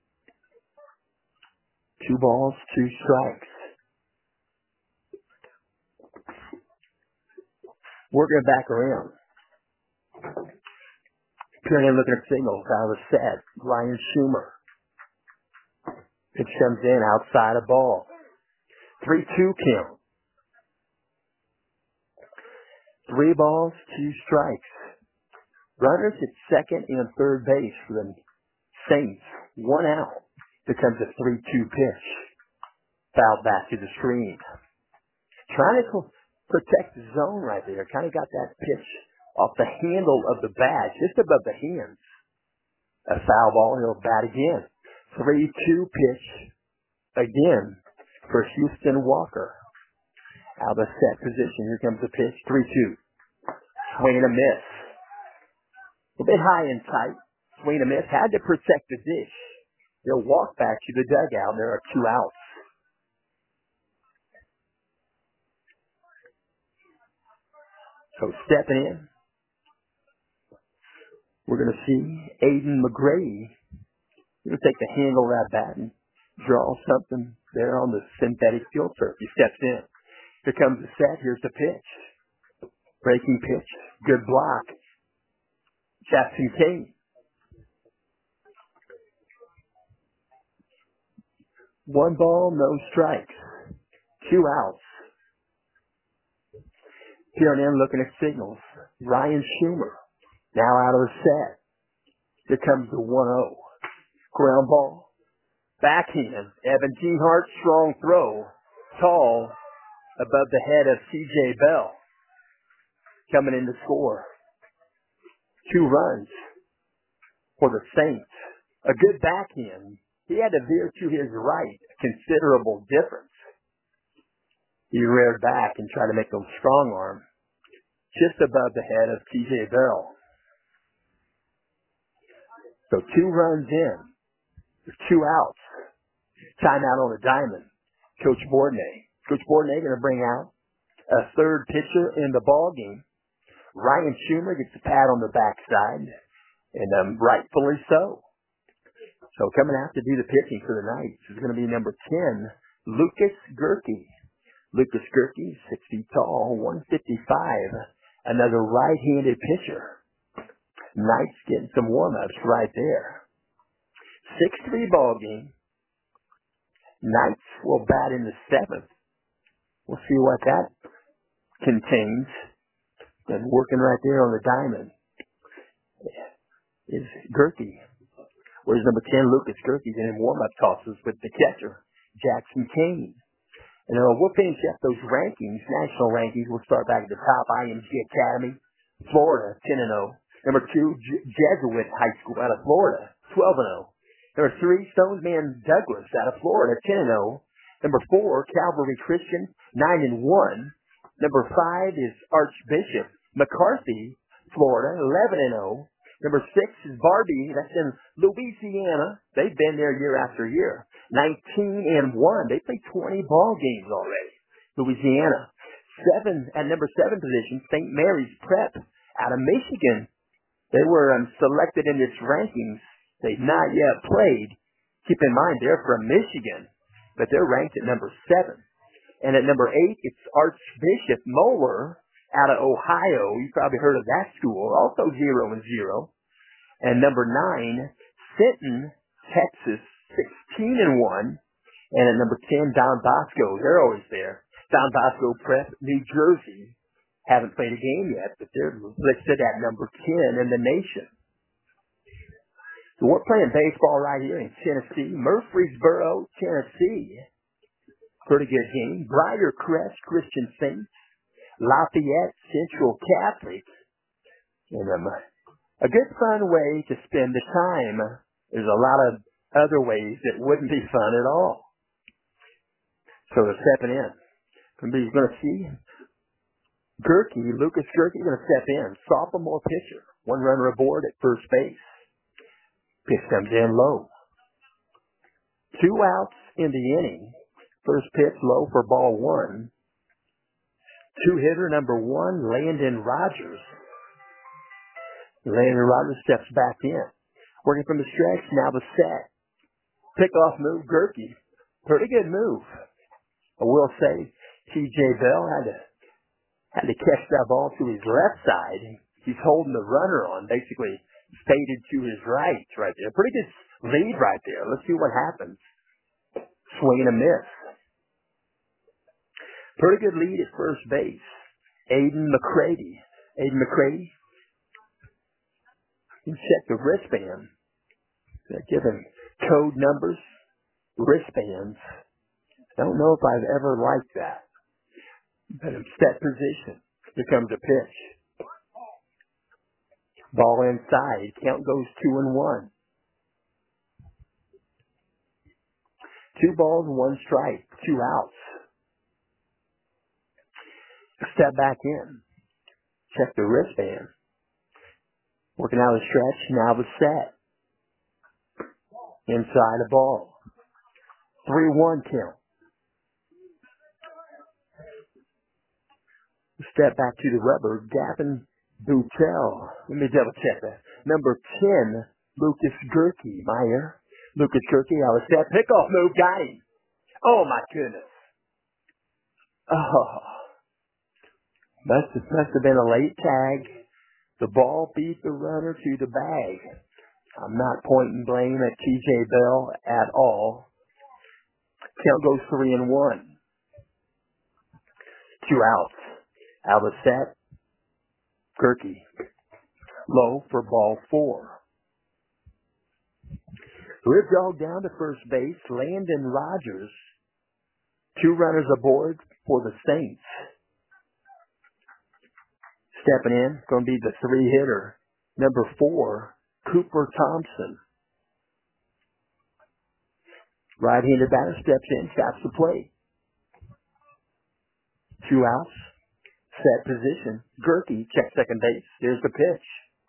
S1: Two balls, two strikes. Working back around. Peering in, looking at signals out of the set. Ryan Schumer. Pitch comes in outside a ball. three two count. Three balls, two strikes. Runners at second and third base for the Saints. One out. Becomes a three two pitch. Fouled back to the screen. Trying to protect the zone right there. Kind of got that pitch off the handle of the bat, just above the hands. A foul ball, he'll bat again. three two pitch again for Houston Walker. Out of the set position. Here comes the pitch. three two. Swing and a miss. A bit high and tight. Swing and a miss. Had to protect the dish. He'll walk back to the dugout. There are two outs. So stepping in, we're going to see Aiden McGrady. He's going to take the handle of that bat and draw something there on the synthetic field turf. He steps in. Here comes the set. Here's the pitch. Breaking pitch. Good block. Jackson Kane. One ball, no strikes. Two outs. Peering in, looking at signals. Ryan Schumer. Now out of the set. Here comes the one oh. Ground ball. Backhand. Evan Gehart, strong throw. Tall. Above the head of C J Bell. Coming in to score. Two runs for the Saints. A good backhand. He had to veer to his right. A considerable difference. He reared back and tried to make a strong arm just above the head of T J Bell. So two runs in. Two outs. Timeout on the diamond. Coach Bourdonnais. Coach Bourdonnais going to bring out a third pitcher in the ball game. Ryan Schumer gets a pat on the backside, and um, rightfully so. So coming out to do the pitching for the Knights is going to be number ten, Lucas Gerke. Lucas Gerke, six feet tall, one fifty-five. Another right-handed pitcher. Knights getting some warm-ups right there. six three ball game. Knights will bat in the seventh. We'll see what that contains. And working right there on the diamond is Gerke. Where's number ten, Lucas Gerke, getting warm-up tosses with the catcher, Jackson Kane. And uh, we'll finish up those rankings, national rankings. We'll start back at the top. I M G Academy, Florida, ten and oh. Number two, J- Jesuit High School out of Florida, twelve and oh. Number three, Stoneman Douglas out of Florida, ten and oh. Number four, Calvary Christian, nine and one. Number five is Archbishop McCarthy, Florida, eleven and oh. Number six is Barbie, that's in Louisiana. They've been there year after year. nineteen and one. They played twenty ball games already. Louisiana. Seven, at number seven position, Saint Mary's Prep out of Michigan. They were um, selected in this rankings. They've not yet played. Keep in mind, they're from Michigan, but they're ranked at number seven. And at number eight, it's Archbishop Moeller out of Ohio. You've probably heard of that school. Also zero and zero. And number nine, Sinton, Texas, sixteen and one. And at number ten, Don Bosco. They're always there. Don Bosco Prep, New Jersey. Haven't played a game yet, but they're listed at number ten in the nation. So we're playing baseball right here in Tennessee. Murfreesboro, Tennessee. Pretty good game. Briarcrest Christian Saints. Lafayette Central Catholic. And um, a good fun way to spend the time. There's a lot of other ways that wouldn't be fun at all. So they're stepping in. You're going to see Gerke, Lucas Gerke, going to step in. Sophomore pitcher. One runner aboard at first base. Pitch comes in low. Two outs in the inning. First pitch low for ball one. Two hitter number one, Landon Rogers. Landon Rogers steps back in. Working from the stretch, now the set. Pickoff move, Gerke. Pretty good move. I will say, T J Bell had to, had to catch that ball to his left side. He's holding the runner on, basically faded to his right, right there. Pretty good lead right there. Let's see what happens. Swing and a miss. Pretty good lead at first base. Aiden McCready. Aiden McCready. You check the wristband. They're given code numbers, wristbands. Don't know if I've ever liked that. But in set position. Here comes a pitch. Ball inside. Count goes two and one. Two balls, one strike. Two outs. Step back in. Check the wristband. Working out the stretch. Now the set. Inside the ball. three one count. Step back to the rubber. Gavin Boutel. Let me double check that. Number ten, Lucas Gerke. Meyer. Lucas Gerke out of step. Pickoff move. Got him. Oh my goodness. Oh. Must have, must have been a late tag. The ball beat the runner to the bag. I'm not pointing blame at T J Bell at all. Count goes three and one. Two outs. Out of set. Gerke. Low for ball four. Rib dog down to first base. Landon Rogers. Two runners aboard for the Saints. Stepping in, going to be the three hitter. Number four, Cooper Thompson. Right-handed batter steps in, stops the plate. Two outs. Set position. Gerke checks second base. Here's the pitch.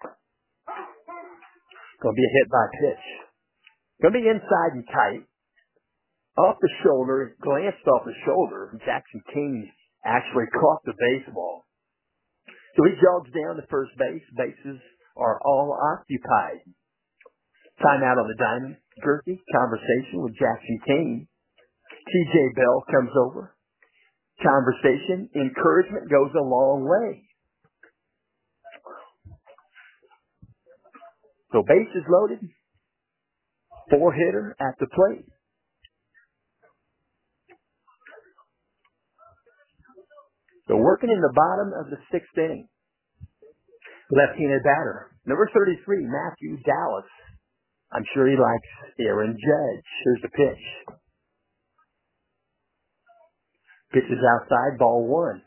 S1: Going to be a hit by pitch. Going to be inside and tight. Off the shoulder. Glanced off the shoulder. Jackson King actually caught the baseball. So he jogs down to first base. Bases are all occupied. Timeout on the diamond. Gerke, conversation with Jackson King. T J Bell comes over. Conversation, encouragement goes a long way. So bases loaded, four hitter at the plate. So working in the bottom of the sixth inning. Left-handed batter, number thirty-three, Matthew Dallas. I'm sure he likes Aaron Judge. Here's the pitch. Pitch is outside, ball one.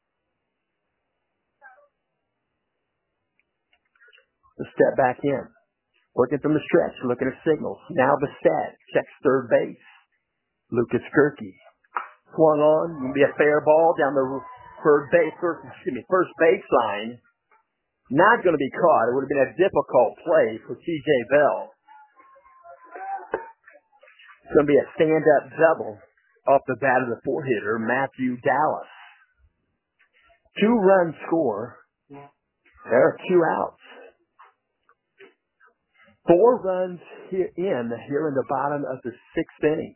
S1: The step back in. Working from the stretch, looking at signals. Now the stat. Checks third base. Lucas Gerke. Swung on. Will be a fair ball down the third base, first, excuse me, first baseline. Not going to be caught. It would have been a difficult play for T J Bell. It's going to be a stand-up double off the bat of the four-hitter, Matthew Dallas. Two-run score. There are two outs. Four runs here in here in the bottom of the sixth inning.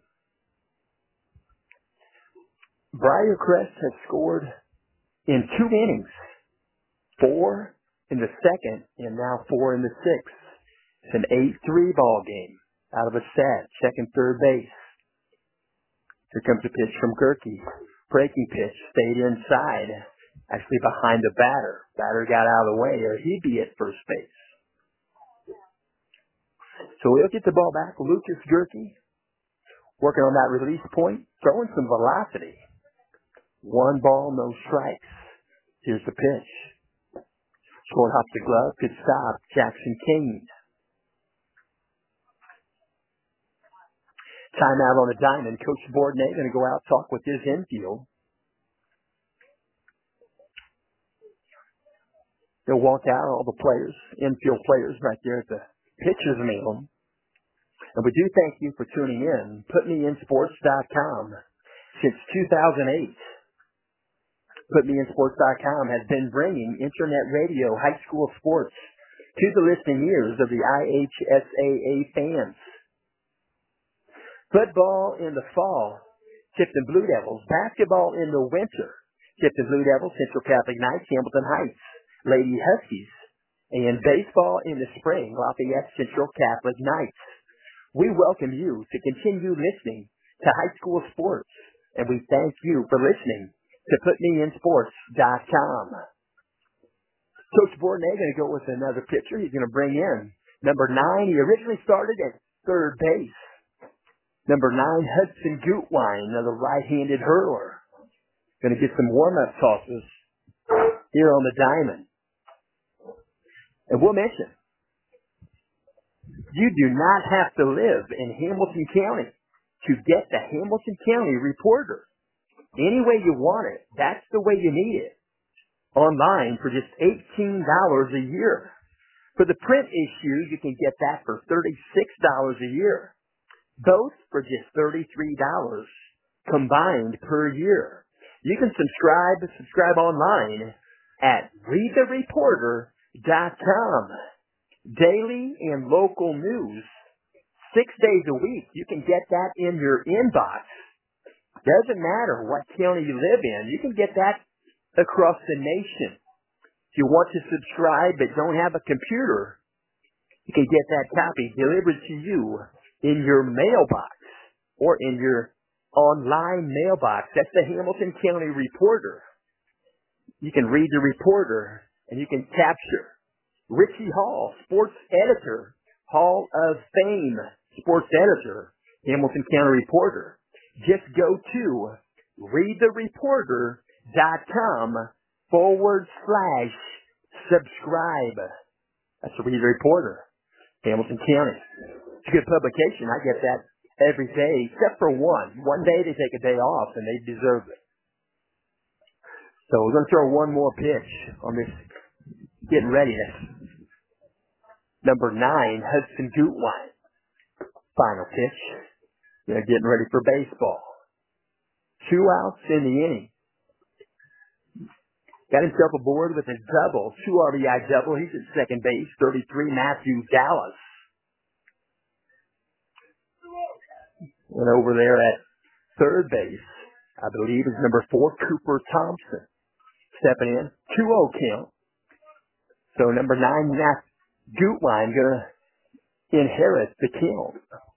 S1: Briarcrest has scored in two innings. Four in the second and now four in the sixth. It's an eight three ball game out of a set, second, third base. Here comes a pitch from Gerke. Breaking pitch, stayed inside, actually behind the batter. Batter got out of the way, or he'd be at first base. So he'll get the ball back. Lucas Gerke working on that release point, throwing some velocity. One ball, no strikes. Here's the pitch. Short hops the glove, good stop. Jackson Kane. Timeout on the diamond. Coach Bourdonnais going to go out, talk with his infield. They'll walk out, all the players, infield players right there at the pitcher's meal. And we do thank you for tuning in. Put Me In Sports dot com. Since two thousand eight, Put Me In Sports dot com has been bringing internet radio, high school sports to the listening ears of the I H S A A fans. Football in the fall, Tipton Blue Devils. Basketball in the winter, Tipton Blue Devils, Central Catholic Knights, Hamilton Heights, Lady Huskies. And baseball in the spring, Lafayette Central Catholic Knights. We welcome you to continue listening to high school sports, and we thank you for listening to Put Me In Sports dot com. Coach Bourdonnais going to go with another pitcher. He's going to bring in number nine. He originally started at third base. Number nine, Hudson Gutwine, another right-handed hurler. Going to get some warm-up tosses here on the diamond. And we'll mention, you do not have to live in Hamilton County to get the Hamilton County Reporter. Any way you want it, that's the way you need it. Online for just eighteen dollars a year. For the print issue, you can get that for thirty-six dollars a year. Both for just thirty-three dollars combined per year. You can subscribe, subscribe online at read the reporter dot com. Daily and local news, six days a week. You can get that in your inbox. Doesn't matter what county you live in. You can get that across the nation. If you want to subscribe but don't have a computer, you can get that copy delivered to you in your mailbox or in your online mailbox. That's the Hamilton County Reporter. You can read the Reporter and you can capture Richie Hall, sports editor, Hall of Fame sports editor, Hamilton County Reporter. Just go to read the reporter dot com forward slash subscribe. That's the Read the Reporter, Hamilton County. It's a good publication. I get that every day, except for one. One day they take a day off, and they deserve it. So we're going to throw one more pitch on this getting readiness. Number nine, Hudson Gutwine. Final pitch. They're getting ready for baseball. Two outs in the inning. Got himself aboard with a double, two R B I double. He's at second base, thirty-three, Matthew Dallas. And over there at Third base, I believe, is number four, Cooper Thompson. Stepping in, two oh count. So number nine, Matt Gutwein, going to inherit the count.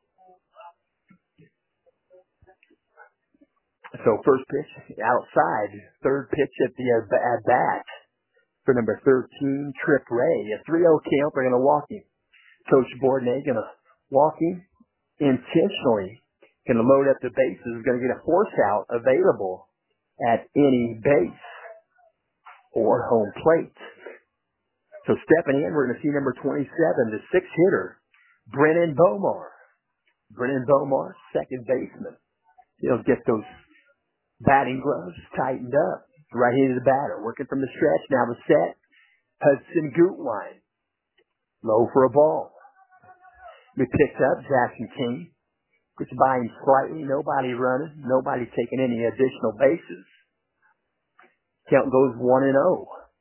S1: So first pitch outside, third pitch at the at bat for number thirteen, Trip Ray. A three oh count, they're going to walk him. Coach Bourdonnais going to walk him intentionally. Going to load up the bases, going to get a force out available at any base or home plate. So stepping in, we're going to see number twenty-seven, the six hitter, Brennan Bomar. Brennan Bomar, second baseman. He'll get those batting gloves tightened up. Right-handed batter, working from the stretch. Now the set, Hudson Gutwein. Low for a ball. We picked up Jackson King. Gets by him slightly. Nobody running. Nobody taking any additional bases. Count goes one and oh.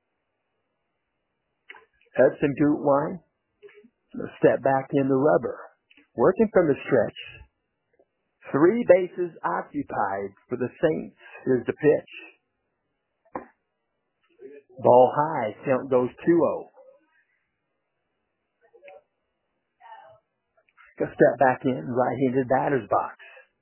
S1: Hudson Gutwein. Step back in the rubber. Working from the stretch. Three bases occupied for the Saints. Here's the pitch. Ball high. Count goes two oh. Go step back in. Right-handed batter's box.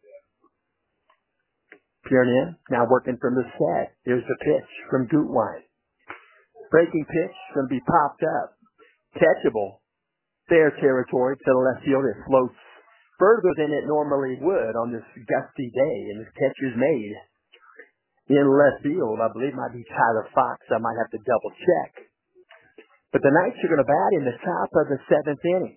S1: Peering in. Now working from the set. Here's the pitch from Gutwein. Breaking pitch. Going to be popped up. Catchable. Fair territory to the left field. It floats further than it normally would on this gusty day, and this catch is made in left field. I believe it might be Tyler Fox. I might have to double check. But the Knights are going to bat in the top of the seventh inning.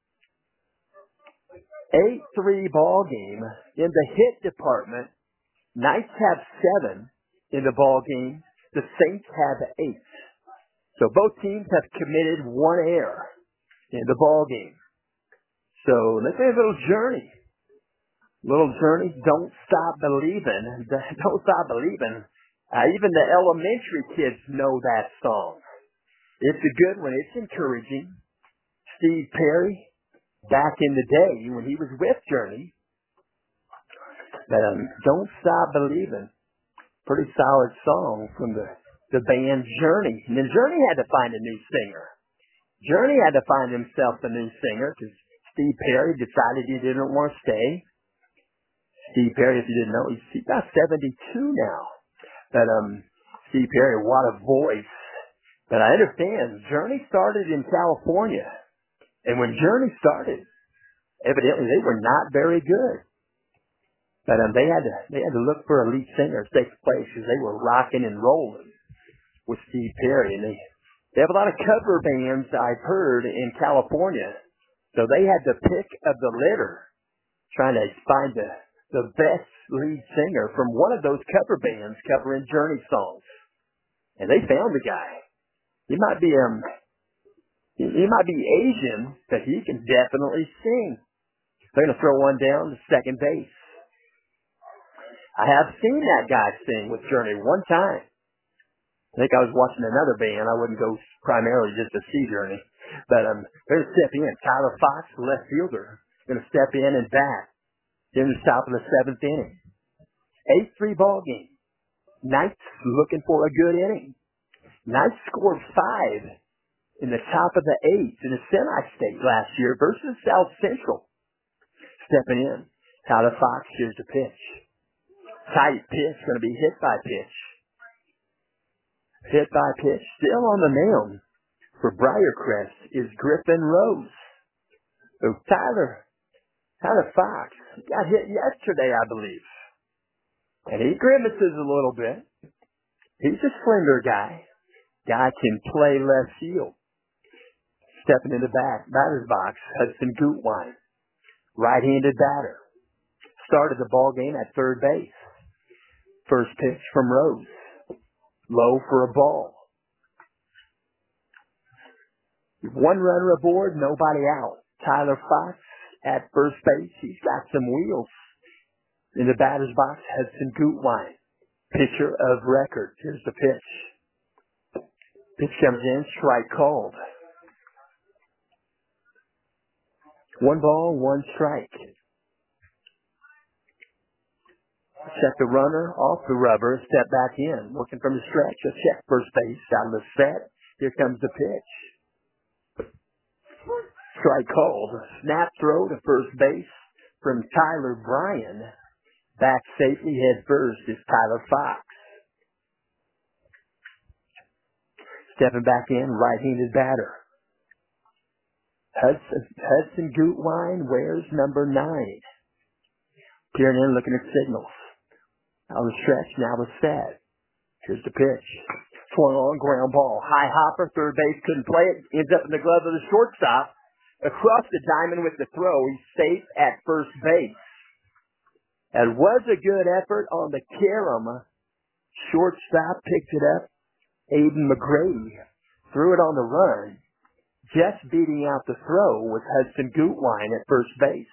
S1: eight three ball game. In the hit department, Knights have seven in the ball game. The Saints have eight. So both teams have committed one error in the ball game. So let's have a little journey. Little journey. Don't stop believing. Don't stop believing. Uh, even the elementary kids know that song. It's a good one. It's encouraging. Steve Perry, back in the day when he was with Journey, but um, Don't Stop Believing. Pretty solid song from the, the band Journey. And then Journey had to find a new singer. Journey had to find himself a new singer because Steve Perry decided he didn't want to stay. Steve Perry, if you didn't know, he's, he's about seventy-two now. But um, Steve Perry, what a voice. But I understand, Journey started in California. And when Journey started, evidently they were not very good. But um, they had to they had to look for a lead singer to take place because they were rocking and rolling with Steve Perry. And they, they have a lot of cover bands, I've heard, in California. So they had to pick of the litter, trying to find the, the best lead singer from one of those cover bands covering Journey songs. And they found the guy. He might be um he, he might be Asian, but he can definitely sing. They're going to throw one down to second base. I have seen that guy sing with Journey one time. I think I was watching another band. I wouldn't go primarily just to see Journey. But um, they're going to step in. Tyler Fox, left fielder, going to step in and bat in the top of the seventh inning. eight three ball game. Knights looking for a good inning. Knights scored five in the top of the eighth in the semi-state last year versus South Central. Stepping in. Tyler Fox, here's the pitch. Tight pitch, going to be hit by pitch. Hit by pitch, still on the mound for Briarcrest is Griffin Rose. So Tyler, Tyler Fox got hit yesterday, I believe. And he grimaces a little bit. He's a slender guy. Guy can play left field. Stepping in the back, batter's box, Hudson Gutwein. Right-handed batter. Started the ball game at third base. First pitch from Rose. Low for a ball. One runner aboard, nobody out. Tyler Fox at first base. He's got some wheels. In the batter's box, Hudson Gutwein. Pitcher of record. Here's the pitch. Pitch comes in, strike called. One ball, one strike. Set the runner off the rubber, step back in. Working from the stretch, a check first base. Out of the set. Here comes the pitch. Strike called. Snap throw to first base from Tyler Bryan. Back safely head first is Tyler Fox. Stepping back in, right-handed batter. Hudson, Hudson Gutwine wears number nine. Peering in, looking at signals. On the stretch, now the set. Here's the pitch. Swung on, ground ball. High hopper, third base, couldn't play it. Ends up in the glove of the shortstop. Across the diamond with the throw. He's safe at first base. It was a good effort on the carom. Shortstop picked it up. Aiden McGrady threw it on the run. Just beating out the throw was Hudson Gutwine at first base.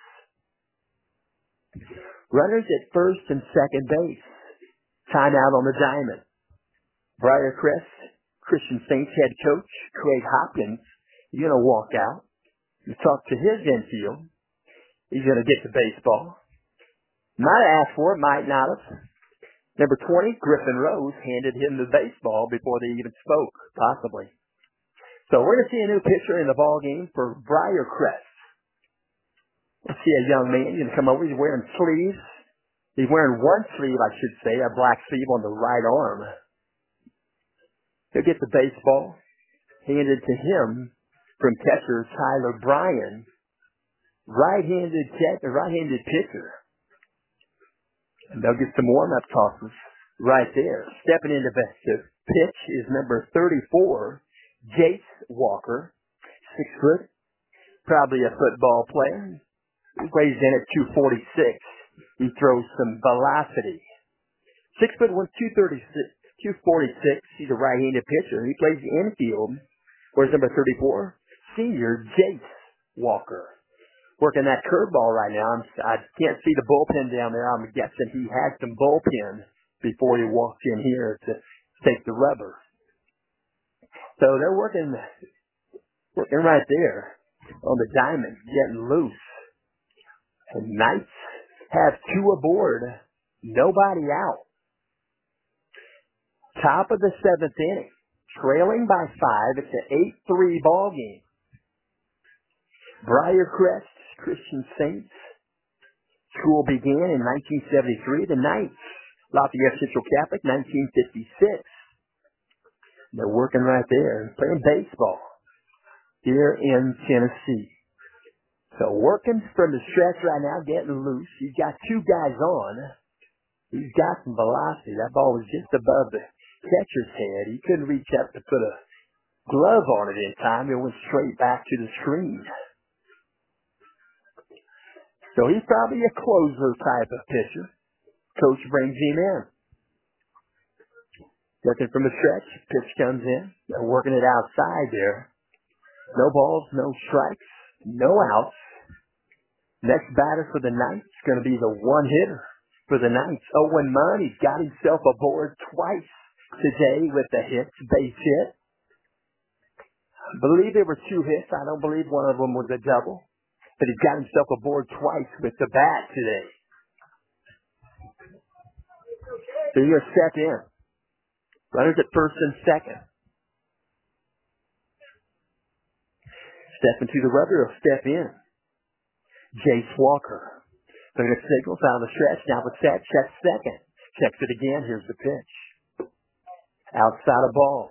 S1: Runners at first and second base. Timeout on the diamond. Briarcrest Christian Saints head coach Craig Hopkins, he's going to walk out. You talk to his infield. He's going to get the baseball. Might have asked for it, might not have. Number twenty, Griffin Rose, handed him the baseball before they even spoke, possibly. So we're going to see a new pitcher in the ball game for Briarcrest. Let's see a young man. He's going to come over. He's wearing sleeves. He's wearing one sleeve, I should say, a black sleeve on the right arm. He'll get the baseball handed to him from catcher Tyler Bryan. Right-handed catcher, right-handed pitcher. And they'll get some warm-up tosses right there. Stepping into the pitch is number thirty-four, Jace Walker. Six foot, probably a football player. He weighs in at two forty-six. He throws some velocity. Six foot one, two thirty-six, two forty-six. He's a right-handed pitcher. He plays the infield. Where's number thirty-four? Senior Jace Walker. Working that curveball right now. I'm, I can't see the bullpen down there. I'm guessing he had some bullpen before he walked in here to take the rubber. So they're working, working right there on the diamond, getting loose. And Knights have two aboard, nobody out. Top of the seventh inning, trailing by five. It's an eight three ball game. Briarcrest Christian Saints school began in nineteen seventy-three. The Knights, Lafayette Central Catholic, nineteen fifty-six. They're working right there, playing baseball here in Tennessee. So working from the stretch right now, getting loose. He's got two guys on. He's got some velocity. That ball was just above the catcher's head. He couldn't reach up to put a glove on it in time. It went straight back to the screen. So he's probably a closer type of pitcher. Coach brings him in. Working from the stretch. Pitch comes in. They're working it outside there. No balls, no strikes, no outs. Next batter for the Knights is going to be the one-hitter for the Knights. Owen Munn, he's got himself aboard twice today with the hits, base hit. I believe there were two hits. I don't believe one of them was a double. But he's got himself aboard twice with the bat today. So you're going to step in. Runners at first and second. Step into the rubber, he'll step in. Jace Walker. Looking at signals out of the stretch. Now with set, checks second. Checks it again. Here's the pitch. Outside of ball.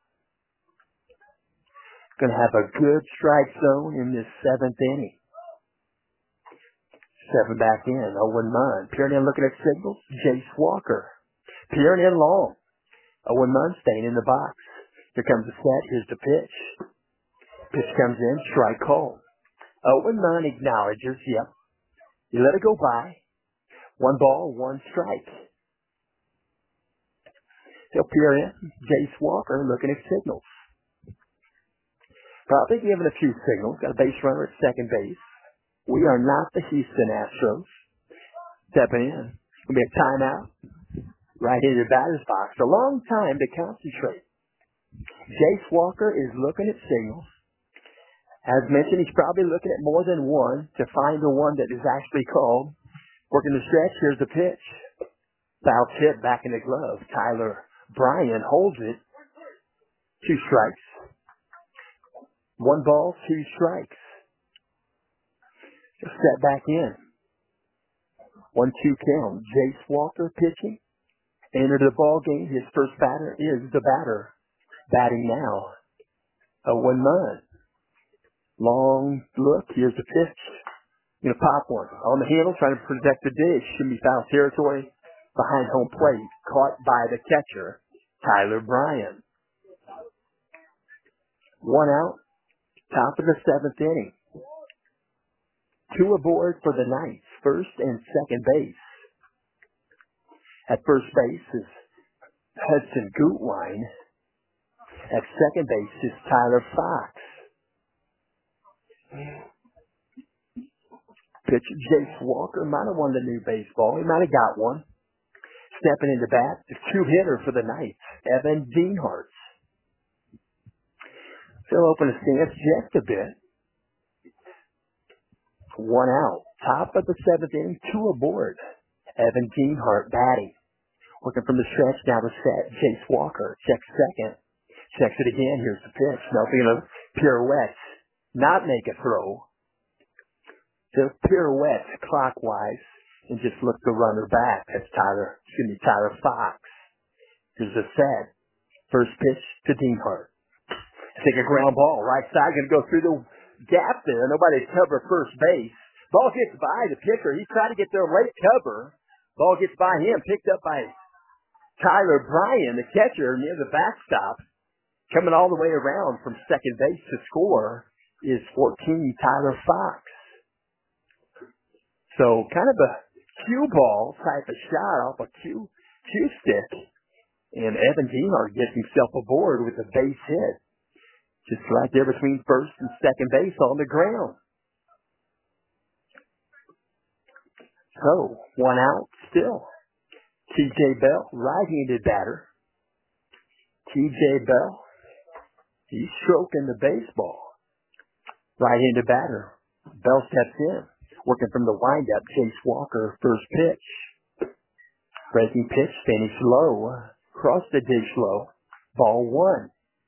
S1: Going to have a good strike zone in this seventh inning. Seven back in. Owen Munn. Peering in, looking at signals. Jace Walker. Peering in long. Owen Munn staying in the box. Here comes the set. Here's the pitch. Pitch comes in. Strike called. Owen Munn acknowledges. Yep. You let it go by. One ball, one strike. He'll peer in. Jace Walker looking at signals. Probably giving a few signals. Got a base runner at second base. We are not the Houston Astros. Stepping in. It's going to be a timeout. Right-handed batter's box. A long time to concentrate. Jace Walker is looking at signals. As mentioned, he's probably looking at more than one to find the one that is actually called. Working the stretch. Here's the pitch. Foul tip back in the glove. Tyler Bryan holds it. Two strikes. One ball, two strikes. Step back in. One two count. Jace Walker pitching. Entered the ball game. His first batter is the batter. Batting now. A one man. Long look. Here's the pitch. Gonna pop one. On the handle, trying to protect the dish. Should be foul territory. Behind home plate. Caught by the catcher, Tyler Bryan. One out. Top of the seventh inning. Two aboard for the Knights. First and second base. At first base is Hudson Gutwein. At second base is Tyler Fox. Pitcher Jace Walker might have won the new baseball. He might have got one. Stepping into bat, the two-hitter for the Knights, Evan Dienhart. They'll open the stance just a bit. One out. Top of the seventh inning, two aboard. Evan Dienhart batting. Working from the stretch, now the set. Jace Walker checks second. Checks it again. Here's the pitch. Nothing of pirouettes. Not make a throw. Just pirouettes clockwise and just look the runner back. That's Tyler, excuse me, Tyler Fox. Here's the set. First pitch to Dienhart. Take a ground ball. Right side going to go through the gap there. Nobody to cover first base. Ball gets by the pitcher. He's trying to get their late cover. Ball gets by him. Picked up by Tyler Bryan, the catcher, near the backstop. Coming all the way around from second base to score is fourteen, Tyler Fox. So kind of a cue ball type of shot off a cue, cue stick. And Evan Dienhart gets himself aboard with a base hit. Just right there between first and second base on the ground. So, one out still. T J Bell, right-handed batter. T J Bell, he's stroking the baseball. Right-handed batter. Bell steps in. Working from the windup, Jace Walker, first pitch. Breaking pitch, finish low. Cross the dish low. Ball one.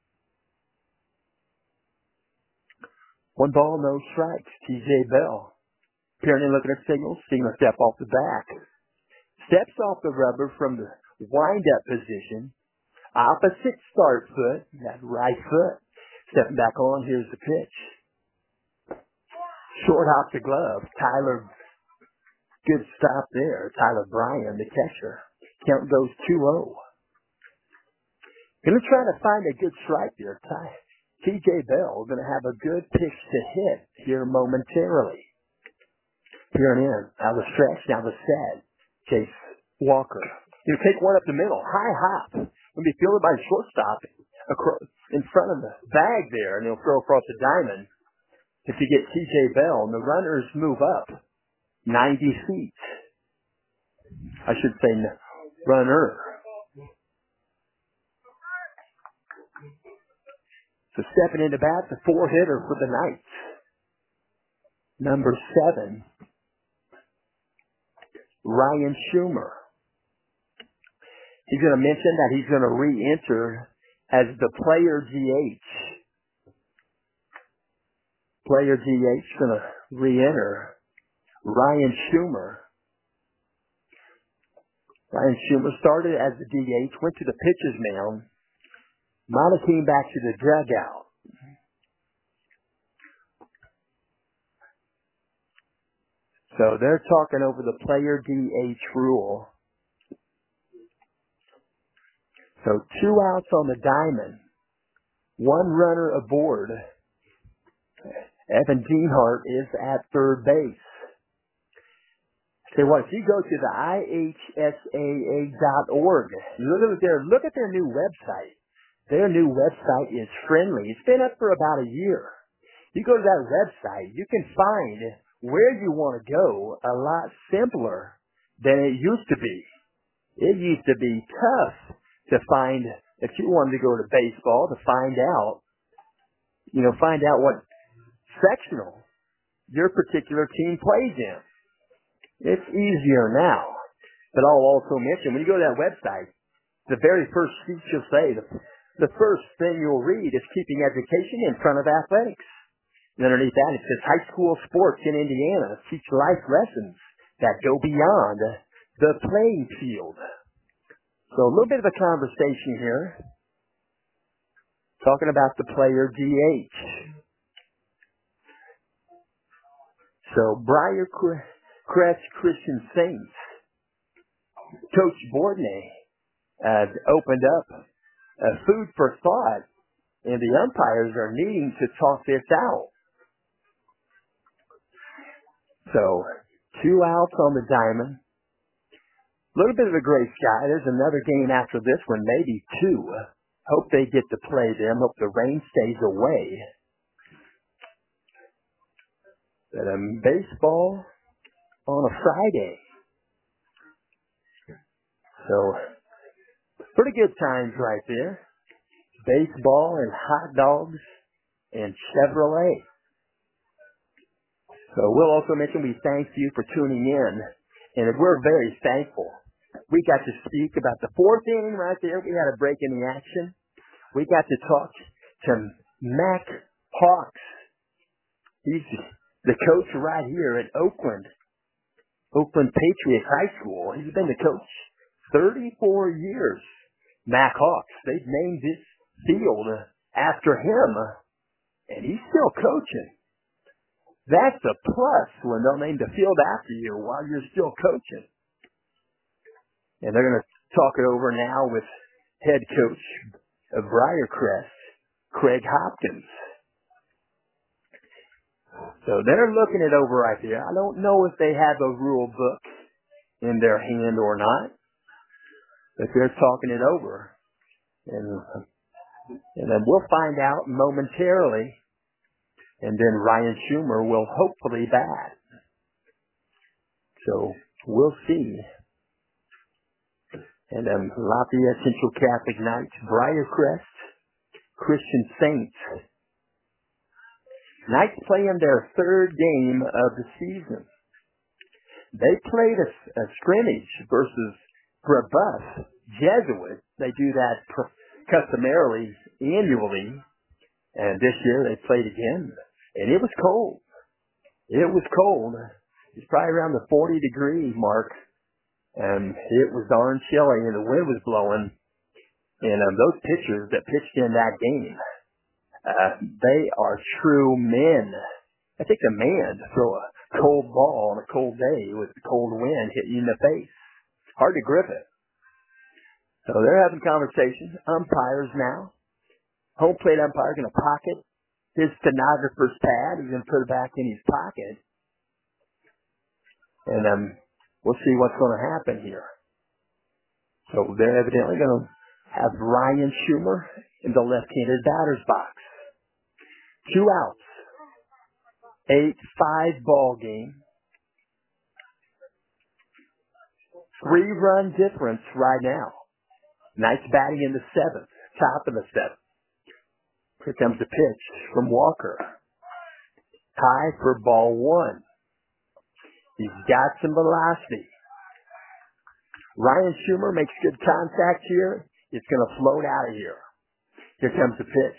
S1: One ball, no strikes. T J Bell. Apparently looking at signals, seeing a step off the back. Steps off the rubber from the wind-up position. Opposite start foot, that right foot. Stepping back on, here's the pitch. Short hop the glove. Tyler, good stop there. Tyler Bryan, the catcher. Count goes two oh. Going to try to find a good strike there. T J Bell going to have a good pitch to hit here momentarily. Peering in. Now the stretch, now the set. Jace Walker. You take one up the middle. High hop. Going to be fielded by the shortstop across, in front of the bag there, and he'll throw across the diamond. If you get T J Bell, and the runners move up ninety feet. I should say runner. So stepping into bat, the four-hitter for the Knights. Number seven, Ryan Schumer. He's going to mention that he's going to re-enter as the player G H. Player G H going to re-enter. Ryan Schumer. Ryan Schumer started as the D H, went to the pitcher's mound. Might have came back to the dugout. So they're talking over the player D H rule. So two outs on the diamond. One runner aboard. Evan Dienhart is at third base. Say what, if you go to the I H S A A dot org, look at their, look at their new website. Their new website is friendly. It's been up for about a year. You go to that website, you can find where you want to go a lot simpler than it used to be. It used to be tough to find, if you wanted to go to baseball, to find out, you know, find out what sectional your particular team plays in. It's easier now. But I'll also mention, when you go to that website, the very first speech you'll say, the, the first thing you'll read is keeping education in front of athletics. And underneath that, it says high school sports in Indiana teach life lessons that go beyond the playing field. So a little bit of a conversation here, talking about the player D H. So Briarcrest Christian Saints, Coach Bordney uh, opened up uh, food for thought, and the umpires are needing to talk this out. So two outs on the diamond. A little bit of a gray sky. There's another game after this one, maybe two. Hope they get to play them. Hope the rain stays away. But um, baseball on a Friday. So pretty good times right there. Baseball and hot dogs and Chevrolet. So we'll also mention we thank you for tuning in, and we're very thankful. We got to speak about the fourth inning right there. We had a break in the action. We got to talk to Mac Hawks. He's the coach right here at Oakland, Oakland Patriots High School. He's been the coach thirty-four years. Mac Hawks. They've named this field after him, and he's still coaching. That's a plus when they'll name the field after you while you're still coaching. And they're going to talk it over now with head coach of Briarcrest, Craig Hopkins. So they're looking it over right there. I don't know if they have a rule book in their hand or not, but they're talking it over. And, and then we'll find out momentarily, and then Ryan Schumer will hopefully bat. So we'll see. And um, Lafayette Central Catholic Knights, Briarcrest Christian Saints. Knights playing their third game of the season. They played a, a scrimmage versus Brebeuf Jesuit. They do that per, customarily annually, and this year they played again, and it was cold. It was cold. It's probably around the forty degree mark. And it was darn chilly, and the wind was blowing. And um, those pitchers that pitched in that game, uh, they are true men. I think a man to throw a cold ball on a cold day with the cold wind hitting you in the face. Hard to grip it. So they're having conversations. Umpires now. Home plate umpire going to pocket his stenographer's pad. He's going to put it back in his pocket. And um. We'll see what's going to happen here. So they're evidently going to have Ryan Schumer in the left-handed batter's box. Two outs. eight five ball game. Three-run difference right now. Knights batting in the seventh, top of the seventh. Here comes the pitch from Walker. High for ball one. He's got some velocity. Ryan Schumer makes good contact here. It's going to float out of here. Here comes the pitch.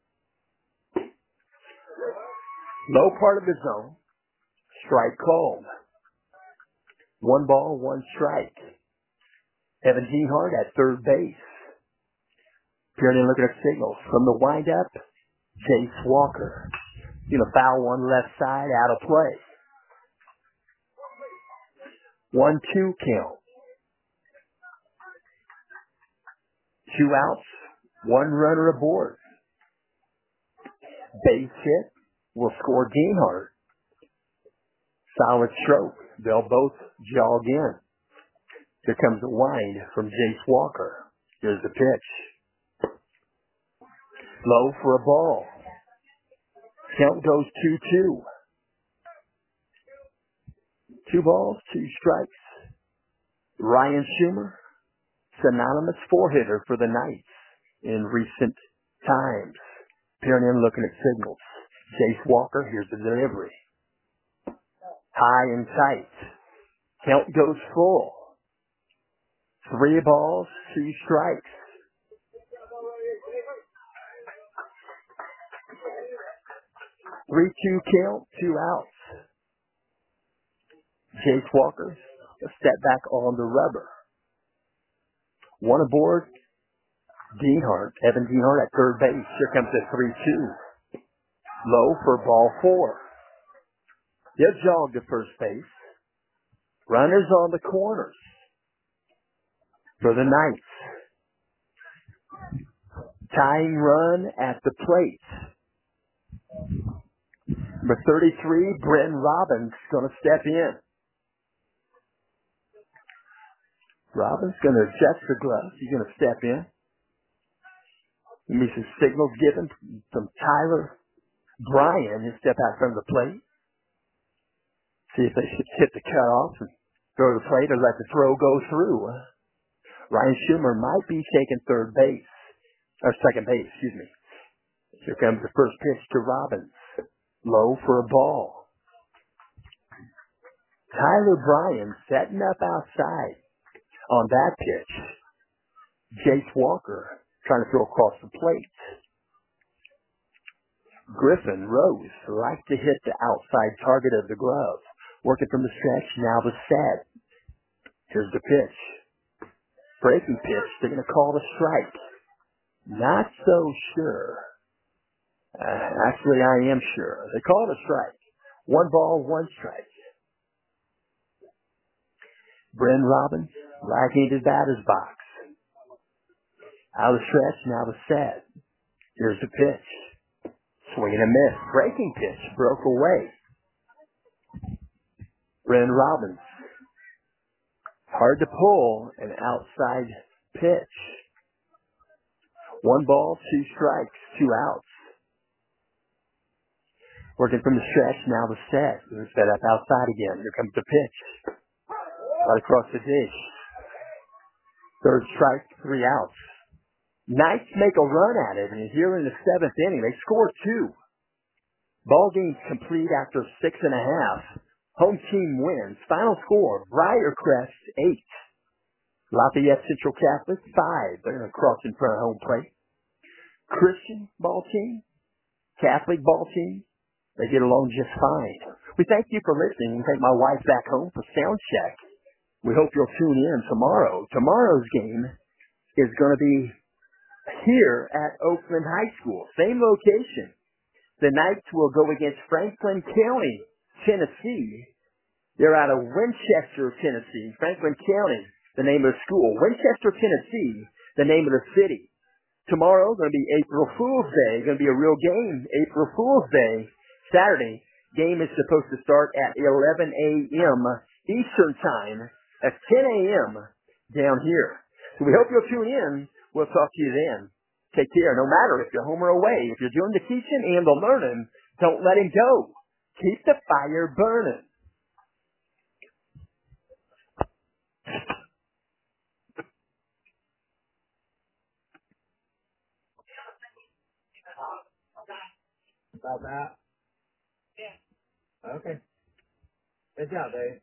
S1: Low part of the zone. Strike called. One ball, one strike. Evan Geinhardt at third base. Peering in looking at signals. From the windup, Chase Walker. He's going to foul one left side, out of play. one two count. Two outs, one runner aboard. Base hit will score Geinhardt. Solid stroke. They'll both jog in. Here comes the wind from Jace Walker. Here's the pitch. Low for a ball. Count goes two two. Two balls, two strikes. Ryan Schumer, synonymous four-hitter for the Knights in recent times. Peering in, looking at signals. Jace Walker, here's the delivery. High and tight. Count goes full. Three balls, two strikes. three two count, two outs. Jace Walker, a step back on the rubber. One aboard, Deanhart, Evan Deanhart at third base. Here comes the three two. Low for ball four. He'll jog to first base. Runners on the corners for the Knights. Tying run at the plate. Number thirty-three, Bren Robbins, going to step in. Robbins going to adjust the gloves. He's going to step in. There'll be some signals given from Tyler Bryan. He'll step out from the plate. See if they hit the cutoff and go to the plate or let the throw go through. Ryan Schumer might be taking third base. Or second base, excuse me. Here comes the first pitch to Robbins. Low for a ball. Tyler Bryan setting up outside on that pitch. Jace Walker trying to throw across the plate. Griffin Rose like to hit the outside target of the glove. Working from the stretch, now the set. Here's the pitch. Breaking pitch, they're going to call the strike. Not so sure. Uh, actually, I am sure. They call it a strike. One ball, one strike. Bren Robbins, right-handed batter's box. Out of the stretch, now the set. Here's the pitch. Swing and a miss. Breaking pitch, broke away. Bren Robbins. Hard to pull, an outside pitch. One ball, two strikes, two outs. Working from the stretch, now the set. They're set up outside again. Here comes the pitch. Right across the dish. Third strike, three outs. Knights make a run at it, and here in the seventh inning, they score two. Ball game complete after six and a half. Home team wins. Final score, Briarcrest eight. Lafayette Central Catholic five. They're going to cross in front of home plate. Christian ball team, Catholic ball team, they get along just fine. We thank you for listening and take my wife back home for sound check. We hope you'll tune in tomorrow. Tomorrow's game is going to be here at Oakland High School. Same location. The Knights will go against Franklin County, Tennessee. They're out of Winchester, Tennessee. Franklin County, the name of the school. Winchester, Tennessee, the name of the city. Tomorrow, going to be April Fool's Day. Going to be a real game. April Fool's Day, Saturday. Game is supposed to start at eleven a.m. Eastern Time. At ten a.m. down here. So we hope you'll tune in. We'll talk to you then. Take care. No matter if you're home or away, if you're doing the teaching and the learning, don't let him go. Keep the fire burning.
S3: About that? Yeah. Okay. Good job, Dave.